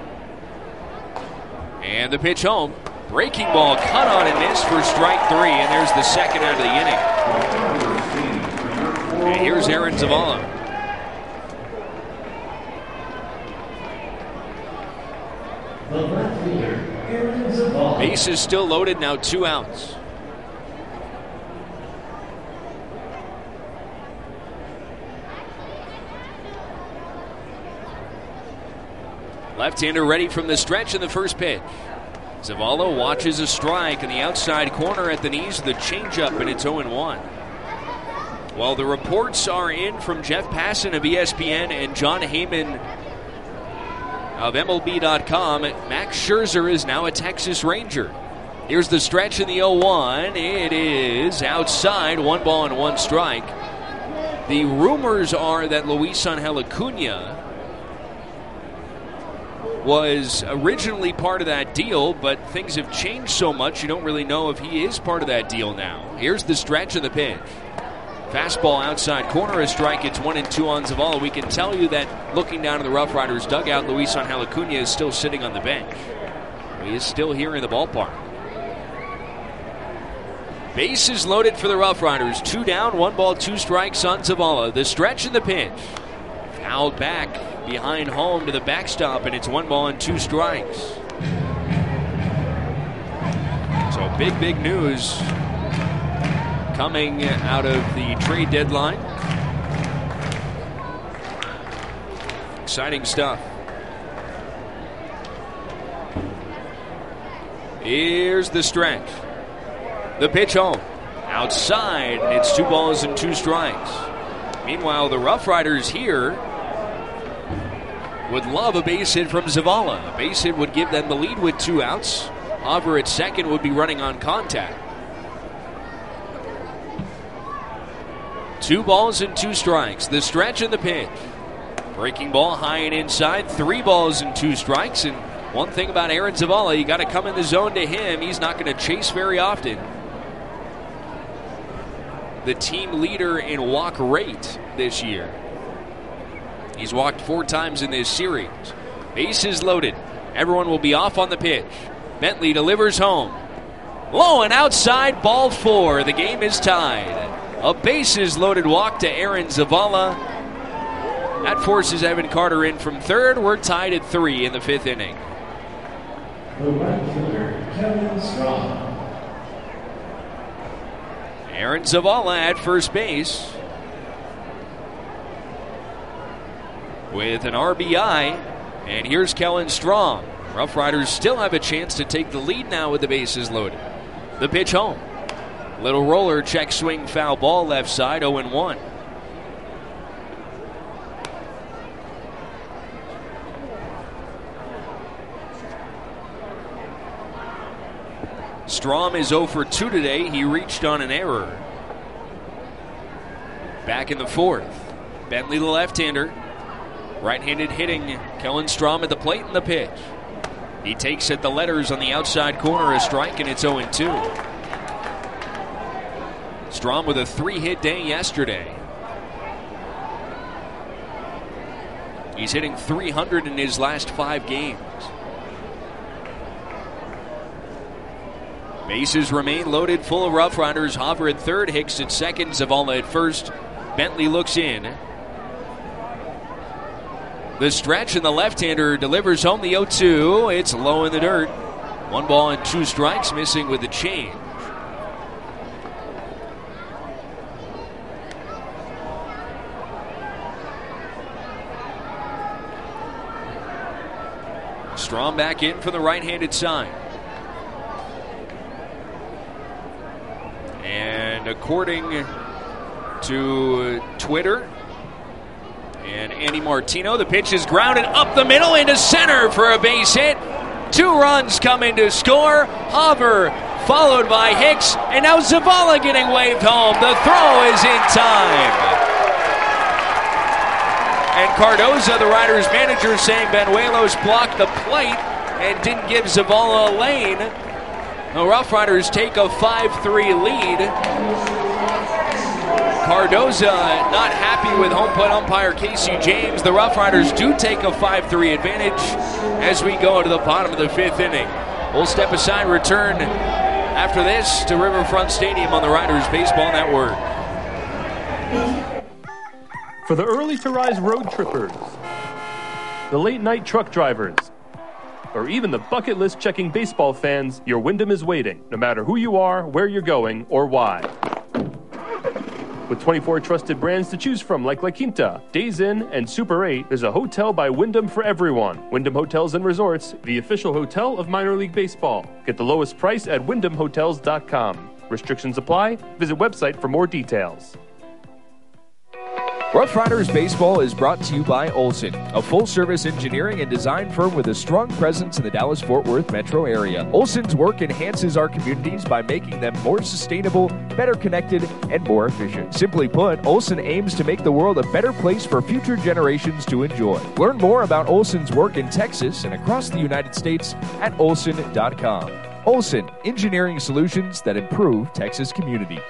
S17: And the pitch home. Breaking ball cut on and missed for strike three, and there's the second out of the inning. And here's Aaron Zavala. Base is still loaded, now two outs. Left-hander ready from the stretch in the first pitch. Zavala watches a strike in the outside corner at the knees of the changeup, and it's oh and one. Well, the reports are in from Jeff Passan of E S P N and John Heyman of M L B dot com. Max Scherzer is now a Texas Ranger. Here's the stretch in the oh one. It is outside, one ball and one strike. The rumors are that Luis Angel Acuna was originally part of that deal, but things have changed so much you don't really know if he is part of that deal now. Here's the stretch of the pitch. Fastball outside corner, a strike. It's one and two on Zavala. We can tell you that looking down to the Rough Riders dugout, Luis Angel Acuna is still sitting on the bench. He is still here in the ballpark. Bases loaded for the Rough Riders. Two down, one ball, two strikes on Zavala. The stretch and the pitch. Fouled back behind home to the backstop, and it's one ball and two strikes. So big, big news coming out of the trade deadline. Exciting stuff. Here's the stretch. The pitch home. Outside, it's two balls and two strikes. Meanwhile, the Rough Riders here would love a base hit from Zavala. A base hit would give them the lead with two outs. Hopper at second would be running on contact. Two balls and two strikes. The stretch and the pitch. Breaking ball high and inside. Three balls and two strikes. And one thing about Aaron Zavala, you got to come in the zone to him. He's not going to chase very often. The team leader in walk rate this year. He's walked four times in this series. Bases loaded. Everyone will be off on the pitch. Bentley delivers home. Low and outside, ball four. The game is tied. A bases loaded walk to Aaron Zavala. That forces Evan Carter in from third. We're tied at three in the fifth inning. Aaron Zavala at first base with an R B I. And here's Kellen Strong. Rough Riders still have a chance to take the lead now with the bases loaded. The pitch home. Little roller, check swing, foul ball left side, oh and one. Strom is oh for two today. He reached on an error. Back in the fourth. Bentley the left-hander. Right-handed hitting. Kellen Strom at the plate and the pitch. He takes at the letters on the outside corner, a strike, and it's oh and two. Strom with a three-hit day yesterday. He's hitting three hundred in his last five games. Bases remain loaded, full of Rough Riders. Hopper at third, Hicks at second, Zavala at first. Bentley looks in. The stretch and the left-hander delivers home the oh two. It's low in the dirt. One ball and two strikes, missing with the change. Strom back in for the right-handed side. And according to Twitter and Andy Martino, the pitch is grounded up the middle into center for a base hit. Two runs come in to score. Hopper followed by Hicks, and now Zavala getting waved home. The throw is in time. And Cardoza, the Riders manager, saying Banuelos blocked the plate and didn't give Zavala a lane. The Rough Riders take a five three lead. Cardoza not happy with home plate umpire Casey James. The Rough Riders do take a five three advantage as we go to the bottom of the fifth inning. We'll step aside, return after this to Riverfront Stadium on the Riders Baseball Network.
S2: For the early to rise road trippers, the late night truck drivers, or even the bucket list checking baseball fans, your Wyndham is waiting, no matter who you are, where you're going, or why. With twenty-four trusted brands to choose from like La Quinta, Days Inn, and Super eight, there's a hotel by Wyndham for everyone. Wyndham Hotels and Resorts, the official hotel of minor league baseball. Get the lowest price at wyndham hotels dot com. Restrictions apply. Visit website for more details.
S13: Rough Riders Baseball is brought to you by Olson, a full-service engineering and design firm with a strong presence in the Dallas-Fort Worth metro area. Olson's work enhances our communities by making them more sustainable, better connected, and more efficient. Simply put, Olson aims to make the world a better place for future generations to enjoy. Learn more about Olson's work in Texas and across the United States at olson dot com. Olson, engineering solutions that improve Texas communities.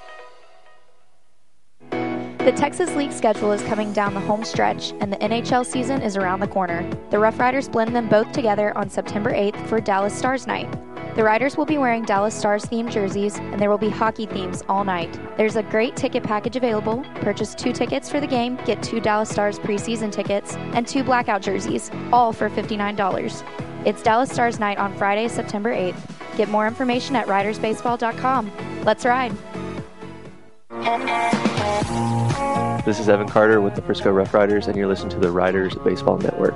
S3: The Texas League schedule is coming down the home stretch, and the N H L season is around the corner. The Rough Riders blend them both together on September eighth for Dallas Stars Night. The Riders will be wearing Dallas Stars-themed jerseys, and there will be hockey themes all night. There's a great ticket package available. Purchase two tickets for the game, get two Dallas Stars preseason tickets, and two blackout jerseys, all for fifty-nine dollars. It's Dallas Stars Night on Friday, September eighth. Get more information at riders baseball dot com. Let's ride!
S15: This is Evan Carter with the Frisco Rough Riders, and you're listening to the Riders Baseball Network.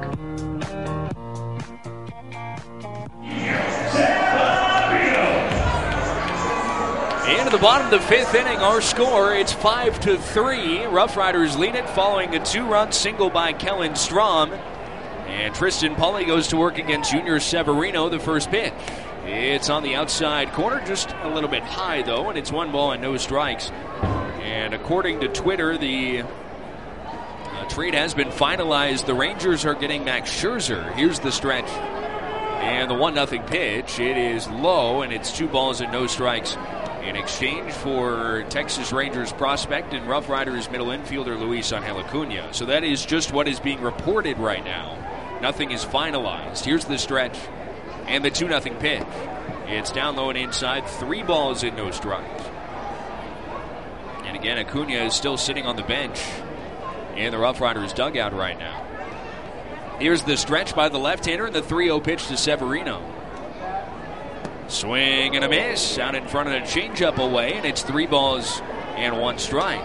S17: Into the bottom of the fifth inning, our score, it's five to three. Rough Riders lead it following a two-run single by Kellen Strom. And Tristan Pauly goes to work against Junior Severino, the first pitch. It's on the outside corner, just a little bit high, though, and it's one ball and no strikes. And according to Twitter, the uh, trade has been finalized. The Rangers are getting Max Scherzer. Here's the stretch. And the one nothing pitch. It is low, and it's two balls and no strikes in exchange for Texas Rangers prospect and Rough Riders middle infielder Luis Angel Acuna. So that is just what is being reported right now. Nothing is finalized. Here's the stretch and the two nothing pitch. It's down low and inside. Three balls and no strikes. And again, Acuna is still sitting on the bench in the Rough Riders dugout right now. Here's the stretch by the left-hander and the three oh pitch to Severino. Swing and a miss out in front of the changeup away, and it's three balls and one strike.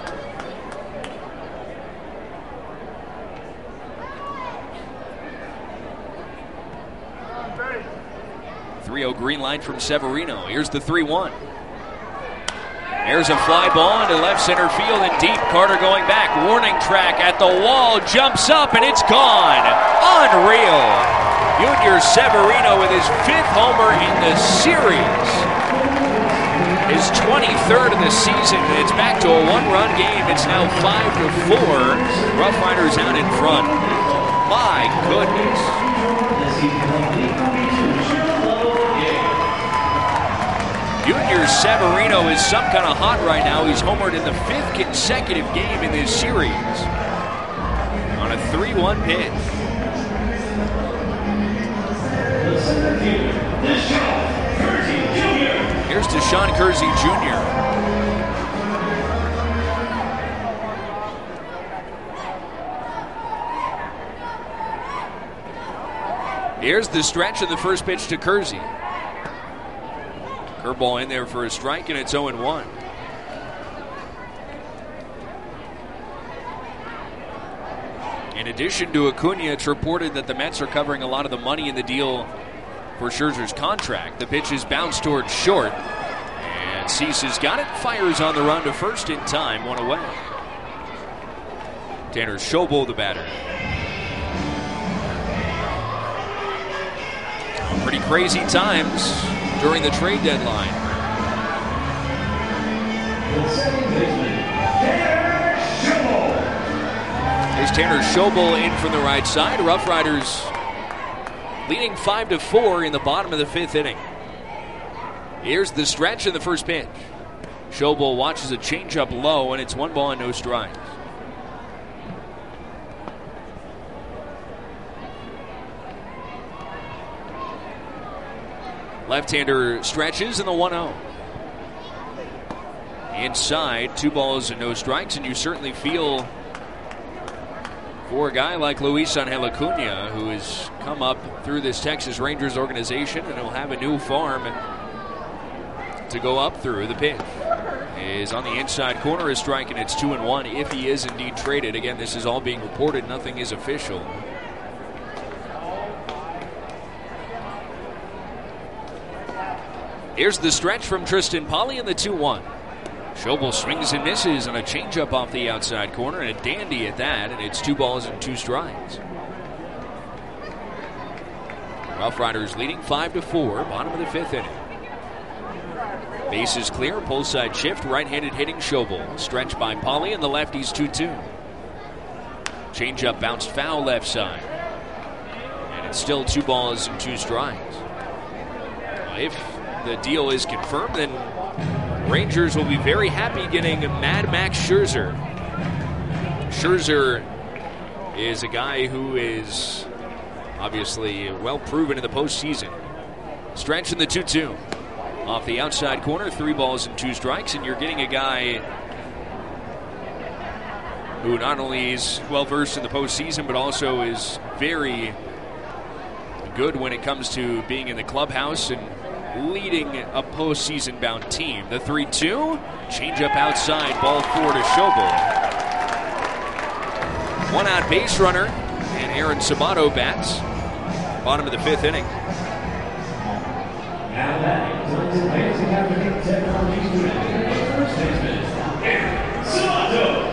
S17: three oh green light from Severino. Here's the three one. There's a fly ball into left center field and deep. Carter going back. Warning track at the wall. Jumps up and it's gone. Unreal. Junior Severino with his fifth homer in the series. His twenty-third of the season. It's back to a one-run game. It's now five to four. Rough Riders out in front. My goodness. Junior Severino is some kind of hot right now. He's homered in the fifth consecutive game in this series on a three one pitch. Here's Deshaun Kersey Junior Here's the stretch of the first pitch to Kersey. Curveball in there for a strike, and it's oh and one. In addition to Acuna, it's reported that the Mets are covering a lot of the money in the deal for Scherzer's contract. The pitch is bounced towards short, and Cease has got it. Fires on the run to first in time, one away. Tanner Schobel, the batter. Pretty crazy times during the trade deadline. There's Tanner Schobel in from the right side. Rough Riders leading five to four in the bottom of the fifth inning. Here's the stretch in the first pitch. Schobel watches a changeup low, and it's one ball and no strikes. Left-hander stretches in the one oh. Inside, two balls and no strikes, and you certainly feel for a guy like Luis Angel Acuna, who has come up through this Texas Rangers organization and will have a new farm to go up through. The pitch is on the inside corner, a strike, and it's two and one if he is indeed traded. Again, this is all being reported. Nothing is official. Here's the stretch from Tristan Pauly in the two one. Schobel swings and misses on a changeup off the outside corner, and a dandy at that, and it's two balls and two strikes. Rough Riders leading five to four, bottom of the fifth inning. Bases clear, pull side shift, right-handed hitting Schobel. Stretched by Polly, and the lefty's two two. Changeup bounced foul left side. And it's still two balls and two strikes. If the deal is confirmed, then Rangers will be very happy getting Mad Max Scherzer. Scherzer is a guy who is obviously well proven in the postseason. Stretch in the two two. Off the outside corner, three balls and two strikes, and you're getting a guy who not only is well versed in the postseason, but also is very good when it comes to being in the clubhouse and leading a postseason bound team. The three two, changeup outside, ball four to Schobel. One out base runner, and Aaron Sabato bats. Bottom of the fifth inning.
S4: Now that is Lansing Academy Technology student, first baseman, Aaron Sabato.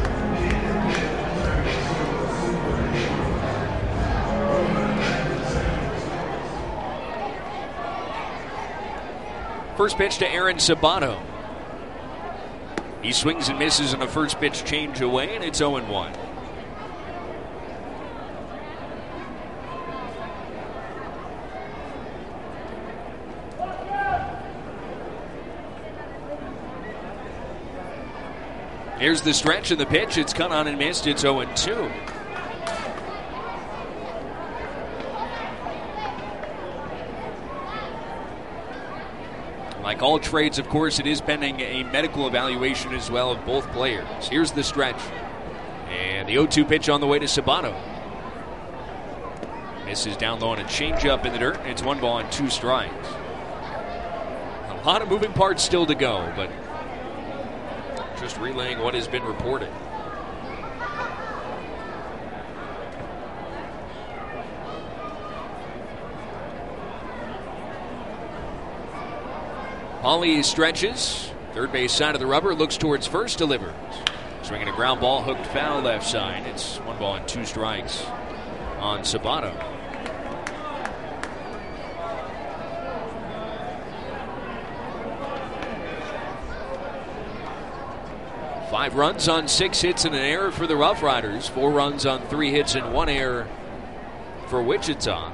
S17: First pitch to Aaron Sabato. He swings and misses on a first pitch change away, and it's oh and one. Here's the stretch of the pitch. It's cut on and missed. It's oh and two. Like all trades, of course, it is pending a medical evaluation as well of both players. Here's the stretch. And the oh two pitch on the way to Sabato. Misses down low on a changeup in the dirt. It's one ball and two strikes. A lot of moving parts still to go, but just relaying what has been reported. Holly stretches. Third base side of the rubber. Looks towards first. Delivers. Swinging a ground ball. Hooked foul left side. It's one ball and two strikes on Sabato. Five runs on six hits and an error for the Rough Riders. Four runs on three hits and one error for Wichita.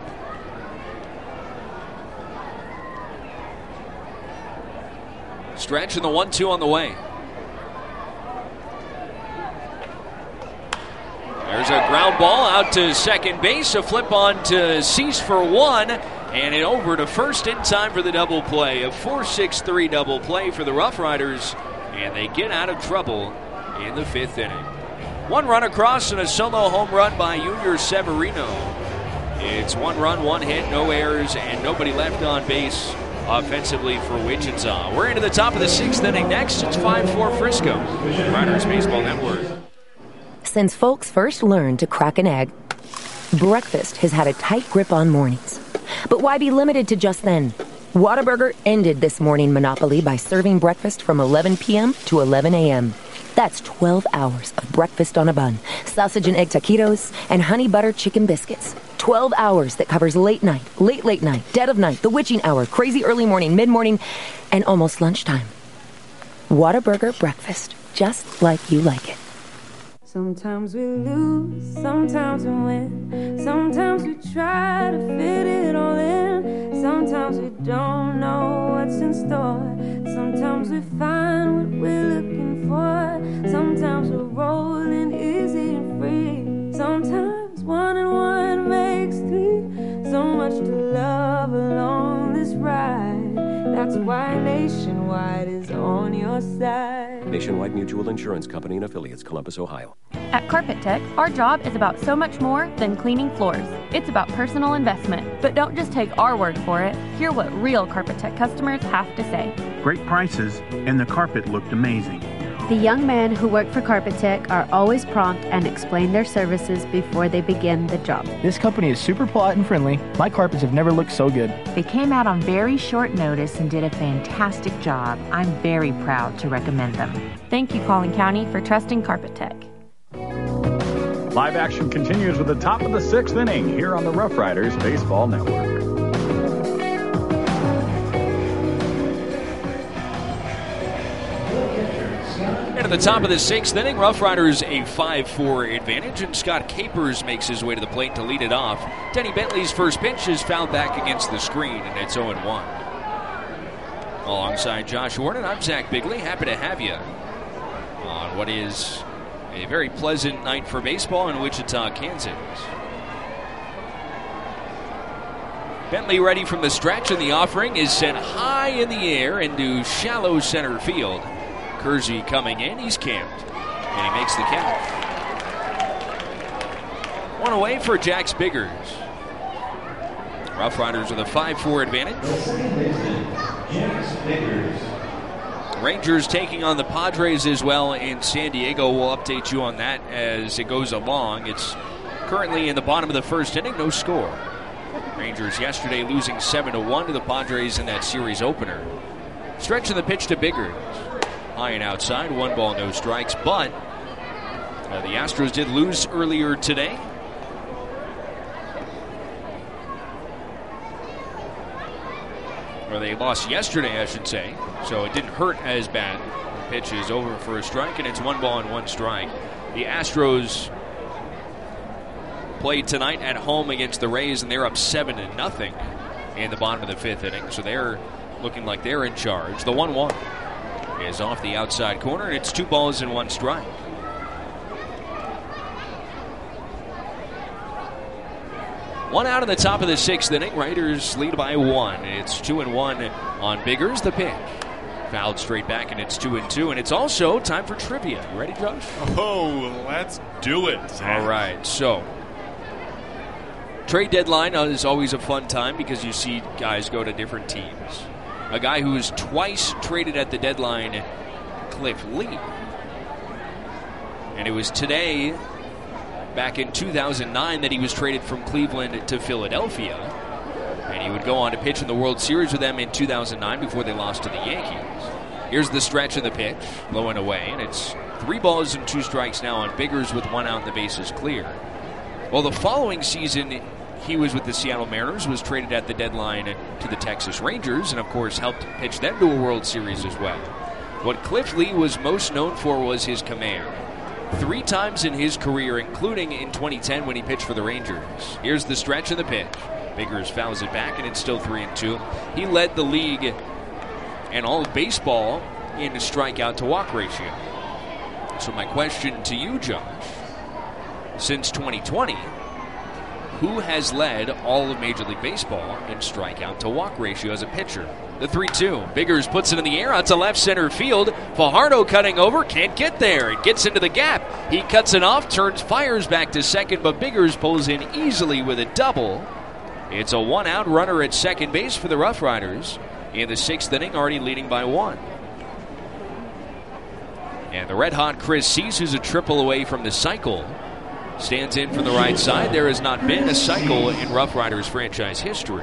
S17: Stretch and the one two on the way. There's a ground ball out to second base. A flip on to Cease for one. And it over to first in time for the double play. A four six three double play for the Rough Riders. And they get out of trouble in the fifth inning. One run across and a solo home run by Junior Severino. It's one run, one hit, no errors, and nobody left on base offensively for Wichita. We're into the top of the sixth inning next. It's five four Frisco. Riders Baseball Network.
S6: Since folks first learned to crack an egg, breakfast has had a tight grip on mornings. But why be limited to just then? Whataburger ended this morning monopoly by serving breakfast from eleven p.m. to eleven a.m. That's twelve hours of breakfast on a bun, sausage and egg taquitos, and honey butter chicken biscuits. twelve hours that covers late night, late, late night, dead of night, the witching hour, crazy early morning, mid-morning, and almost lunchtime. Whataburger breakfast, just like you like it.
S21: Sometimes we lose, sometimes we win. Sometimes we try to fit it all in. Sometimes we don't know what's in store. Sometimes we find what we're looking for. Sometimes we're rolling easy and free. Sometimes one and one makes three. So much to love along this ride. That's why Nationwide is on your side.
S23: Nationwide Mutual Insurance Company and Affiliates, Columbus, Ohio.
S20: At Carpet Tech, our job is about so much more than cleaning floors. It's about personal investment. But don't just take our word for it. Hear what real Carpet Tech customers have to say.
S10: Great prices, and the carpet looked amazing.
S9: The young men who work for Carpet Tech are always prompt and explain their services before they begin the job.
S11: This company is super polite and friendly. My carpets have never looked so good.
S22: They came out on very short notice and did a fantastic job. I'm very proud to recommend them.
S20: Thank you, Collin County, for trusting Carpet Tech.
S7: Live action continues with the top of the sixth inning here on the Rough Riders Baseball Network.
S17: And at the top of the sixth inning, Rough Riders a five four advantage, and Scott Capers makes his way to the plate to lead it off. Denny Bentley's first pitch is fouled back against the screen, and it's oh one. Alongside Josh Warden, I'm Zach Bigley. Happy to have you on what is a very pleasant night for baseball in Wichita, Kansas. Bentley ready from the stretch, and the offering is sent high in the air into shallow center field. Kersey coming in, he's camped, and he makes the catch. One away for Jax Biggers. Rough Riders with a five four advantage. Rangers taking on the Padres as well in San Diego. We'll update you on that as it goes along. It's currently in the bottom of the first inning, no score. Rangers yesterday losing seven to one to the Padres in that series opener. Stretching the pitch to Biggers. High and outside, one ball, no strikes, but uh, the Astros did lose earlier today. Or they lost yesterday, I should say, so it didn't hurt as bad. The pitch is over for a strike, and it's one ball and one strike. The Astros played tonight at home against the Rays, and they're up seven to nothing in the bottom of the fifth inning, so they're looking like they're in charge. The one one is off the outside corner, and it's two balls and one strike. One out in the top of the sixth inning. Raiders lead by one. It's two and one on Biggers. The pitch fouled straight back, and it's two and two. And it's also time for trivia. You ready, Josh?
S5: Oh, let's do it.
S17: All right. So, trade deadline is always a fun time because you see guys go to different teams. A guy who was twice traded at the deadline, Cliff Lee. And it was today, back in two thousand nine, that he was traded from Cleveland to Philadelphia. And he would go on to pitch in the World Series with them in two thousand nine before they lost to the Yankees. Here's the stretch of the pitch, low and away. And it's three balls and two strikes now on Biggers with one out and the bases clear. Well, the following season, he was with the Seattle Mariners, was traded at the deadline to the Texas Rangers, and of course helped pitch them to a World Series as well. What Cliff Lee was most known for was his command. Three times in his career, including in twenty ten when he pitched for the Rangers. Here's the stretch of the pitch. Biggers fouls it back, and it's still three and two. He led the league and all of baseball in the strikeout to walk ratio. So my question to you, Josh, since twenty twenty, who has led all of Major League Baseball in strikeout to walk ratio as a pitcher? The three two. Biggers puts it in the air out to left center field. Fajardo cutting over, can't get there. It gets into the gap. He cuts it off, turns, fires back to second, but Biggers pulls in easily with a double. It's a one-out runner at second base for the Rough Riders in the sixth inning, already leading by one. And the red-hot Chris Cease, who's a triple away from the cycle, stands in from the right side. There has not been a cycle in Rough Riders franchise history.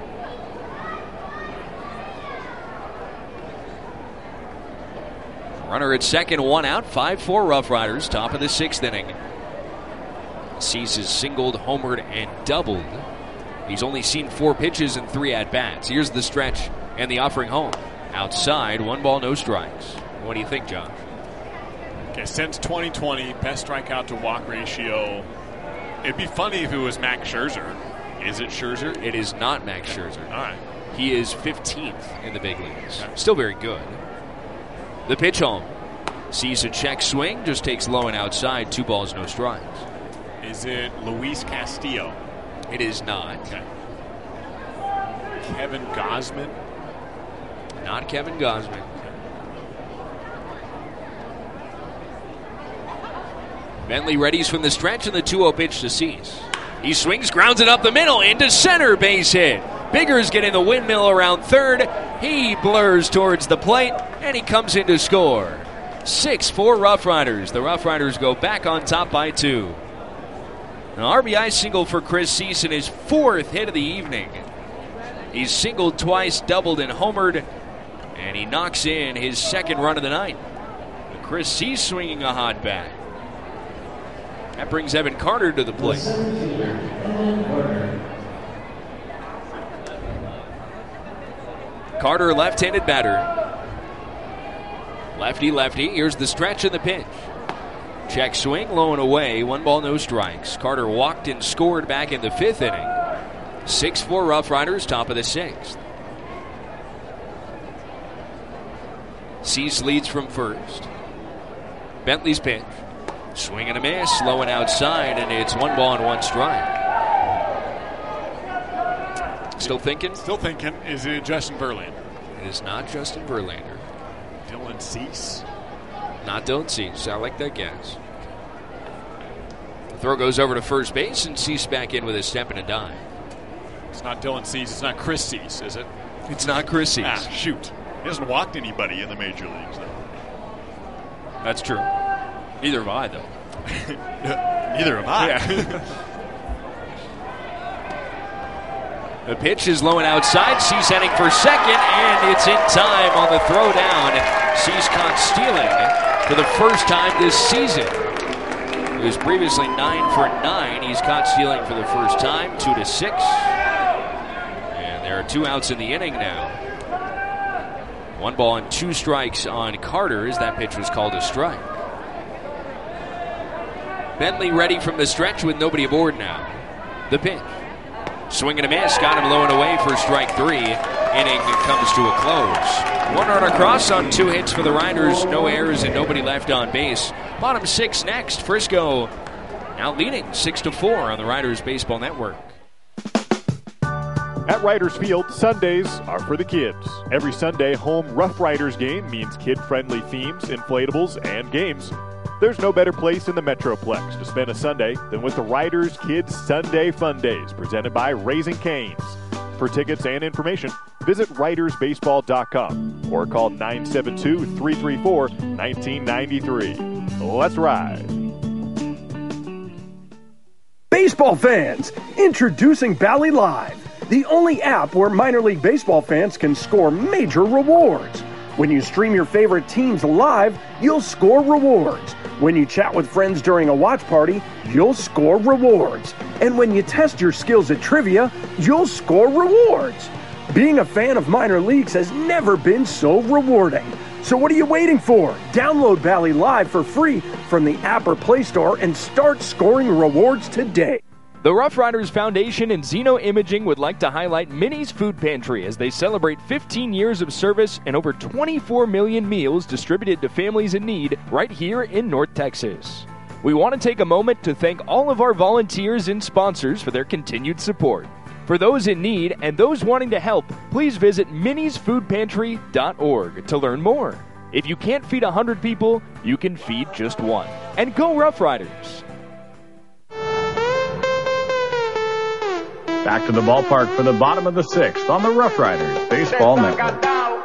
S17: Runner at second, one out, five four Rough Riders, top of the sixth inning. Cease is singled, homered, and doubled. He's only seen four pitches and three at-bats. Here's the stretch and the offering home. Outside, one ball, no strikes. What do you think, Josh?
S5: Okay, since twenty twenty, best strikeout to walk ratio. It'd be funny if it was Max Scherzer. Is it Scherzer?
S17: It is not Max Scherzer.
S5: All right.
S17: He is fifteenth in the big leagues. Still very good. The pitch home. Sees a check swing, just takes low and outside. Two balls, no strikes.
S5: Is it Luis Castillo?
S17: It is not.
S5: Okay. Kevin Gausman?
S17: Not Kevin Gausman. Bentley readies from the stretch, and the two oh pitch to Cease. He swings, grounds it up the middle, into center, base hit. Biggers getting the windmill around third. He blurs towards the plate, and he comes in to score. six four Rough Riders. The Rough Riders go back on top by two. An R B I single for Chris Cease in his fourth hit of the evening. He's singled twice, doubled, and homered, and he knocks in his second run of the night. And Chris Cease swinging a hot bat. That brings Evan Carter to the plate. Carter, left-handed batter. Lefty, lefty. Here's the stretch and the pitch. Check swing, low and away. One ball, no strikes. Carter walked and scored back in the fifth inning. six four Rough Riders, top of the sixth. Cease leads from first. Bentley's pitch. Swing and a miss, low and outside, and it's one ball and one strike. Still thinking?
S5: Still thinking. Is it Justin Verlander?
S17: It is not Justin Verlander.
S5: Dylan Cease?
S17: Not Dylan Cease. I like that guess. The throw goes over to first base, and Cease back in with a step and a dive.
S5: It's not Dylan Cease. It's not Chris Cease, is it?
S17: It's not Chris Cease.
S5: Ah, shoot. He hasn't walked anybody in the major leagues, though.
S17: That's true. Neither have I, though.
S5: Neither have I. Yeah.
S17: The pitch is low and outside. Cease heading for second, and it's in time on the throw down. Cease caught stealing for the first time this season. He was previously nine for nine. He's caught stealing for the first time, two to six. And there are two outs in the inning now. One ball and two strikes on Carter as that pitch was called a strike. Bentley ready from the stretch with nobody aboard now. The pitch. Swing and a miss. Got him low and away for strike three. Inning comes to a close. One run across on two hits for the Riders. No errors and nobody left on base. Bottom six next. Frisco now leading six to four on the Riders Baseball Network.
S1: At Riders Field, Sundays are for the kids. Every Sunday, home Rough Riders game means kid-friendly themes, inflatables, and games. There's no better place in the Metroplex to spend a Sunday than with the Riders Kids Sunday Fun Days, presented by Raising Cane's. For tickets and information, visit riders baseball dot com or call nine seven two, three three four, one nine nine three. Let's ride.
S12: Baseball fans, introducing Bally Live, the only app where minor league baseball fans can score major rewards. When you stream your favorite teams live, you'll score rewards. When you chat with friends during a watch party, you'll score rewards. And when you test your skills at trivia, you'll score rewards. Being a fan of minor leagues has never been so rewarding. So what are you waiting for? Download Bally Live for free from the app or Play Store and start scoring rewards today.
S13: The Rough Riders Foundation and Zeno Imaging would like to highlight Minnie's Food Pantry as they celebrate fifteen years of service and over twenty-four million meals distributed to families in need right here in North Texas. We want to take a moment to thank all of our volunteers and sponsors for their continued support. For those in need and those wanting to help, please visit minis food pantry dot org to learn more. If you can't feed one hundred people, you can feed just one. And go Rough Riders!
S7: Back to the ballpark for the bottom of the sixth on the Rough Riders Baseball Network.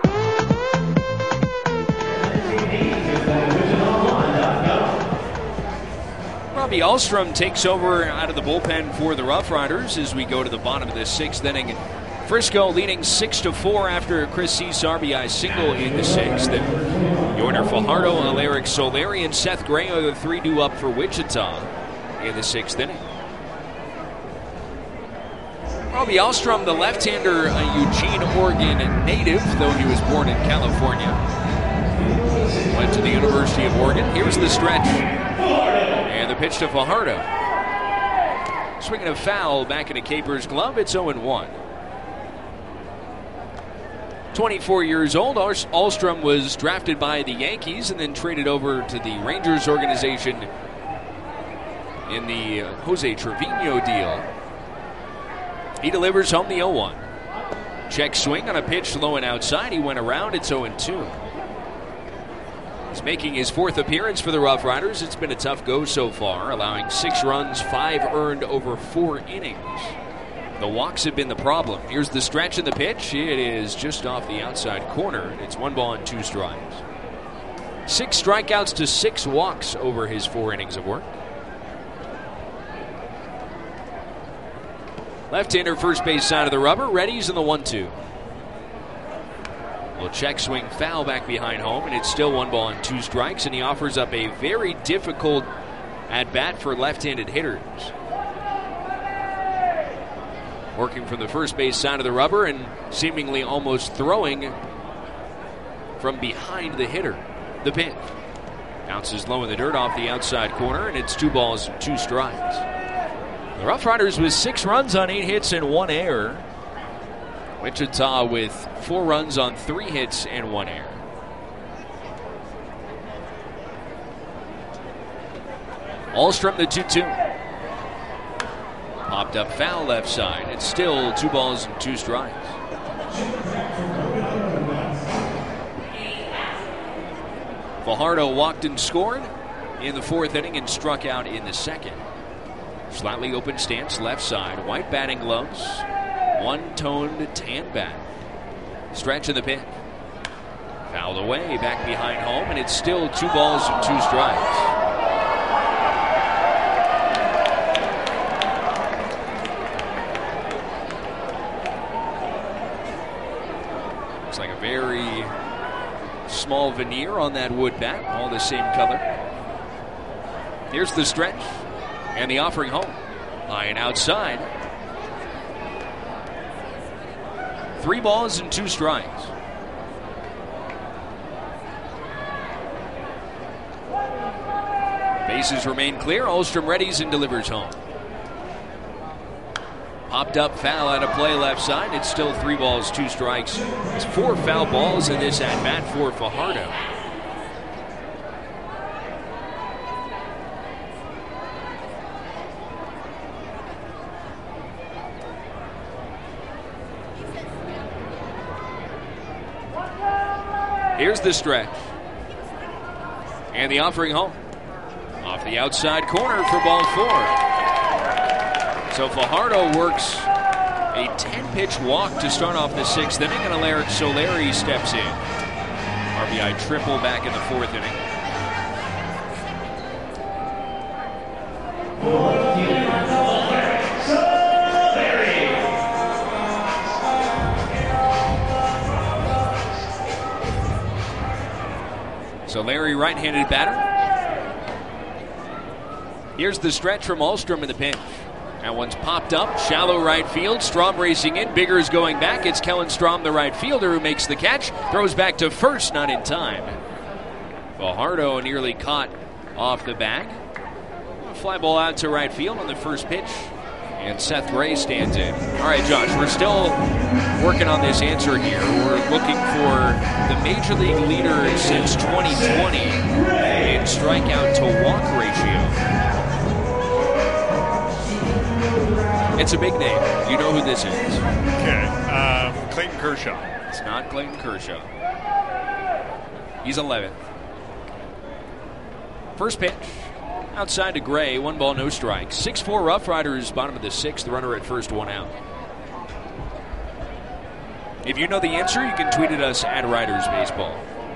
S17: Robbie Ahlstrom takes over out of the bullpen for the Rough Riders as we go to the bottom of the sixth inning. Frisco leading six to four after a Chris Cease R B I single in the sixth. And Yoiner Fajardo, Alaric Solari, and Seth Gray are the three due up for Wichita in the sixth inning. Robbie Ahlstrom, the left-hander, a Eugene, Oregon native, though he was born in California. Went to the University of Oregon. Here's the stretch. And the pitch to Fajardo. Swinging a foul back into Capers' glove. It's oh and one. twenty-four years old, Ahlstrom was drafted by the Yankees and then traded over to the Rangers organization in the Jose Trevino deal. He delivers home the oh one. Check swing on a pitch low and outside. He went around. It's oh and two. He's making his fourth appearance for the Rough Riders. It's been a tough go so far, allowing six runs, five earned over four innings. The walks have been the problem. Here's the stretch and the pitch. It is just off the outside corner. It's one ball and two strikes. Six strikeouts to six walks over his four innings of work. Left-hander first base side of the rubber. Reddy's in the one two. Well, check swing foul back behind home, and it's still one ball and two strikes, and he offers up a very difficult at-bat for left-handed hitters. Working from the first base side of the rubber and seemingly almost throwing from behind the hitter. The pitch. Bounces low in the dirt off the outside corner, and it's two balls and two strikes. The Rough Riders with six runs on eight hits and one error. Wichita with four runs on three hits and one error. Ahlstrom the two two. Popped up foul left side. It's still two balls and two strikes. Fajardo walked and scored in the fourth inning and struck out in the second. Slightly open stance left side. White batting gloves. One-toned tan bat. Stretch in the pitch. Fouled away back behind home, and it's still two balls and two strikes. Looks like a very small veneer on that wood bat, all the same color. Here's the stretch and the offering home. High and outside. Three balls and two strikes. Bases remain clear. Ahlstrom readies and delivers home. Popped up foul out of play left side. It's still three balls, two strikes. It's four foul balls in this at bat for Fajardo. Here's the stretch. And the offering home. Off the outside corner for ball four. So Fajardo works a ten-pitch walk to start off the sixth inning, and Alaric Solari steps in. R B I triple back in the fourth inning. Solari, right-handed batter. Here's the stretch from Ahlstrom in the pinch. That one's popped up, shallow right field. Strom racing in, Biggers going back. It's Kellen Strom, the right fielder, who makes the catch. Throws back to first, not in time. Fajardo nearly caught off the bag. Fly ball out to right field on the first pitch. And Seth Gray stands in. All right, Josh, we're still working on this answer here. We're looking for the major league leader since twenty twenty in strikeout to walk ratio. It's a big name. You know who this is.
S5: Okay. Um, Clayton Kershaw.
S17: It's not Clayton Kershaw. He's eleventh. First pitch. Outside to Gray. One ball, no strike. six four Rough Riders, bottom of the sixth. Runner at first, one out. If you know the answer, you can tweet at us at Riders Baseball.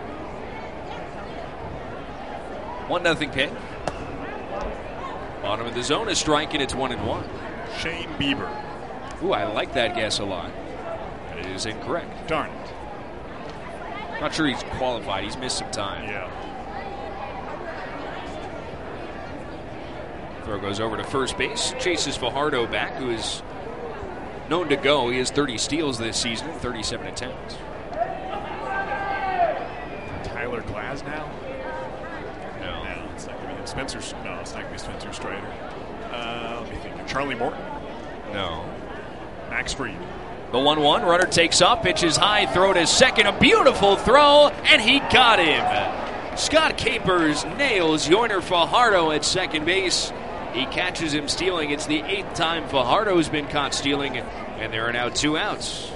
S17: one nothing pitch. Bottom of the zone, a strike, and it's one and one.
S5: Shane Bieber.
S17: Ooh, I like that guess a lot. But it is incorrect.
S5: Darn it.
S17: Not sure he's qualified. He's missed some time.
S5: Yeah.
S17: Throw goes over to first base. Chases Fajardo back, who is known to go. He has thirty steals this season, thirty-seven attempts.
S5: Tyler Glasnow?
S17: No.
S5: No, it's not going to be Spencer. No, it's not going to be Spencer Strider. Uh, let me think. Charlie Morton?
S17: No.
S5: Max Fried.
S17: The one one. Runner takes off, pitches high, throw to second. A beautiful throw, and he got him. Scott Capers nails Yoiner Fajardo at second base. He catches him stealing. It's the eighth time Fajardo's been caught stealing, and there are now two outs.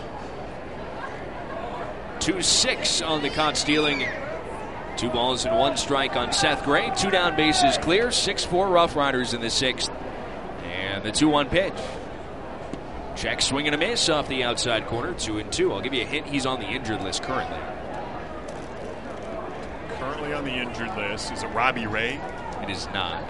S17: two six on the caught stealing. Two balls and one strike on Seth Gray. Two down, bases clear. six four Rough Riders in the sixth. And the two one pitch. Check swing and a miss off the outside corner. Two and two. I'll give you a hint. He's on the injured list currently.
S5: Currently on the injured list. Is it Robbie Ray?
S17: It is not.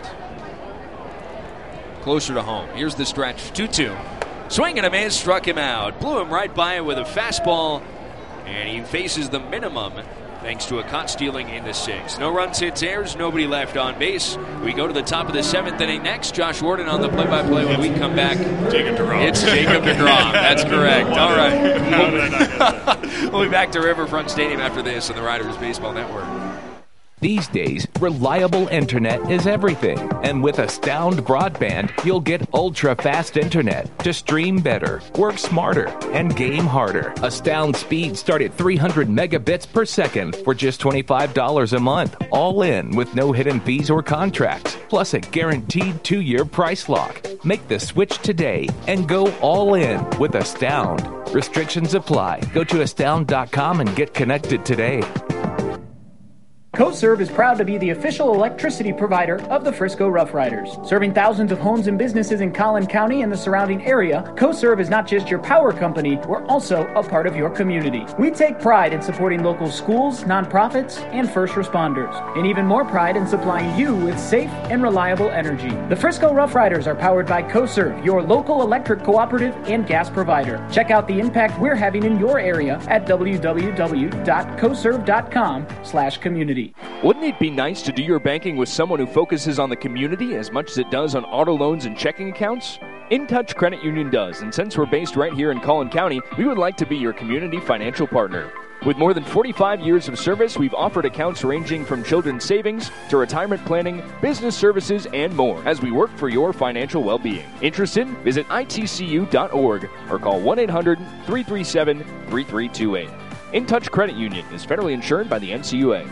S17: Closer to home. Here's the stretch. two two. Swing and a man struck him out. Blew him right by it with a fastball. And he faces the minimum thanks to a caught stealing in the sixth. No runs, hits, errors, nobody left on base. We go to the top of the seventh inning next. Josh Warden on the play-by-play when we come back.
S5: Jacob DeGrom.
S17: It's Jacob DeGrom. That's correct. All right. We'll be back to Riverfront Stadium after this on the Riders Baseball Network.
S8: These days, reliable internet is everything. And with Astound Broadband, you'll get ultra-fast internet to stream better, work smarter, and game harder. Astound speeds start at three hundred megabits per second for just twenty-five dollars a month. All in with no hidden fees or contracts. Plus a guaranteed two-year price lock. Make the switch today and go all in with Astound. Restrictions apply. Go to astound dot com and get connected today.
S11: CoServe is proud to be the official electricity provider of the Frisco Rough Riders. Serving thousands of homes and businesses in Collin County and the surrounding area, CoServe is not just your power company, we're also a part of your community. We take pride in supporting local schools, nonprofits, and first responders, and even more pride in supplying you with safe and reliable energy. The Frisco Rough Riders are powered by CoServe, your local electric cooperative and gas provider. Check out the impact we're having in your area at w w w dot coserve dot com slash community.
S13: Wouldn't it be nice to do your banking with someone who focuses on the community as much as it does on auto loans and checking accounts? InTouch Credit Union does, and since we're based right here in Collin County, we would like to be your community financial partner. With more than forty-five years of service, we've offered accounts ranging from children's savings to retirement planning, business services, and more as we work for your financial well-being. Interested? Visit I T C U dot org or call one eight hundred three three seven three three two eight. InTouch Credit Union is federally insured by the N C U A.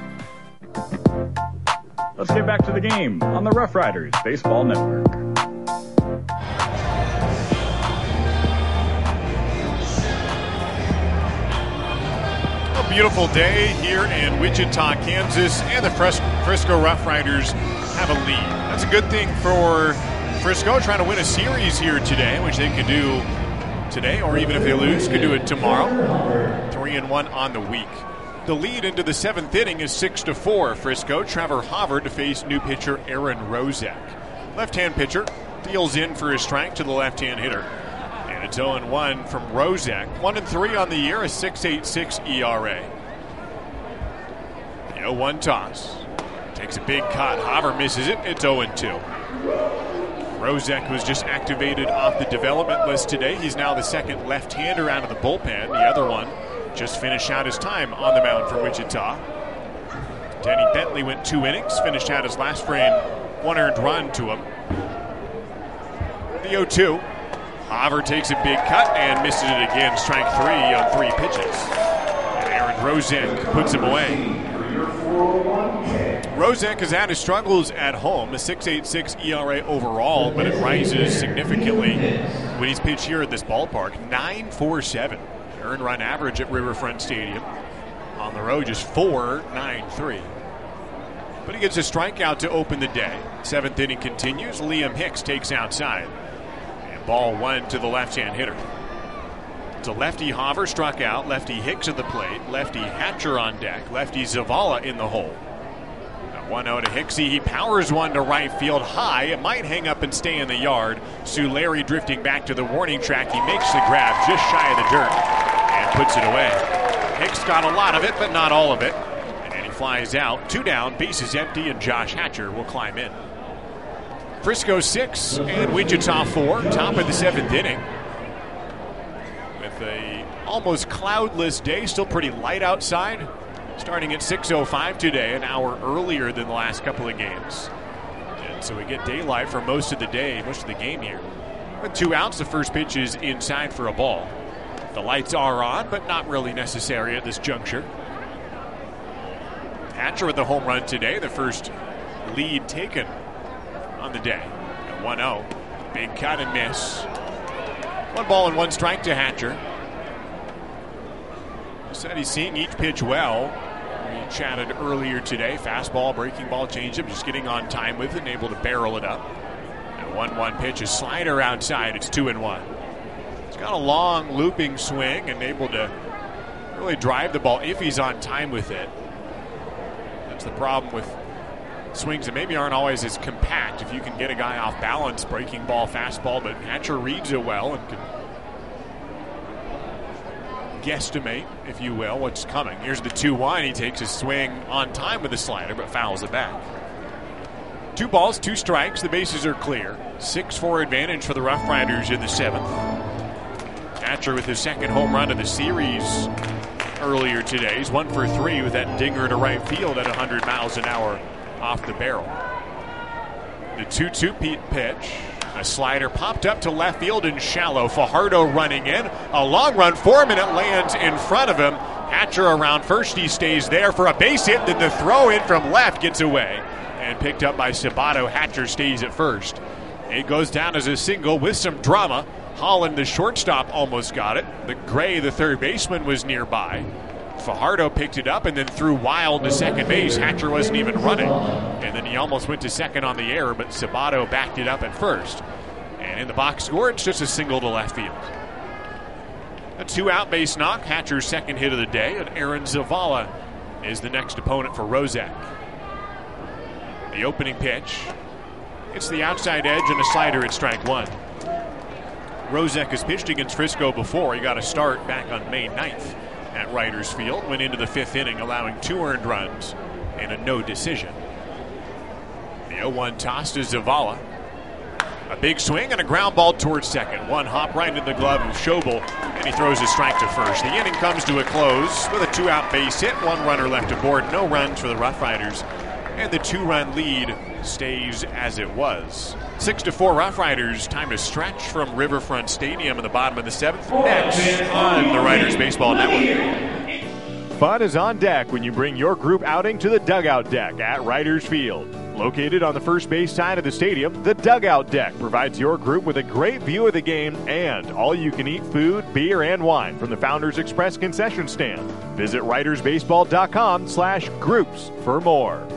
S7: Let's get back to the game on the Rough Riders Baseball Network.
S5: A beautiful day here in Wichita, Kansas, and the Fris- Frisco Rough Riders have a lead. That's a good thing for Frisco, trying to win a series here today, which they could do today, or even if they lose, could do it tomorrow. Three and one on the week. The lead into the seventh inning is six to four. Frisco, Trevor Hauver to face new pitcher Aaron Rozak. Left-hand pitcher deals in for his strike to the left-hand hitter. And it's oh and one from Rozak. one and three on the year, a six point eight six E R A. The oh one toss. Takes a big cut. Hauver misses it. It's oh and two. Rozak was just activated off the development list today. He's now the second left-hander out of the bullpen. The other one just finished out his time on the mound for Wichita. Danny Bentley went two innings, finished out his last frame, one earned run to him. The oh two. Hauver takes a big cut and misses it again. Strike three on three pitches. And Aaron Rozak puts him away. Rozak has had his struggles at home, a six point eight six E R A overall, but it rises significantly when he's pitched here at this ballpark. nine point four seven. Earned run average at Riverfront Stadium. On the road, just four point nine three. But he gets a strikeout to open the day. Seventh inning continues. Liam Hicks takes outside. And ball one to the left-hand hitter. It's a lefty Hauver struck out. Lefty Hicks at the plate. Lefty Hatcher on deck. Lefty Zavala in the hole. one oh to Hicksy. He powers one to right field high. It might hang up and stay in the yard. Solari drifting back to the warning track. He makes the grab just shy of the dirt and puts it away. Hicks got a lot of it, but not all of it. And he flies out. Two down, bases empty, and Josh Hatcher will climb in. Frisco six and Wichita four. Top of the seventh inning. With a almost cloudless day. Still pretty light outside. Starting at six oh five today, an hour earlier than the last couple of games. And so we get daylight for most of the day, most of the game here. With two outs, the first pitch is inside for a ball. The lights are on, but not really necessary at this juncture. Hatcher with the home run today, the first lead taken on the day. one oh. Big cut and miss. One ball and one strike to Hatcher. Said he's seeing each pitch well. We chatted earlier today. Fastball, breaking ball, changeup, just getting on time with it and able to barrel it up. And one one pitch, a slider outside. It's two and one. He's got a long looping swing and able to really drive the ball if he's on time with it. That's the problem with swings that maybe aren't always as compact. If you can get a guy off balance, breaking ball, fastball, but Hatcher reads it well and can guesstimate, if you will, what's coming. Here's the two one. He takes a swing on time with the slider, but fouls it back. Two balls, two strikes. The bases are clear. six four advantage for the Rough Riders in the seventh. Hatcher with his second home run of the series earlier today. He's one for three with that dinger to right field at one hundred miles an hour off the barrel. The two two pitch. A slider popped up to left field and shallow. Fajardo running in. A long run for him, and it lands in front of him. Hatcher around first. He stays there for a base hit. Then the throw in from left gets away and picked up by Sabato. Hatcher stays at first. It goes down as a single with some drama. Holland, the shortstop, almost got it. The Gray, the third baseman, was nearby. Fajardo picked it up and then threw wild to second base. Hatcher wasn't even running. And then he almost went to second on the error, but Sabato backed it up at first. And in the box score, it's just a single to left field. A two-out base knock, Hatcher's second hit of the day, and Aaron Zavala is the next opponent for Rozak. The opening pitch. It's the outside edge and a slider at strike one. Rozak has pitched against Frisco before. He got a start back on May ninth at Writers Field. Went into the fifth inning, allowing two earned runs and a no decision. The oh one toss to Zavala. A big swing and a ground ball towards second. One hop right into the glove of Schobel, and he throws a strike to first. The inning comes to a close with a two-out base hit. One runner left aboard. No runs for the Rough Riders, and the two-run lead stays as it was. Six to four Rough Riders. Time to stretch from Riverfront Stadium in the bottom of the seventh. Next on the Riders Baseball Network.
S1: Fun is on deck when you bring your group outing to the Dugout Deck at Riders Field. Located on the first base side of the stadium, the Dugout Deck provides your group with a great view of the game and all-you-can-eat food, beer, and wine from the Founders Express concession stand. Visit ridersbaseball.com slash groups for more.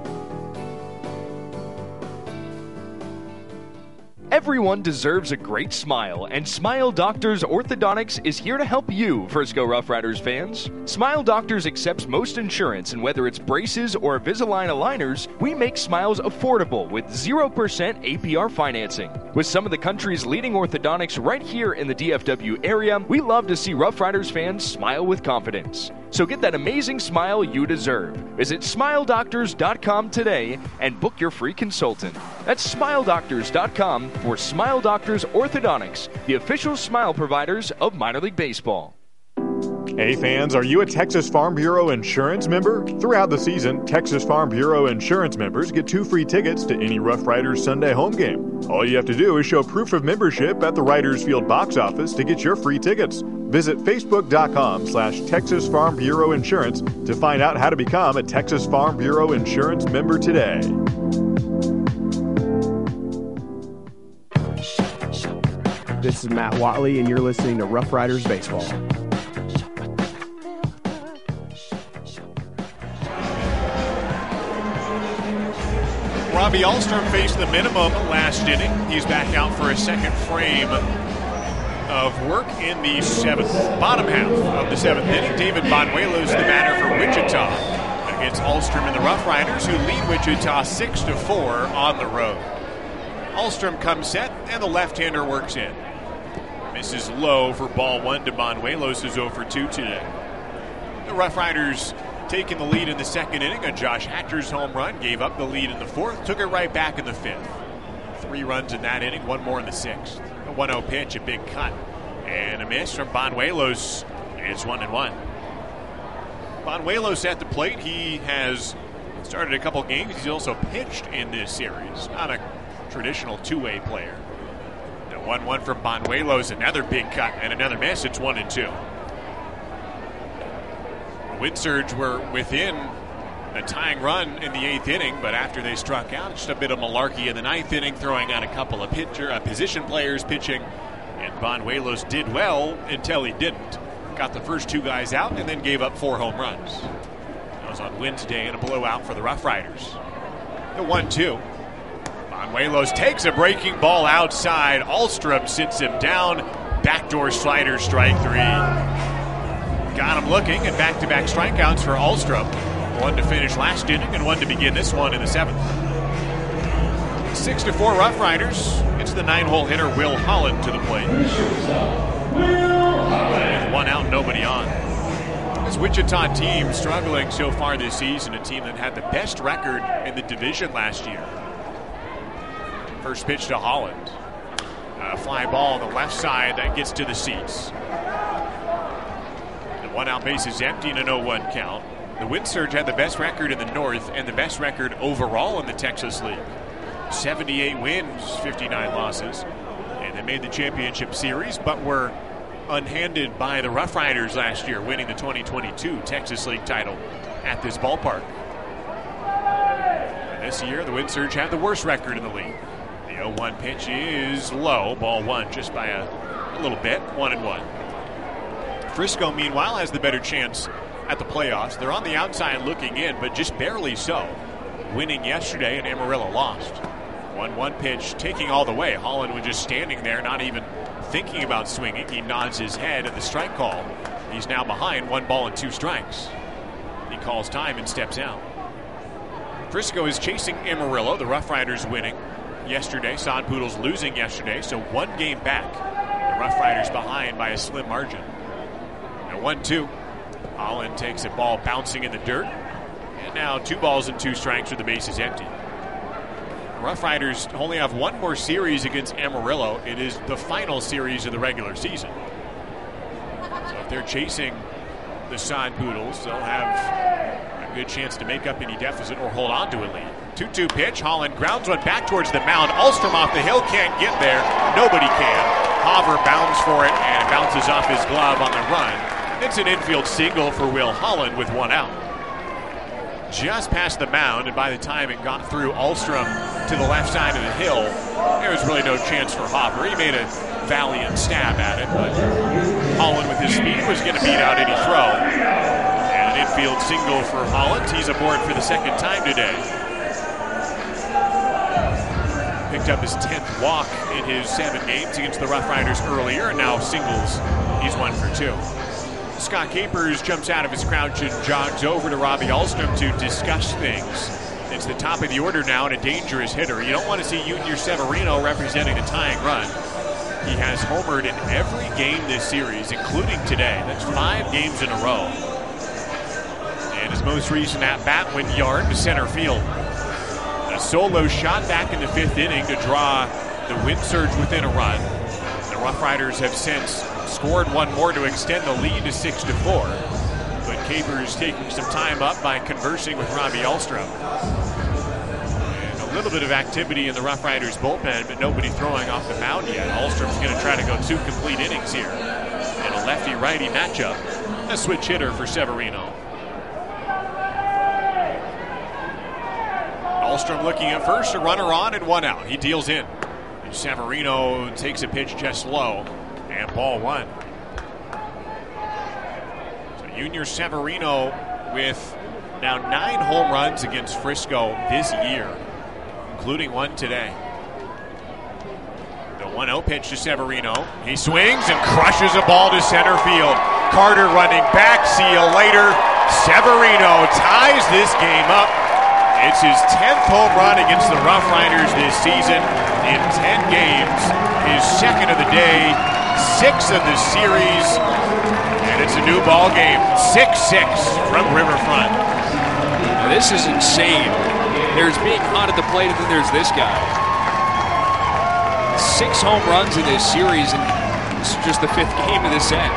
S13: Everyone deserves a great smile, and Smile Doctors Orthodontics is here to help you, Frisco Rough Riders fans. Smile Doctors accepts most insurance, and whether it's braces or Invisalign aligners, we make smiles affordable with zero percent A P R financing. With some of the country's leading orthodontics right here in the D F W area, we love to see Rough Riders fans smile with confidence. So get that amazing smile you deserve. Visit smile doctors dot com today and book your free consultant. That's smile doctors dot com for Smile Doctors Orthodontics, the official smile providers of minor league baseball.
S1: Hey fans, are you a Texas Farm Bureau insurance member? Throughout the season, Texas Farm Bureau insurance members get two free tickets to any Rough Riders Sunday home game. All you have to do is show proof of membership at the Riders Field box office to get your free tickets. Visit facebook.com slash Texas Farm Bureau Insurance to find out how to become a Texas Farm Bureau insurance member today.
S14: This is Matt Watley, and you're listening to Rough Riders Baseball.
S5: Robbie Ahlstrom faced the minimum last inning. He's back out for a second frame of work in the seventh, bottom half of the seventh inning. David Banuelos, the batter for Wichita, against Ahlstrom and the Rough Riders, who lead Wichita six to four on the road. Ahlstrom comes set, and the left-hander works in. Misses low for ball one to Banuelos, who's oh for two today. The Rough Riders taking the lead in the second inning. A Josh Hatcher's home run gave up the lead in the fourth, took it right back in the fifth. Three runs in that inning, one more in the sixth. A one oh pitch, a big cut, and a miss from Banuelos. It's one and one. Banuelos at the plate. He has started a couple games. He's also pitched in this series. Not a traditional two-way player. The one one from Banuelos, another big cut, and another miss. It's one and two. Windsurge were within a tying run in the eighth inning, but after they struck out, just a bit of malarkey in the ninth inning, throwing out a couple of pitcher, uh, position players pitching, and Banuelos did well until he didn't. Got the first two guys out and then gave up four home runs. That was on Wednesday in a blowout for the Rough Riders. The one two. Banuelos takes a breaking ball outside. Ahlstrom sits him down. Backdoor slider, strike three. Got him looking, and back-to-back strikeouts for Ahlstrom. One to finish last inning and one to begin this one in the seventh. Six to four Rough Riders. It's the nine-hole hitter Will Holland to the plate. With one out, nobody on. This Wichita team struggling so far this season, a team that had the best record in the division last year. First pitch to Holland. A fly ball on the left side that gets to the seats. The one out base is empty and an oh one count. The Wind Surge had the best record in the North and the best record overall in the Texas League. seventy-eight wins, fifty-nine losses. And they made the championship series, but were unhanded by the Rough Riders last year, winning the twenty twenty-two Texas League title at this ballpark. And this year, the Wind Surge had the worst record in the league. The oh one pitch is low, ball one, just by a, a little bit, one and one. Frisco, meanwhile, has the better chance at the playoffs. They're on the outside looking in, but just barely so. Winning yesterday, and Amarillo lost. one one pitch, taking all the way. Holland was just standing there, not even thinking about swinging. He nods his head at the strike call. He's now behind one ball and two strikes. He calls time and steps out. Frisco is chasing Amarillo. The Rough Riders winning yesterday. Sod Poodles losing yesterday, so one game back. The Rough Riders behind by a slim margin. And one two. Holland takes a ball bouncing in the dirt. And now two balls and two strikes with the bases empty. Rough Riders only have one more series against Amarillo. It is the final series of the regular season. So if they're chasing the Sod Poodles, they'll have a good chance to make up any deficit or hold on to a lead. two two pitch. Holland grounds one back towards the mound. Alstrom off the hill, can't get there. Nobody can. Hauver bounds for it and bounces off his glove on the run. It's an infield single for Will Holland with one out. Just past the mound, and by the time it got through Alstrom to the left side of the hill, there was really no chance for Hopper. He made a valiant stab at it, but Holland with his speed was going to beat out any throw. And an infield single for Holland. He's aboard for the second time today. Picked up his tenth walk in his seven games against the Rough Riders earlier, and now singles. He's one for two. Scott Capers jumps out of his crouch and jogs over to Robbie Alstrom to discuss things. It's the top of the order now and a dangerous hitter. You don't want to see Junior Severino representing the tying run. He has homered in every game this series, including today. That's five games in a row. And his most recent at-bat went yard to center field. A solo shot back in the fifth inning to draw the Wind Surge within a run. The Rough Riders have since scored one more to extend the lead to six to four. But Capers taking some time up by conversing with Robbie Alstrom. And a little bit of activity in the Rough Riders bullpen, but nobody throwing off the mound yet. Alstrom's going to try to go two complete innings here in a lefty-righty matchup. A switch hitter for Severino. Alstrom looking at first, a runner on and one out. He deals in. Severino takes a pitch just low. And ball one. So Junior Severino with now nine home runs against Frisco this year, including one today. The one oh pitch to Severino. He swings and crushes a ball to center field. Carter running back. See you later. Severino ties this game up. It's his tenth home run against the Rough Riders this season in ten games. His second of the day. Six of the series, and it's a new ball game. six six from Riverfront.
S17: Now this is insane. There's being hot at the plate, and then there's this guy. Six home runs in this series, and it's just the fifth game of this set.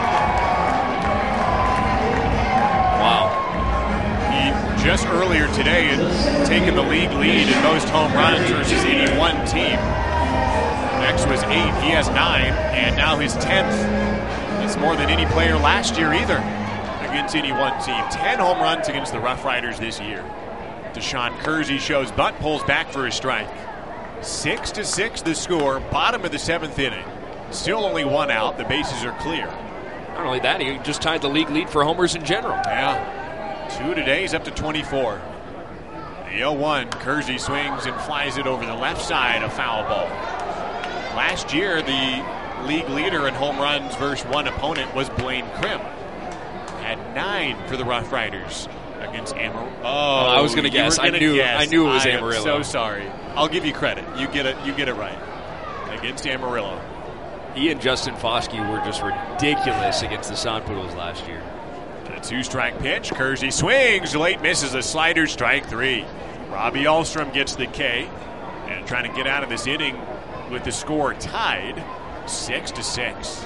S17: Wow.
S5: He just earlier today had taken the league lead in most home runs versus any one team. Next was eight. He has nine, and now his tenth. That's more than any player last year either against any one team. Ten home runs against the Rough Riders this year. Deshaun Kersey shows butt, pulls back for a strike. Six to six the score, bottom of the seventh inning. Still only one out. The bases are clear.
S17: Not only that, he just tied the league lead for homers in general.
S5: Yeah. Two today, he's up to twenty-four. The oh one, Kersey swings and flies it over the left side, a foul ball. Last year, the league leader in home runs versus one opponent was Blaine Krim. Had nine for the Rough Riders against Amarillo. Oh,
S17: oh, I was going to guess. I knew.
S5: Guess.
S17: I knew it was
S5: I
S17: Amarillo.
S5: am so sorry. I'll give you credit. You get it. You get it right. Against Amarillo.
S17: He and Justin Foskey were just ridiculous against the Sod Poodles last year.
S5: A two-strike pitch. Kersey swings. Late misses a slider. Strike three. Robbie Ahlstrom gets the K. And trying to get out of this inning with the score tied. Six to six.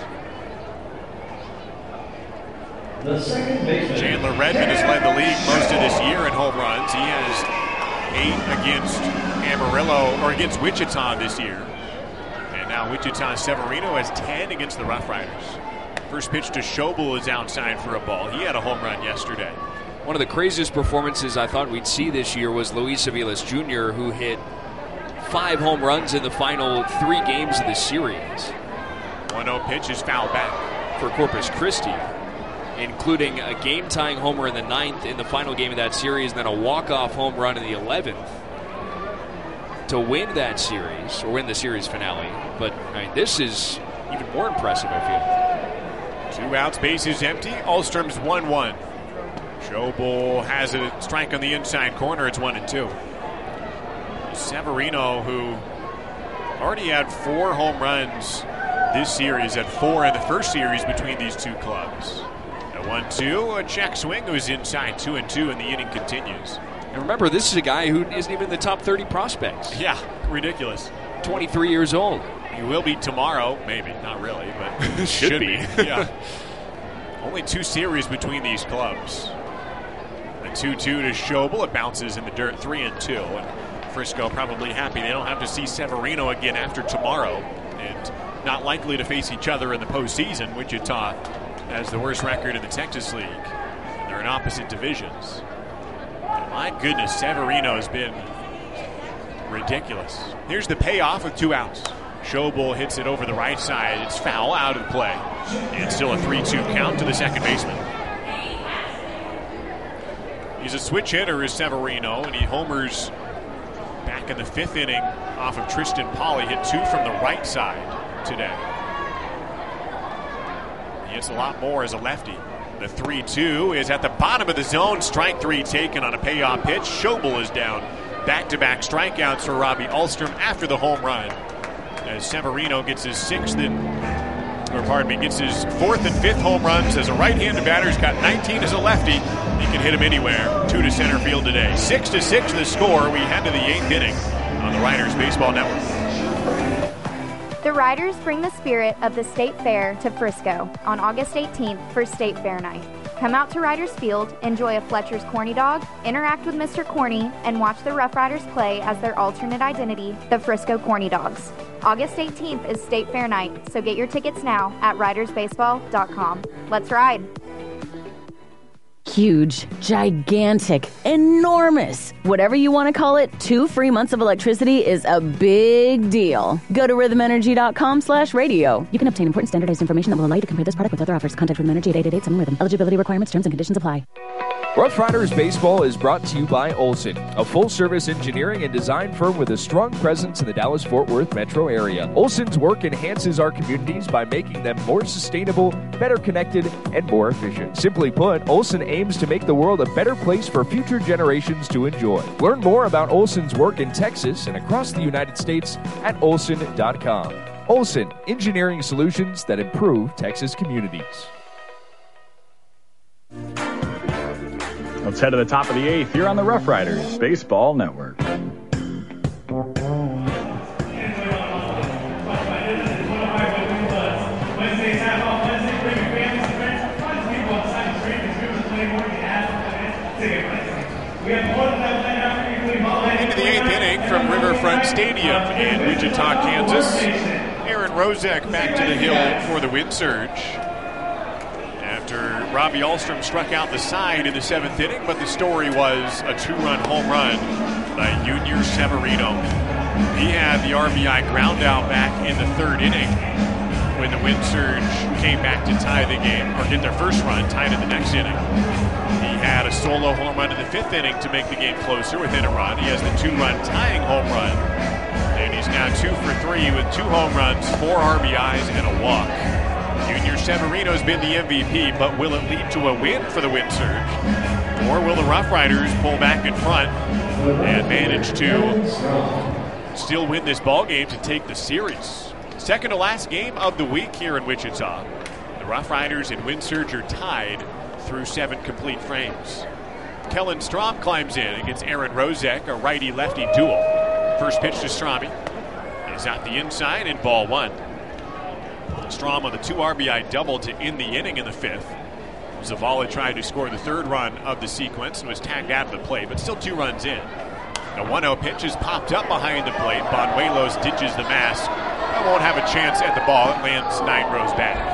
S4: The second baseman,
S5: Chandler Redmond has led the league most of this year in home runs. He has eight against Amarillo, or against Wichita this year. And now Wichita Severino has ten against the Rough Riders. First pitch to Schobel is outside for a ball. He had a home run yesterday.
S17: One of the craziest performances I thought we'd see this year was Luis Aviles Junior, who hit five home runs in the final three games of the series.
S5: one oh pitch is fouled back
S17: for Corpus Christi, including a game-tying homer in the ninth in the final game of that series, and then a walk-off home run in the eleventh to win that series, or win the series finale. But I mean, this is even more impressive, I
S5: feel. Two outs, bases empty. Ahlstrom's one one. Schobel has a strike on the inside corner. It's one and two. Severino, who already had four home runs this series, had four in the first series between these two clubs. A one two, a check swing goes inside, two and two, and the inning continues.
S17: And remember, this is a guy who isn't even in the top thirty prospects.
S5: Yeah, ridiculous.
S17: twenty-three years old.
S5: He will be tomorrow, maybe, not really, but should, should be. be. Yeah. Only two series between these clubs. A two two to Schobel, it bounces in the dirt, three and two. And Frisco probably happy they don't have to see Severino again after tomorrow, and not likely to face each other in the postseason. Wichita has the worst record in the Texas League. They're in opposite divisions. And my goodness, Severino has been ridiculous. Here's the payoff with two outs. Schobel hits it over the right side. It's foul, out of play. And still a three two count to the second baseman. He's a switch hitter, is Severino, and he homers back in the fifth inning off of Tristan Pauly. Hit two from the right side today. He hits a lot more as a lefty. The three two is at the bottom of the zone. Strike three taken on a payoff pitch. Schobel is down. Back-to-back strikeouts for Robbie Ahlstrom after the home run, as Severino gets his sixth and, or pardon me, gets his fourth and fifth home runs as a right-handed batter. He's got nineteen as a lefty. He can hit him anywhere. Two to center field today. Six to six the score. We head to the eighth inning on the Riders Baseball Network.
S3: The Riders bring the spirit of the State Fair to Frisco on August eighteenth for State Fair Night. Come out to Riders Field, enjoy a Fletcher's Corny Dog, interact with Mister Corny, and watch the Rough Riders play as their alternate identity, the Frisco Corny Dogs. August eighteenth is State Fair Night, so get your tickets now at riders baseball dot com. Let's ride!
S16: Huge, gigantic, enormous. Whatever you want to call it, two free months of electricity is a big deal. Go to rhythm energy dot com slash radio. You can obtain important standardized information that will allow you to compare this product with other offers. Contact Rhythm Energy at eight eight eight seven Rhythm. Eligibility requirements, terms, and conditions apply.
S13: Rough Riders Baseball is brought to you by Olson, a full-service engineering and design firm with a strong presence in the Dallas-Fort Worth metro area. Olson's work enhances our communities by making them more sustainable, better connected, and more efficient. Simply put, Olson aims to make the world a better place for future generations to enjoy. Learn more about Olson's work in Texas and across the United States at olson dot com. Olson, engineering solutions that improve Texas communities.
S7: Let's head to the top of the eighth here on the Rough Riders Baseball Network.
S5: Into the eighth inning from Riverfront Stadium in Wichita, Kansas. Aaron Rozek back to the hill for the wind surge. After Robbie Ahlstrom struck out the side in the seventh inning, but the story was a two-run home run by Junior Severino. He had the R B I ground out back in the third inning when the wind surge came back to tie the game, or get their first run, tied in the next inning. He had a solo home run in the fifth inning to make the game closer within a run. He has the two-run tying home run, and he's now two for three with two home runs, four R B Is, and a walk. Junior Severino's been the M V P, but will it lead to a win for the wind surge? Or will the Rough Riders pull back in front and manage to still win this ball game to take the series? Second to last game of the week here in Wichita. The Rough Riders and Windsurge are tied through seven complete frames. Kellen Strom climbs in against Aaron Rozek, a righty-lefty duel. First pitch to Strami is at the inside and ball one. Strom on the two R B I double to end the inning in the fifth. Zavala tried to score the third run of the sequence and was tagged out of the plate, but still two runs in. The one oh pitch is popped up behind the plate. Banuelos ditches the mask. That won't have a chance at the ball. It lands nine rows back.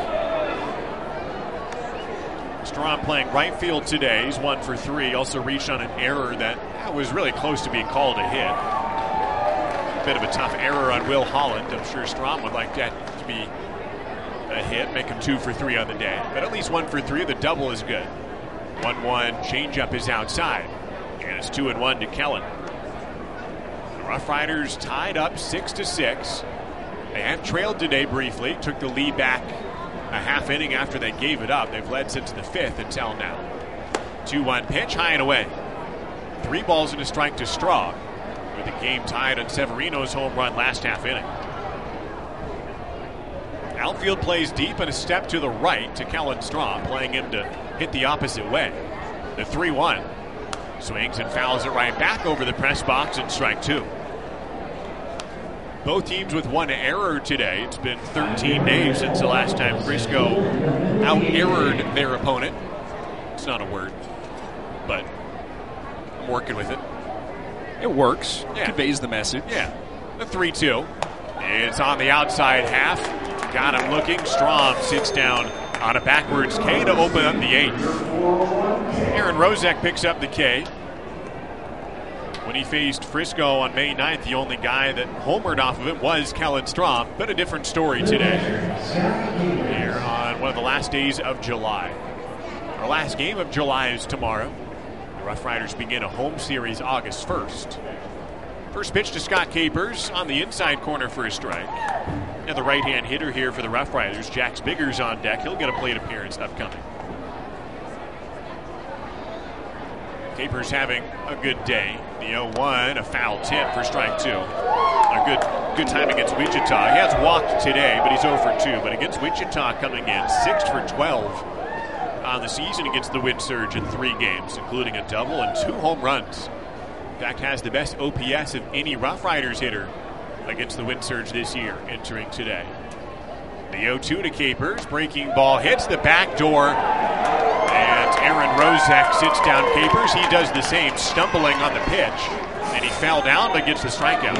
S5: Strom playing right field today. He's one for three. Also reached on an error that was really close to being called a hit. Bit of a tough error on Will Holland. I'm sure Strom would like that to be a hit, make him two for three on the day. But at least one for three. The double is good. one one changeup is outside. And it's two and one to Kellen. The Rough Riders tied up six to six. They have trailed today briefly. Took the lead back a half inning after they gave it up. They've led since the fifth until now. two one pitch, high and away. Three balls and a strike to Straw, with the game tied on Severino's home run last half inning. Outfield plays deep and a step to the right to Kellen Straw, playing him to hit the opposite way. The three one. Swings and fouls it right back over the press box and strike two. Both teams with one error today. It's been thirteen days since the last time Frisco out-errored their opponent. It's not a word, but I'm working with it.
S13: It works.
S5: Yeah.
S13: Conveys the message.
S5: Yeah. The three two. It's on the outside half. Got him looking. Strom sits down on a backwards K to open up the eighth. Aaron Rozek picks up the K. When he faced Frisco on May ninth, the only guy that homered off of it was Kellen Strom, but a different story today. Here on one of the last days of July. Our last game of July is tomorrow. The Rough Riders begin a home series August first. First pitch to Scott Capers on the inside corner for a strike. And the right-hand hitter here for the Rough Riders, Jax Biggers on deck. He'll get a plate appearance upcoming. Capers having a good day. The oh one, a foul tip for strike two. A good good time against Wichita. He has walked today, but he's oh for two. But against Wichita coming in, six for twelve on the season against the Windsurge in three games, including a double and two home runs. In fact, has the best O P S of any Rough Riders hitter against the Windsurge this year, entering today. The oh two to Capers. Breaking ball hits the back door. And Aaron Rozek sits down Capers. He does the same, stumbling on the pitch. And he fell down but gets the strikeout.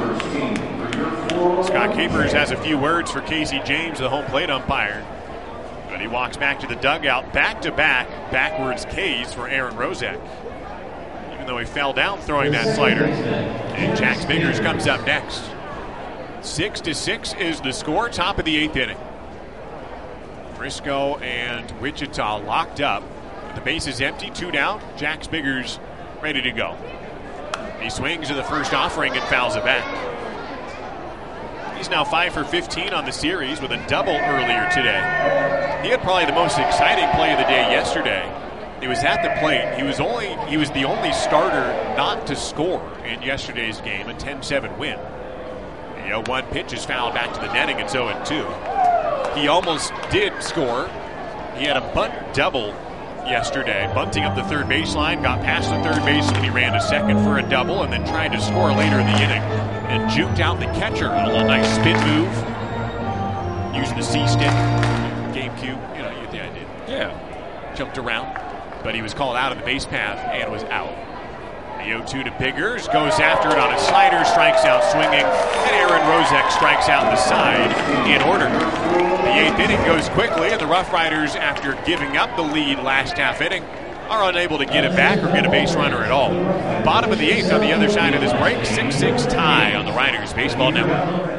S5: Scott Capers has a few words for Casey James, the home plate umpire. But he walks back to the dugout, back-to-back backwards Ks for Aaron Rozek. Even though he fell down throwing that slider. And Jax Biggers comes up next. Six to six is the score, top of the eighth inning. Frisco and Wichita locked up. With the bases empty, two down. Jax Biggers ready to go. He swings to the first offering and fouls it back. He's now five for fifteen on the series with a double earlier today. He had probably the most exciting play of the day yesterday. It was at the plate. He was only he was the only starter not to score in yesterday's game, a ten seven win. The oh one pitch is fouled back to the netting. It's oh two. He almost did score. He had a bunt double yesterday, bunting up the third baseline, got past the third baseman. He ran to second for a double and then tried to score later in the inning and juked out the catcher on a little nice spin move. Used the C-stick, GameCube, you know, you get the idea.
S13: Yeah.
S5: Jumped around, but he was called out of the base path and was out. The oh two to Biggers, goes after it on a slider, strikes out swinging, and Aaron Rozek strikes out the side in order. The eighth inning goes quickly, and the Rough Riders, after giving up the lead last half inning, are unable to get it back or get a base runner at all. Bottom of the eighth on the other side of this break, six six tie on the Riders Baseball Network.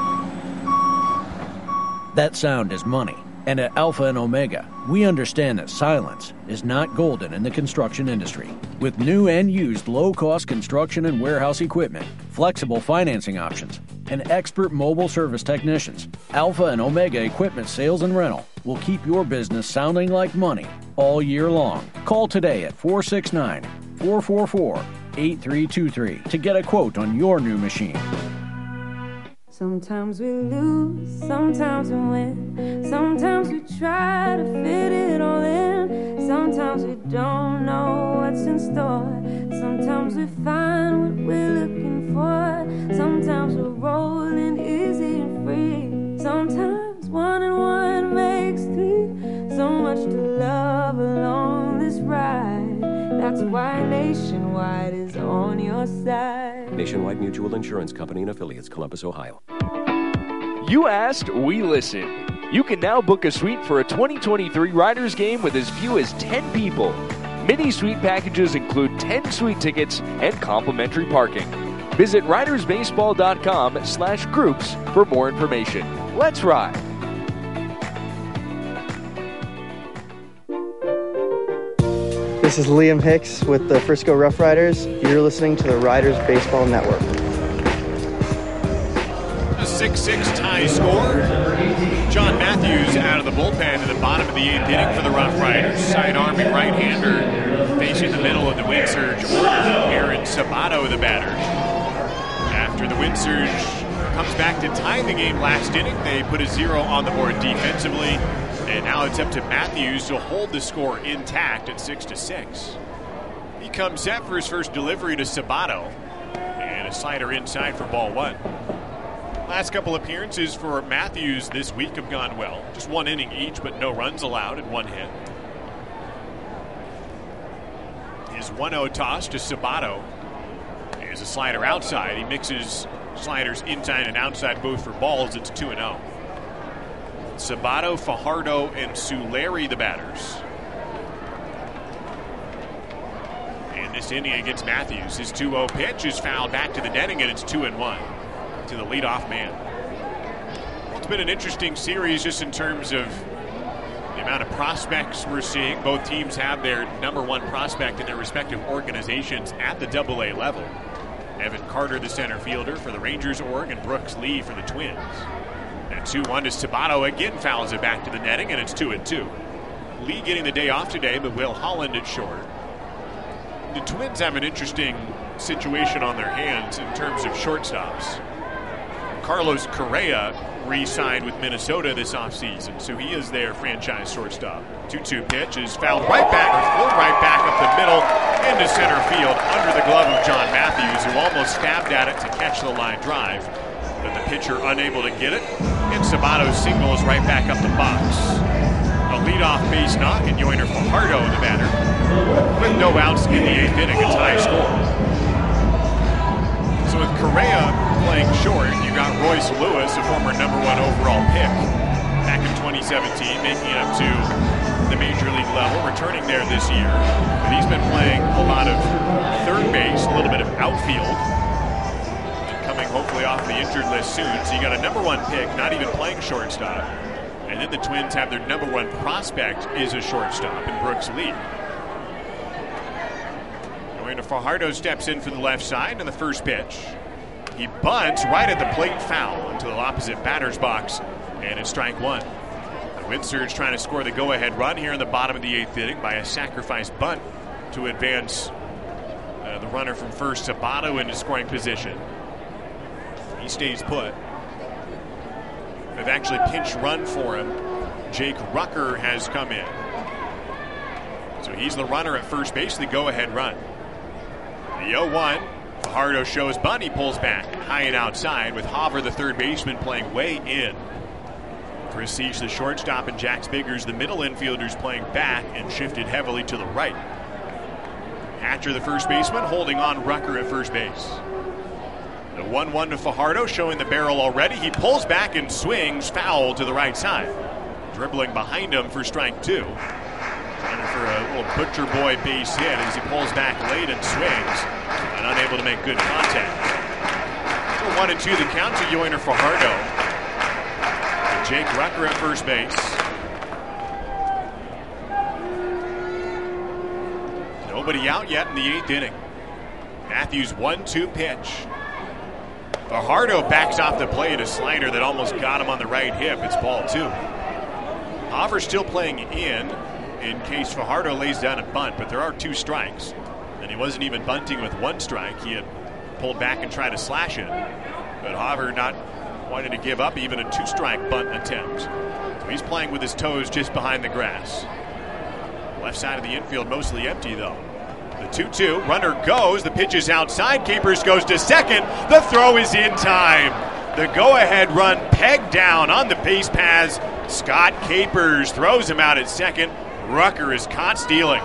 S2: That sound is money. And at Alpha and Omega, we understand that silence is not golden in the construction industry. With new and used low-cost construction and warehouse equipment, flexible financing options, and expert mobile service technicians. Alpha and Omega Equipment Sales and Rental will keep your business sounding like money all year long. Call today at four six nine, four four four, eight three two three to get a quote on your new machine.
S21: Sometimes we lose, sometimes we win. Sometimes we try to fit it all in. Sometimes we don't know what's in store. Sometimes we find what we're looking for. Sometimes we're rolling easy and free. Sometimes one and one makes three. So much to love along this ride. That's why Nationwide is on your side.
S23: Nationwide Mutual Insurance Company and Affiliates, Columbus, Ohio.
S13: You asked, we listened. You can now book a suite for a twenty twenty-three Riders game with as few as ten people. Mini suite packages include ten suite tickets and complimentary parking. Visit ridersbaseball.com slash groups for more information. Let's ride.
S15: This is Liam Hicks with the Frisco Rough Riders. You're listening to the Riders Baseball Network.
S5: A six six tie score. John Matthews out of the bullpen in the bottom of the eighth inning for the Rough Riders. Side-arming right-hander facing the middle of the wind surge order. Aaron Sabato, the batter. After the wind surge comes back to tie the game last inning, they put a zero on the board defensively. And now it's up to Matthews to hold the score intact at six to six. He comes set for his first delivery to Sabato. And a slider inside for ball one. Last couple appearances for Matthews this week have gone well. Just one inning each, but no runs allowed and one hit. His one oh toss to Sabato is a slider outside. He mixes sliders inside and outside both for balls. It's two and oh. Sabato, Fajardo, and Suleri the batters. And this inning against Matthews, his two oh pitch is fouled back to the netting, and it's two and one to the leadoff man. Well, it's been an interesting series just in terms of the amount of prospects we're seeing. Both teams have their number one prospect in their respective organizations at the double A level. Evan Carter, the center fielder for the Rangers org, and Brooks Lee for the Twins. And two one to Sabato again fouls it back to the netting, and it's two and two. Lee getting the day off today, but Will Holland at short. The Twins have an interesting situation on their hands in terms of shortstops. Carlos Correa re-signed with Minnesota this offseason, so he is their franchise shortstop. two two pitch is fouled right back, or flowed right back up the middle into center field under the glove of John Matthews, who almost stabbed at it to catch the line drive. But the pitcher unable to get it, and Sabato singles right back up the box. A leadoff base knock, and Yoiner Fajardo, the batter, with no outs in the eighth inning, a tie score. So with Correa playing short, you got Royce Lewis, a former number one overall pick back in twenty seventeen, making it up to the major league level, returning there this year. But he's been playing a lot of third base, a little bit of outfield, coming hopefully off the injured list soon. So you got a number one pick, not even playing shortstop. And then the Twins have their number one prospect is a shortstop in Brooks Lee. Yoiner Fajardo steps in for the left side in the first pitch. He bunts right at the plate, foul into the opposite batter's box, and it's strike one. The Wind Surge trying to score the go-ahead run here in the bottom of the eighth inning by a sacrifice bunt to advance uh, the runner from first, Sabato, into scoring position. He stays put. They've actually pinch run for him. Jake Rucker has come in. So he's the runner at first base, the go-ahead run. The oh one, Fajardo shows bunt, he pulls back high and outside with Hoffer, the third baseman, playing way in. Chris Siege, the shortstop, and Jax Biggers, the middle infielders, playing back and shifted heavily to the right. Hatcher, the first baseman, holding on Rucker at first base. The one one to Fajardo, showing the barrel already. He pulls back and swings foul to the right side. Dribbling behind him for strike two. Trying for a little butcher boy base hit as he pulls back late and swings and unable to make good contact. So one and two the count to Yoiner Fajardo. And Jake Rucker at first base. Nobody out yet in the eighth inning. Matthews one two pitch. Fajardo backs off the play at a slider that almost got him on the right hip. It's ball two. Hoffer still playing in in case Fajardo lays down a bunt, but there are two strikes. And he wasn't even bunting with one strike. He had pulled back and tried to slash it. But Hoffer not wanting to give up even a two-strike bunt attempt. So he's playing with his toes just behind the grass. Left side of the infield mostly empty, though. The two two, runner goes, the pitch is outside, Capers goes to second, the throw is in time. The go-ahead run pegged down on the base paths. Scott Capers throws him out at second. Rucker is caught stealing.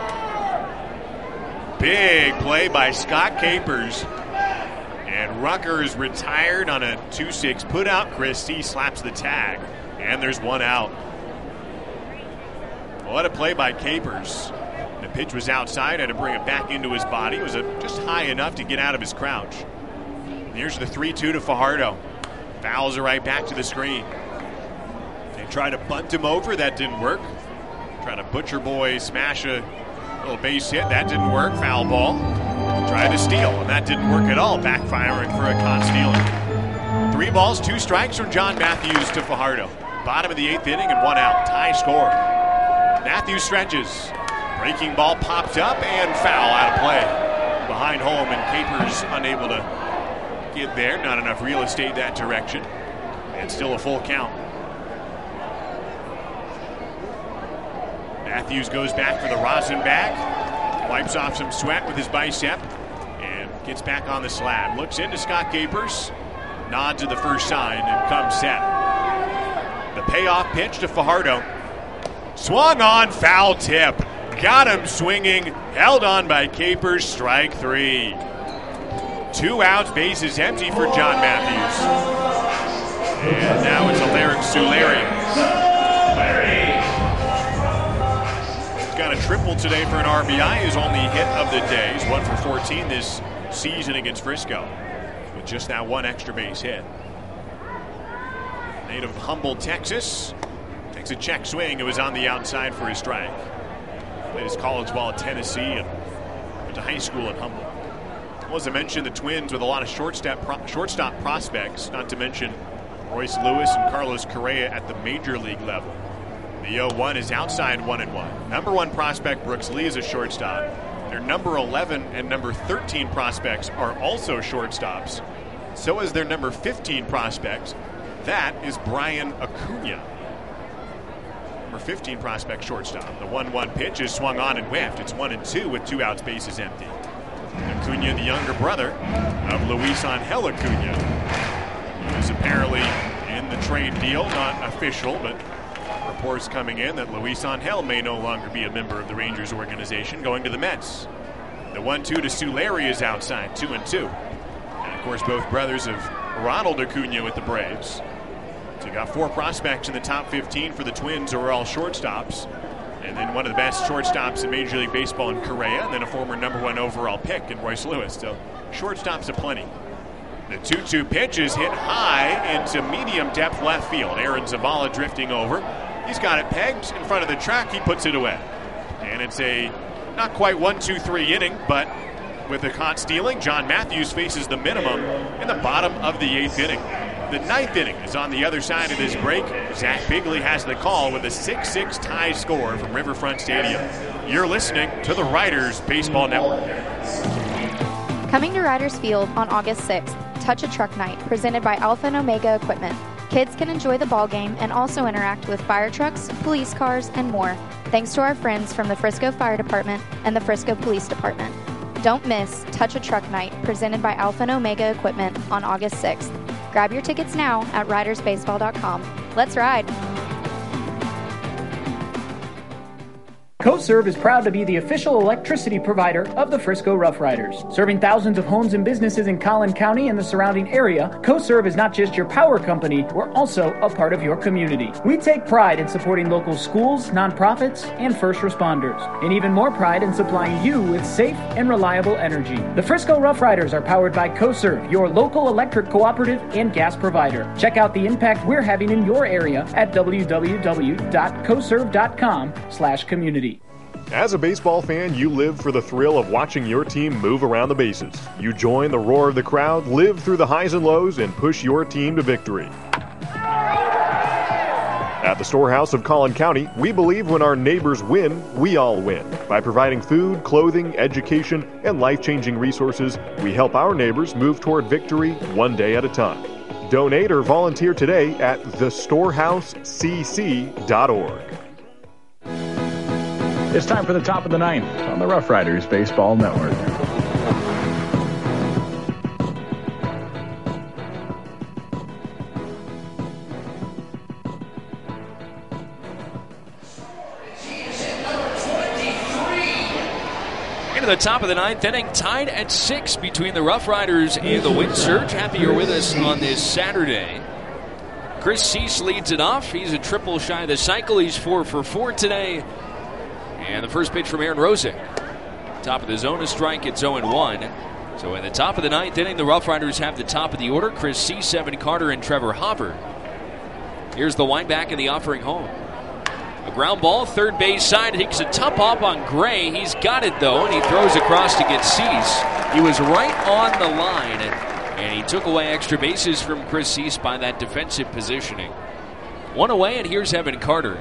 S5: Big play by Scott Capers. And Rucker is retired on a two six put-out. Christie slaps the tag, and there's one out. What a play by Capers. The pitch was outside, had to bring it back into his body. It was a, just high enough to get out of his crouch. And here's the three two to Fajardo. Fouls it right back to the screen. They tried to bunt him over. That didn't work. Trying to butcher boy smash a little base hit. That didn't work. Foul ball. Tried to steal, and that didn't work at all. Backfiring for a caught stealing. Three balls, two strikes from John Matthews to Fajardo. Bottom of the eighth inning and one out. Tie score. Matthews stretches. Breaking ball popped up and foul out of play. Behind home, and Capers unable to get there. Not enough real estate that direction. And still a full count. Matthews goes back for the rosin bag. Wipes off some sweat with his bicep. And gets back on the slab. Looks into Scott Capers. Nods to the first sign and comes set. The payoff pitch to Fajardo. Swung on, foul tip. Got him swinging. Held on by Capers. Strike three. Two outs, bases empty for John Matthews. And now it's Alaric Sularian. He's got a triple today for an R B I. His only hit of the day. He's one for fourteen this season against Frisco, with just that one extra base hit. Native of Humboldt, Texas. Takes a check swing. It was on the outside for his strike. Played his college ball at Tennessee and went to high school at Humboldt. Well, as I mentioned, the Twins with a lot of shortstop, pro- shortstop prospects, not to mention Royce Lewis and Carlos Correa at the major league level. The oh one is outside one and one. Number one prospect, Brooks Lee, is a shortstop. Their number eleven and number thirteen prospects are also shortstops. So is their number fifteen prospect. That is Brian Acuna. Number fifteen prospect shortstop. The one one pitch is swung on and whiffed. It's one and two with two outs, bases empty. Acuna, the younger brother of Luis Angel Acuna, who is apparently in the trade deal, not official, but reports coming in that Luis Angel may no longer be a member of the Rangers organization, going to the Mets. The one two to Sulary is outside, two and two. And of course, both brothers of Ronald Acuna with the Braves. So you got four prospects in the top fifteen for the Twins who are all shortstops. And then one of the best shortstops in Major League Baseball in Correa, and then a former number one overall pick in Royce Lewis. So shortstops aplenty. The two two pitch is hit high into medium depth left field. Aaron Zavala drifting over. He's got it pegged in front of the track. He puts it away. And it's a not quite one two three inning, but with the caught stealing, John Matthews faces the minimum in the bottom of the eighth inning. The ninth inning is on the other side of this break. Zach Bigley has the call with a six six tie score from Riverfront Stadium. You're listening to the Riders Baseball Network.
S3: Coming to Riders Field on August sixth, Touch a Truck Night, presented by Alpha and Omega Equipment. Kids can enjoy the ball game and also interact with fire trucks, police cars, and more, thanks to our friends from the Frisco Fire Department and the Frisco Police Department. Don't miss Touch a Truck Night, presented by Alpha and Omega Equipment on August sixth. Grab your tickets now at riders baseball dot com. Let's ride!
S11: CoServe is proud to be the official electricity provider of the Frisco Rough Riders. Serving thousands of homes and businesses in Collin County and the surrounding area, CoServe is not just your power company, we're also a part of your community. We take pride in supporting local schools, nonprofits, and first responders, and even more pride in supplying you with safe and reliable energy. The Frisco Rough Riders are powered by CoServe, your local electric cooperative and gas provider. Check out the impact we're having in your area at w w w dot coserve dot com slash community.
S1: As a baseball fan, you live for the thrill of watching your team move around the bases. You join the roar of the crowd, live through the highs and lows, and push your team to victory. At the Storehouse of Collin County, we believe when our neighbors win, we all win. By providing food, clothing, education, and life-changing resources, we help our neighbors move toward victory one day at a time. Donate or volunteer today at the storehouse c c dot org.
S7: It's time for the top of the ninth on the Rough Riders Baseball Network.
S17: Into the top of the ninth inning, tied at six between the Rough Riders and the Wind Surge. Happy you're with us on this Saturday. Chris Cease leads it off. He's a triple shy of the cycle. He's four for four today. And the first pitch from Aaron Rosick. Top of the zone, a strike. It's oh and one. So in the top of the ninth inning, the Rough Riders have the top of the order. Chris Cease, Evan Carter, and Trevor Hopper. Here's the wind back and the offering home. A ground ball, third base side. Takes a top hop on Gray. He's got it, though, and he throws across to get Cease. He was right on the line, and he took away extra bases from Chris Cease by that defensive positioning. One away, and here's Evan Carter.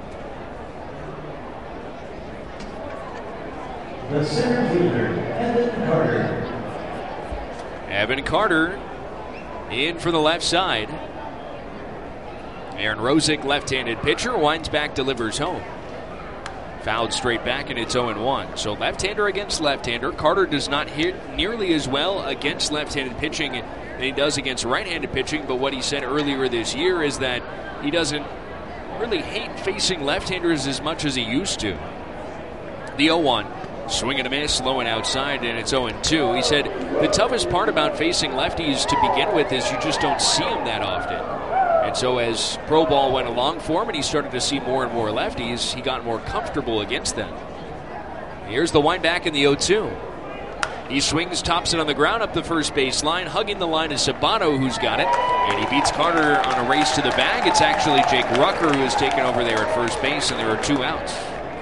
S4: The center fielder, Evan Carter.
S17: Evan Carter in for the left side. Aaron Rosick, left-handed pitcher, winds back, delivers home. Fouled straight back, and it's oh and one. So left-hander against left-hander. Carter does not hit nearly as well against left-handed pitching than he does against right-handed pitching, but what he said earlier this year is that he doesn't really hate facing left-handers as much as he used to. The oh one. Swing and a miss, low and outside, and it's oh and two. He said the toughest part about facing lefties to begin with is you just don't see them that often. And so as pro ball went along for him and he started to see more and more lefties, he got more comfortable against them. Here's the wind back in the oh two. He swings, tops it on the ground up the first base line. Hugging the line is Sabato, who's got it. And he beats Carter on a race to the bag. It's actually Jake Rucker who has taken over there at first base, and there are two outs.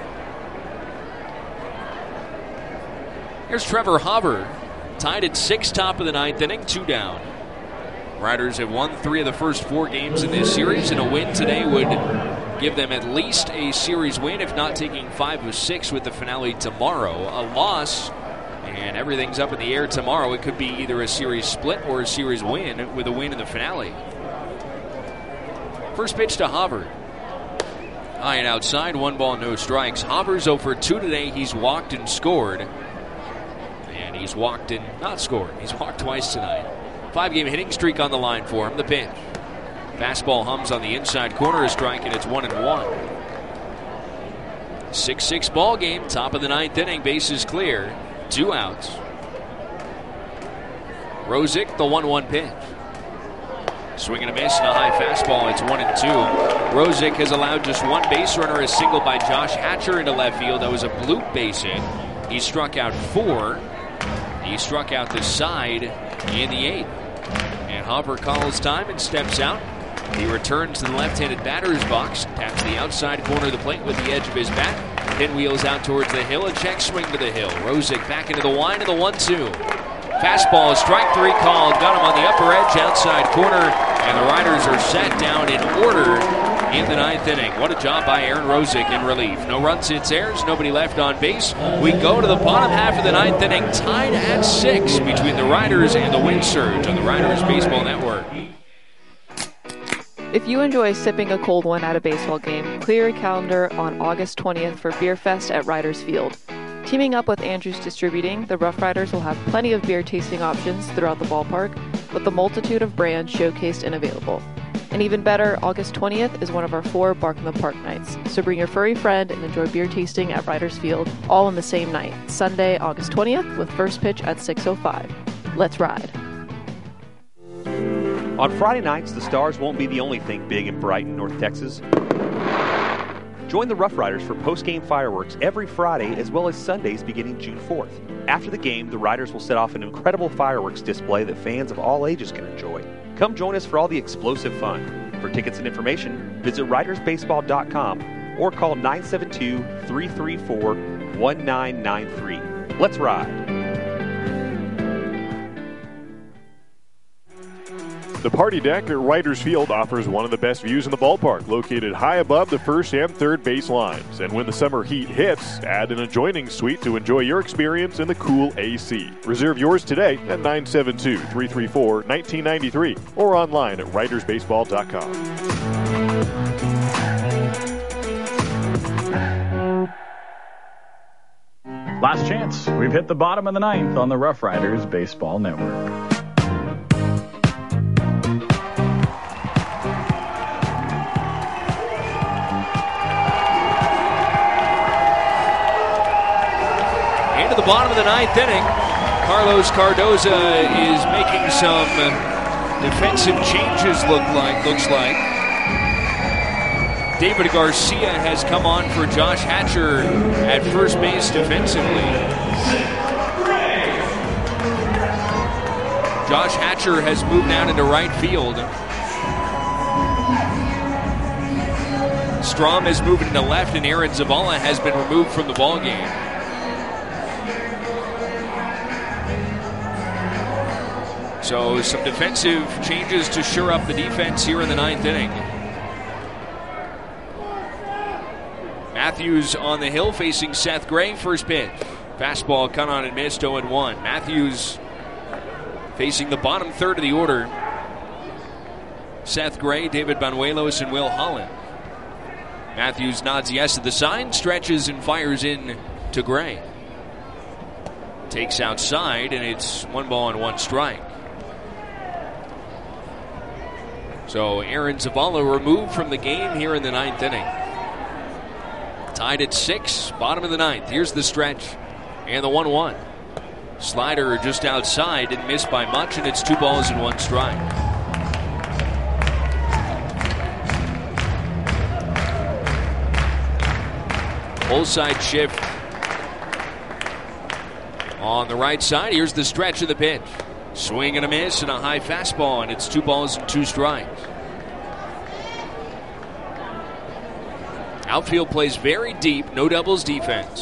S17: Here's Trevor Hopper, tied at six, top of the ninth inning, two down. Riders have won three of the first four games in this series, and a win today would give them at least a series win, if not taking five of six with the finale tomorrow. A loss, and everything's up in the air tomorrow. It could be either a series split or a series win with a win in the finale. First pitch to Hopper. High and outside, one ball, no strikes. Hopper's oh for two today. He's walked and scored. And he's walked and not scored. He's walked twice tonight. Five-game hitting streak on the line for him. The pitch. Fastball hums on the inside corner, a strike, and it's one and one. six six ball game, top of the ninth inning, bases clear. Two outs. Rosick, the one one pitch. Swing and a miss and a high fastball. It's one and two. Rosick has allowed just one base runner, a single by Josh Hatcher into left field. That was a bloop base hit. He struck out four. He struck out the side in the eighth. And Hopper calls time and steps out. He returns to the left-handed batter's box, taps the outside corner of the plate with the edge of his bat, pinwheels out towards the hill, a check swing to the hill. Rosick back into the line and the one two. Fastball, strike three called, got him on the upper edge, outside corner, and the Riders are sat down in order in the ninth inning. What a job by Aaron Rosick in relief. No runs, hits, errors, nobody left on base. We go to the bottom half of the ninth inning, tied at six between the Riders and the Wind Surge on the Riders Baseball Network.
S6: If you enjoy sipping a cold one at a baseball game, clear your calendar on August twentieth for Beer Fest at Riders Field. Teaming up with Andrews Distributing, the Rough Riders will have plenty of beer tasting options throughout the ballpark, with a multitude of brands showcased and available. And even better, August twentieth is one of our four Bark in the Park nights, so bring your furry friend and enjoy beer tasting at Riders Field, all on the same night, Sunday, August twentieth, with first pitch at six oh five. Let's ride.
S18: On Friday nights, the Stars won't be the only thing big in Brighton, North Texas. Join the Rough Riders for post-game fireworks every Friday as well as Sundays beginning June fourth. After the game, the Riders will set off an incredible fireworks display that fans of all ages can enjoy. Come join us for all the explosive fun. For tickets and information, visit riders baseball dot com or call nine seven two, three three four, one nine nine three. Let's ride.
S1: The Party Deck at Writers Field offers one of the best views in the ballpark, located high above the first and third base lines. And when the summer heat hits, add an adjoining suite to enjoy your experience in the cool A C. Reserve yours today at nine seven two, three three four, one nine nine three or online at writers baseball dot com.
S7: Last chance. We've hit the bottom of the ninth on the Rough Riders Baseball Network.
S17: Into the bottom of the ninth inning, Carlos Cardoza is making some defensive changes. Look like looks like David Garcia has come on for Josh Hatcher at first base defensively. Josh Hatcher has moved down into right field. Strom has moved into left, and Aaron Zavala has been removed from the ballgame. So some defensive changes to shore up the defense here in the ninth inning. Matthews on the hill facing Seth Gray. First pitch. Fastball cut on and missed, oh and one. Matthews facing the bottom third of the order. Seth Gray, David Banuelos, and Will Holland. Matthews nods yes to the sign, stretches and fires in to Gray. Takes outside, and it's one ball and one strike. So Aaron Zavala removed from the game here in the ninth inning. Tied at six, bottom of the ninth. Here's the stretch and the one one. Slider just outside, didn't miss by much, and it's two balls and one strike. Full side shift on the right side. Here's the stretch of the pitch. Swing and a miss and a high fastball, and it's two balls and two strikes. Outfield plays very deep, no doubles defense.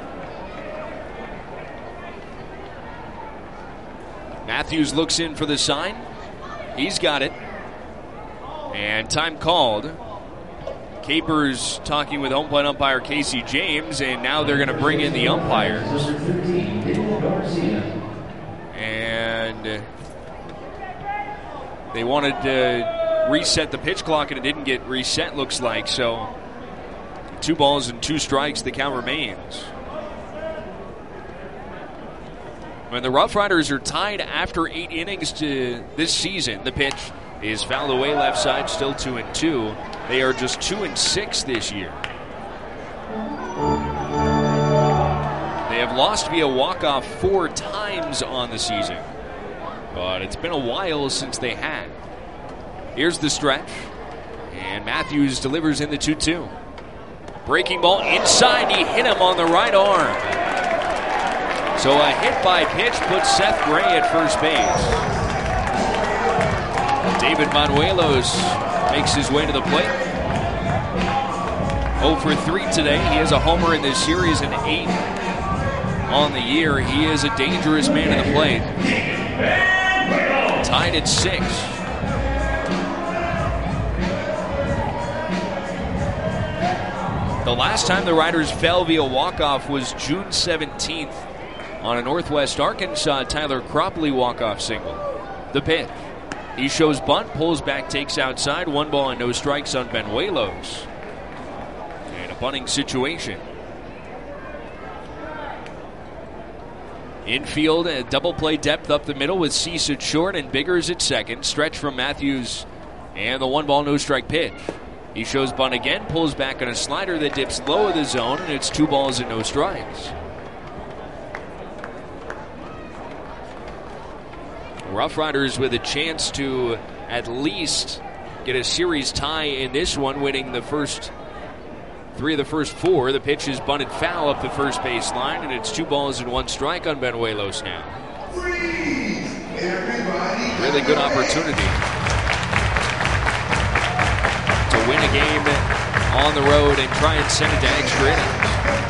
S17: Matthews looks in for the sign. He's got it. And time called. Capers talking with home plate umpire Casey James, and now they're going to bring in the umpires. And they wanted to reset the pitch clock, and it didn't get reset, looks like. So two balls and two strikes, the count remains. When the Rough Riders are tied after eight innings to this season, the pitch is fouled away left side, still two and two. They are just two and six this year. They have lost via walk-off four times on the season, but it's been a while since they had. Here's the stretch, and Matthews delivers in the two two. Breaking ball inside, he hit him on the right arm. So a hit by pitch puts Seth Gray at first base. David Banuelos makes his way to the plate. oh for three today. He has a homer in this series and eight on the year. He is a dangerous man at the plate. Tied at six. The last time the Riders fell via walk-off was June seventeenth on a Northwest Arkansas Tyler Cropley walk-off single. The pitch. He shows bunt, pulls back, takes outside. One ball and no strikes on Banuelos. And a bunting situation. Infield, a double play depth up the middle with Cease at short and Biggers at second. Stretch from Matthews and the one ball, no strike pitch. He shows bunt again, pulls back on a slider that dips low of the zone, and it's two balls and no strikes. Rough Riders with a chance to at least get a series tie in this one, winning the first three of the first four. The pitch is bunted foul up the first base line, and it's two balls and one strike on Banuelos now. Really good opportunity to win a game on the road and try and send it to extra innings.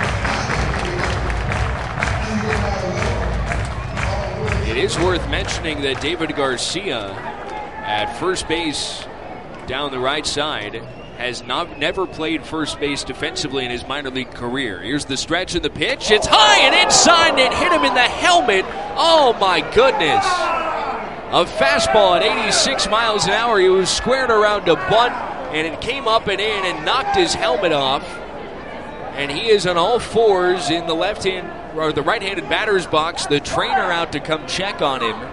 S17: It is worth mentioning that David Garcia at first base down the right side has not never played first base defensively in his minor league career. Here's the stretch of the pitch. It's high and inside, and it hit him in the helmet. Oh, my goodness. A fastball at eighty-six miles an hour. He was squared around a bunt, and it came up and in and knocked his helmet off. And he is on all fours in the left hand or the right-handed batter's box. The trainer out to come check on him.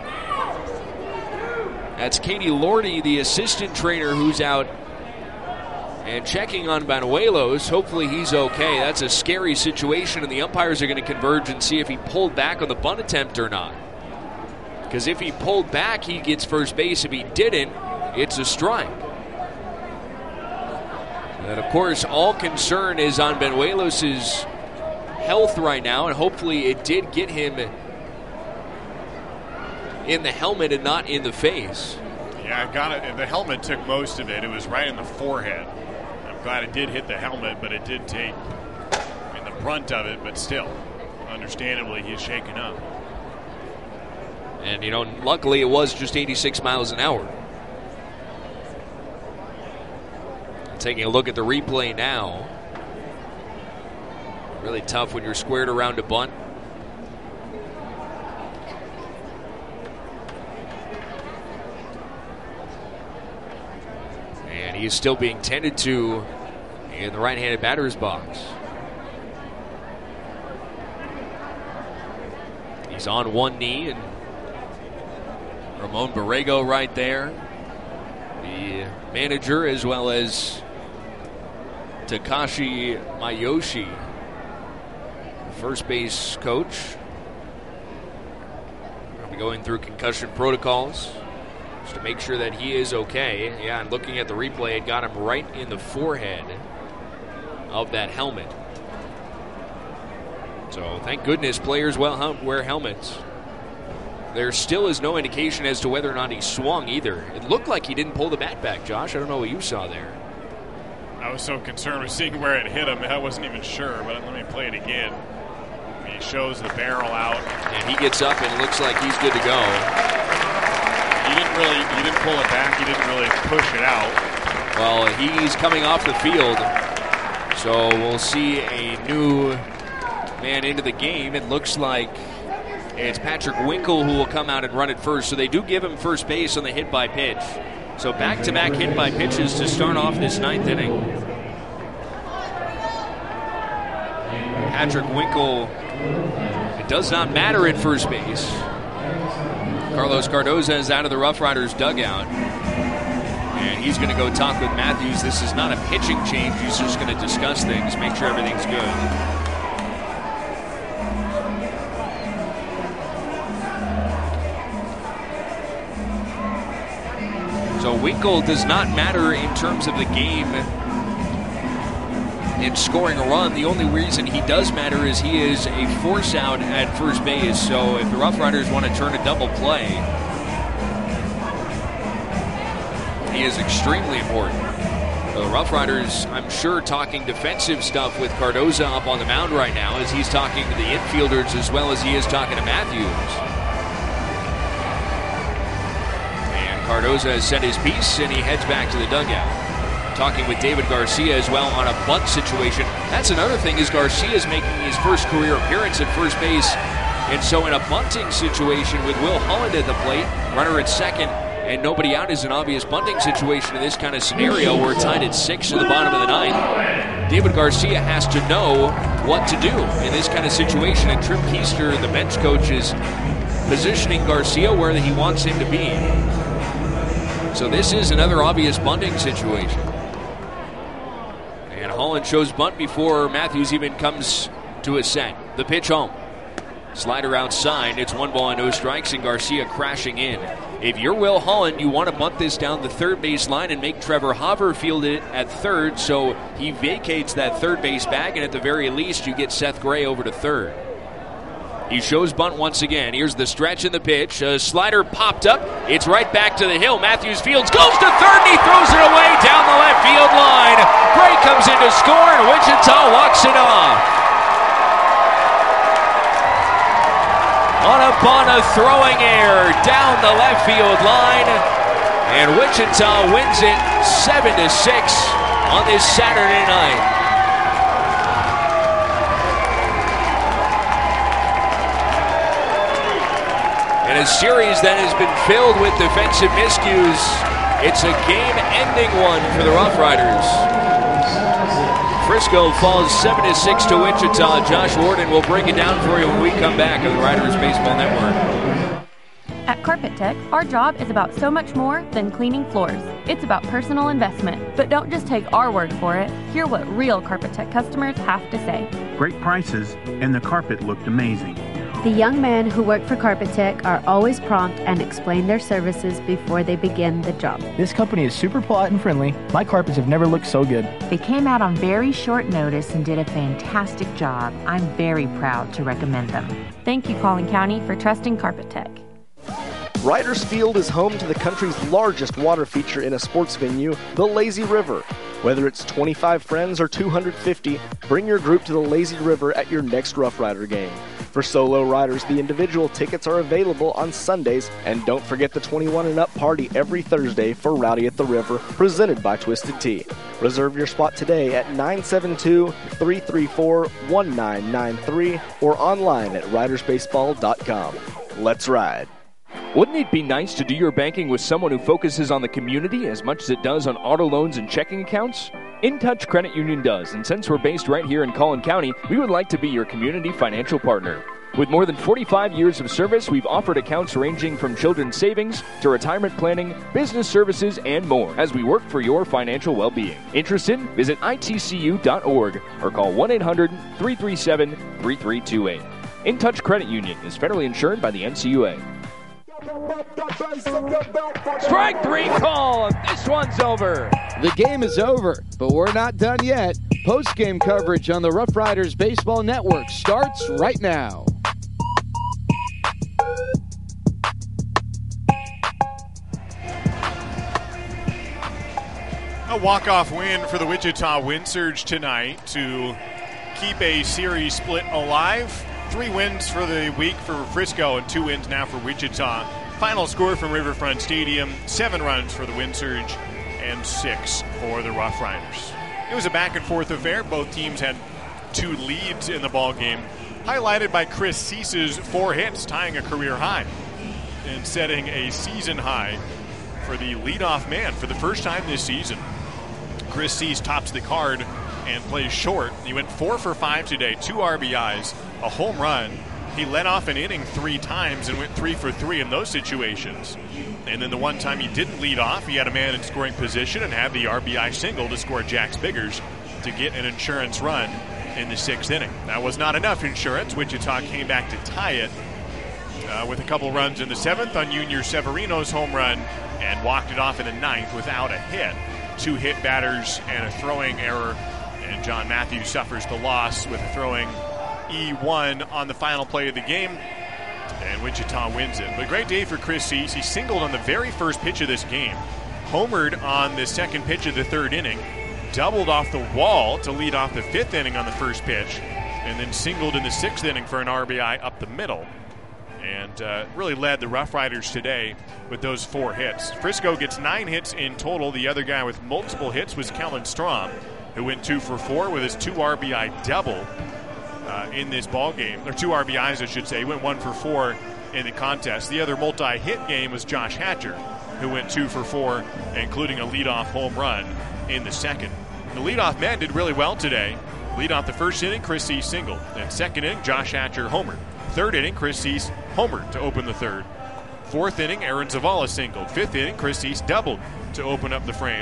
S17: That's Katie Lordy, the assistant trainer, who's out and checking on Banuelos. Hopefully he's okay. That's a scary situation, and the umpires are going to converge and see if he pulled back on the bunt attempt or not. Because if he pulled back, he gets first base. If he didn't, it's a strike. And, of course, all concern is on Banuelos' health right now, and hopefully it did get him in the helmet and not in the face.
S5: Yeah, I got it. The helmet took most of it. It was right in the forehead. I'm glad it did hit the helmet, but it did take I mean, the brunt of it, but still, understandably, he's shaken up.
S17: And, you know, luckily it was just eighty-six miles an hour. Taking a look at the replay now. Really tough when you're squared around a bunt. And he is still being tended to in the right-handed batter's box. He's on one knee, and Ramon Borrego right there. The manager, as well as Takashi Mayoshi, first base coach. I'll be going through concussion protocols just to make sure that he is okay. Yeah, and looking at the replay, it got him right in the forehead of that helmet. So thank goodness players well wear helmets. There still is no indication as to whether or not he swung either. It looked like he didn't pull the bat back, Josh. I don't know what you saw there.
S5: I was so concerned with seeing where it hit him, I wasn't even sure, but let me play it again. He shows the barrel out.
S17: And he gets up and it looks like he's good to go.
S5: He didn't really, he didn't pull it back, he didn't really push it out.
S17: Well, he's coming off the field, so we'll see a new man into the game. It looks like it's Patrick Winkle who will come out and run it first. So they do give him first base on the hit by pitch. So back-to-back hit by pitches to start off this ninth inning. Patrick Winkle, it does not matter at first base. Carlos Cardoza is out of the Rough Riders dugout. And he's going to go talk with Matthews. This is not a pitching change. He's just going to discuss things, make sure everything's good. So Winkle does not matter in terms of the game in scoring a run. The only reason he does matter is he is a force out at first base. So if the Rough Riders want to turn a double play, he is extremely important. The Rough Riders, I'm sure, talking defensive stuff with Cardoza up on the mound right now as he's talking to the infielders as well as he is talking to Matthews. Cardoza has said his piece, and he heads back to the dugout. Talking with David Garcia as well on a bunt situation. That's another thing, is Garcia is making his first career appearance at first base. And so in a bunting situation with Will Holland at the plate, runner at second, and nobody out is an obvious bunting situation in this kind of scenario. We're tied at six in the bottom of the ninth. David Garcia has to know what to do in this kind of situation. And Trim Keister, the bench coach, is positioning Garcia where he wants him to be. So this is another obvious bunting situation. And Holland shows bunt before Matthews even comes to a set. The pitch home. Slider outside. It's one ball and no strikes, and Garcia crashing in. If you're Will Holland, you want to bunt this down the third base line and make Trevor Hauver field it at third, so he vacates that third base bag, and at the very least, you get Seth Gray over to third. He shows bunt once again. Here's the stretch in the pitch. A slider popped up. It's right back to the hill. Matthews Fields goes to third and he throws it away down the left field line. Gray comes in to score and Wichita walks it off. On a bunt, a throwing error down the left field line. And Wichita wins it seven to six on this Saturday night. In a series that has been filled with defensive miscues, it's a game-ending one for the Rough Riders. Frisco falls seven to six to Wichita. Josh Warden will break it down for you when we come back on the Riders Baseball Network.
S20: At Carpet Tech, our job is about so much more than cleaning floors. It's about personal investment. But don't just take our word for it. Hear what real Carpet Tech customers have to say.
S9: Great prices, and the carpet looked amazing.
S10: The young men who work for Carpet Tech are always prompt and explain their services before they begin the job.
S19: This company is super polite and friendly. My carpets have never looked so good.
S22: They came out on very short notice and did a fantastic job. I'm very proud to recommend them.
S20: Thank you, Collin County, for trusting Carpet Tech.
S24: Riders Field is home to the country's largest water feature in a sports venue, the Lazy River. Whether it's twenty-five friends or two hundred fifty, bring your group to the Lazy River at your next Rough Rider game. For solo riders, the individual tickets are available on Sundays, and don't forget the twenty-one and up party every Thursday for Rowdy at the River, presented by Twisted Tea. Reserve your spot today at nine seven two, three three four, one nine nine three or online at riders baseball dot com. Let's ride.
S13: Wouldn't it be nice to do your banking with someone who focuses on the community as much as it does on auto loans and checking accounts? InTouch Credit Union does, and since we're based right here in Collin County, we would like to be your community financial partner. With more than forty-five years of service, we've offered accounts ranging from children's savings to retirement planning, business services, and more as we work for your financial well-being. Interested? Visit I T C U dot org or call one eight hundred, three three seven, three three two eight. InTouch Credit Union is federally insured by the N C U A.
S25: Strike three call. This one's over. The game is over, but we're not done yet. Post-game coverage on the Rough Riders Baseball Network starts right now.
S5: A walk-off win for the Wichita Wind Surge tonight to keep a series split alive. Three wins for the week for Frisco and two wins now for Wichita. Final score from Riverfront Stadium, seven runs for the Wind Surge and six for the Rough Riders. It was a back-and-forth affair. Both teams had two leads in the ballgame, highlighted by Chris Cease's four hits, tying a career high and setting a season high for the leadoff man for the first time this season. Chris Cease tops the card and plays short. He went four for five today, two R B Is, a home run. He led off an inning three times and went three for three in those situations. And then the one time he didn't lead off, he had a man in scoring position and had the R B I single to score Jax Biggers to get an insurance run in the sixth inning. That was not enough insurance. Wichita came back to tie it uh, with a couple runs in the seventh on Junior Severino's home run and walked it off in the ninth without a hit. Two hit batters and a throwing error, and John Matthews suffers the loss with a throwing E one on the final play of the game, and Wichita wins it. But great day for Chris Cease. He singled on the very first pitch of this game, homered on the second pitch of the third inning, doubled off the wall to lead off the fifth inning on the first pitch, and then singled in the sixth inning for an R B I up the middle. And uh, really led the Rough Riders today with those four hits. Frisco gets nine hits in total. The other guy with multiple hits was Kellen Strom, who went two for four with his two R B I double uh, in this ball game, or two R B Is, I should say. He went one for four in the contest. The other multi-hit game was Josh Hatcher, who went two for four, including a leadoff home run in the second. The leadoff man did really well today. Lead off the first inning, Chris Cease singled. Then second inning, Josh Hatcher homered. Third inning, Chris Cease homered to open the third. Fourth inning, Aaron Zavala singled. Fifth inning, Chris Cease doubled to open up the frame.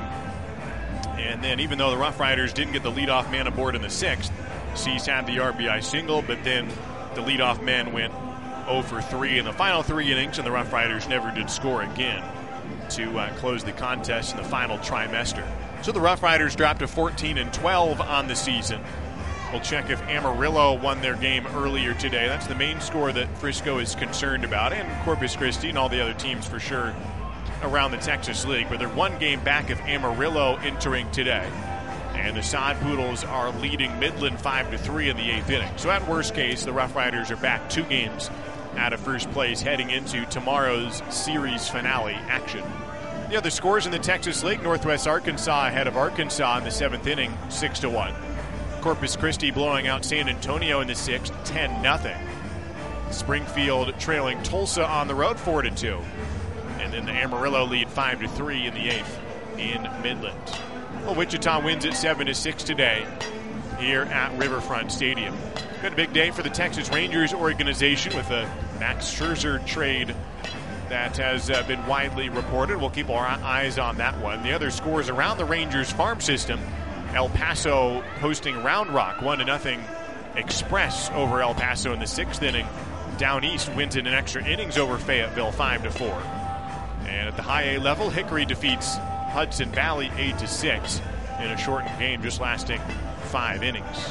S5: And then even though the Rough Riders didn't get the leadoff man aboard in the sixth, Cease had the R B I single, but then the leadoff man went oh for three in the final three innings, and the Rough Riders never did score again to uh, close the contest in the final trimester. So the Rough Riders dropped to fourteen and twelve on the season. We'll check if Amarillo won their game earlier today. That's the main score that Frisco is concerned about, and Corpus Christi and all the other teams for sure around the Texas League. But they're one game back of Amarillo entering today. And the Sod Poodles are leading Midland five to three in the eighth inning. So at worst case, the Rough Riders are back two games out of first place heading into tomorrow's series finale action. The other scores in the Texas League, Northwest Arkansas ahead of Arkansas in the seventh inning, six to one. Corpus Christi blowing out San Antonio in the sixth, ten nothing. Springfield trailing Tulsa on the road, four to two. And then the Amarillo lead five to three in the eighth in Midland. Well, Wichita wins at seven to six today here at Riverfront Stadium. Got a big day for the Texas Rangers organization with a Max Scherzer trade that has uh, been widely reported. We'll keep our eyes on that one. The other scores around the Rangers farm system. El Paso hosting Round Rock, one to nothing Express over El Paso in the sixth inning. Down East wins in an extra innings over Fayetteville, five to four. And at the high A level, Hickory defeats Hudson Valley eight to six in a shortened game just lasting five innings.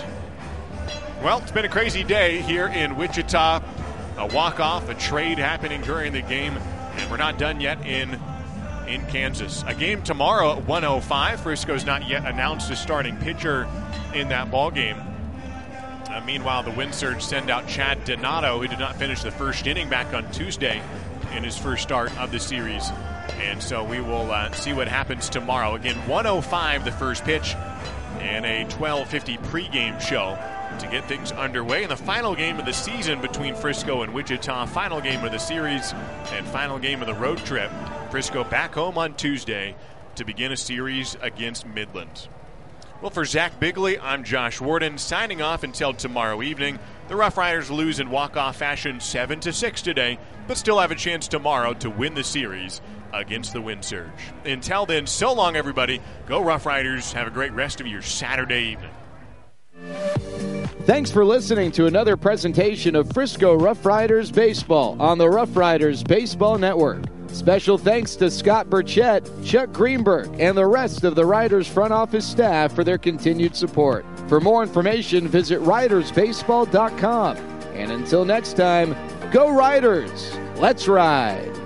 S5: Well, it's been a crazy day here in Wichita. A walk-off, a trade happening during the game, and we're not done yet in in Kansas. A game tomorrow at one oh five. Frisco's not yet announced a starting pitcher in that ball game. Uh, meanwhile, the Wind Surge send out Chad Donato, who did not finish the first inning back on Tuesday in his first start of the series. And so we will uh, see what happens tomorrow. Again, one oh five the first pitch, and a twelve fifty pregame show to get things underway. In the final game of the season between Frisco and Wichita, final game of the series and final game of the road trip. Frisco back home on Tuesday to begin a series against Midland. Well, for Zach Bigley, I'm Josh Warden, signing off until tomorrow evening. The Rough Riders lose in walk-off fashion seven to six today, but still have a chance tomorrow to win the series against the Wind Surge. Until then, so long, everybody. Go Rough Riders. Have a great rest of your Saturday evening.
S25: Thanks for listening to another presentation of Frisco Rough Riders Baseball on the Rough Riders Baseball Network. Special thanks to Scott Burchett, Chuck Greenberg, and the rest of the Riders front office staff for their continued support. For more information, visit riders baseball dot com. And until next time, go Riders! Let's ride!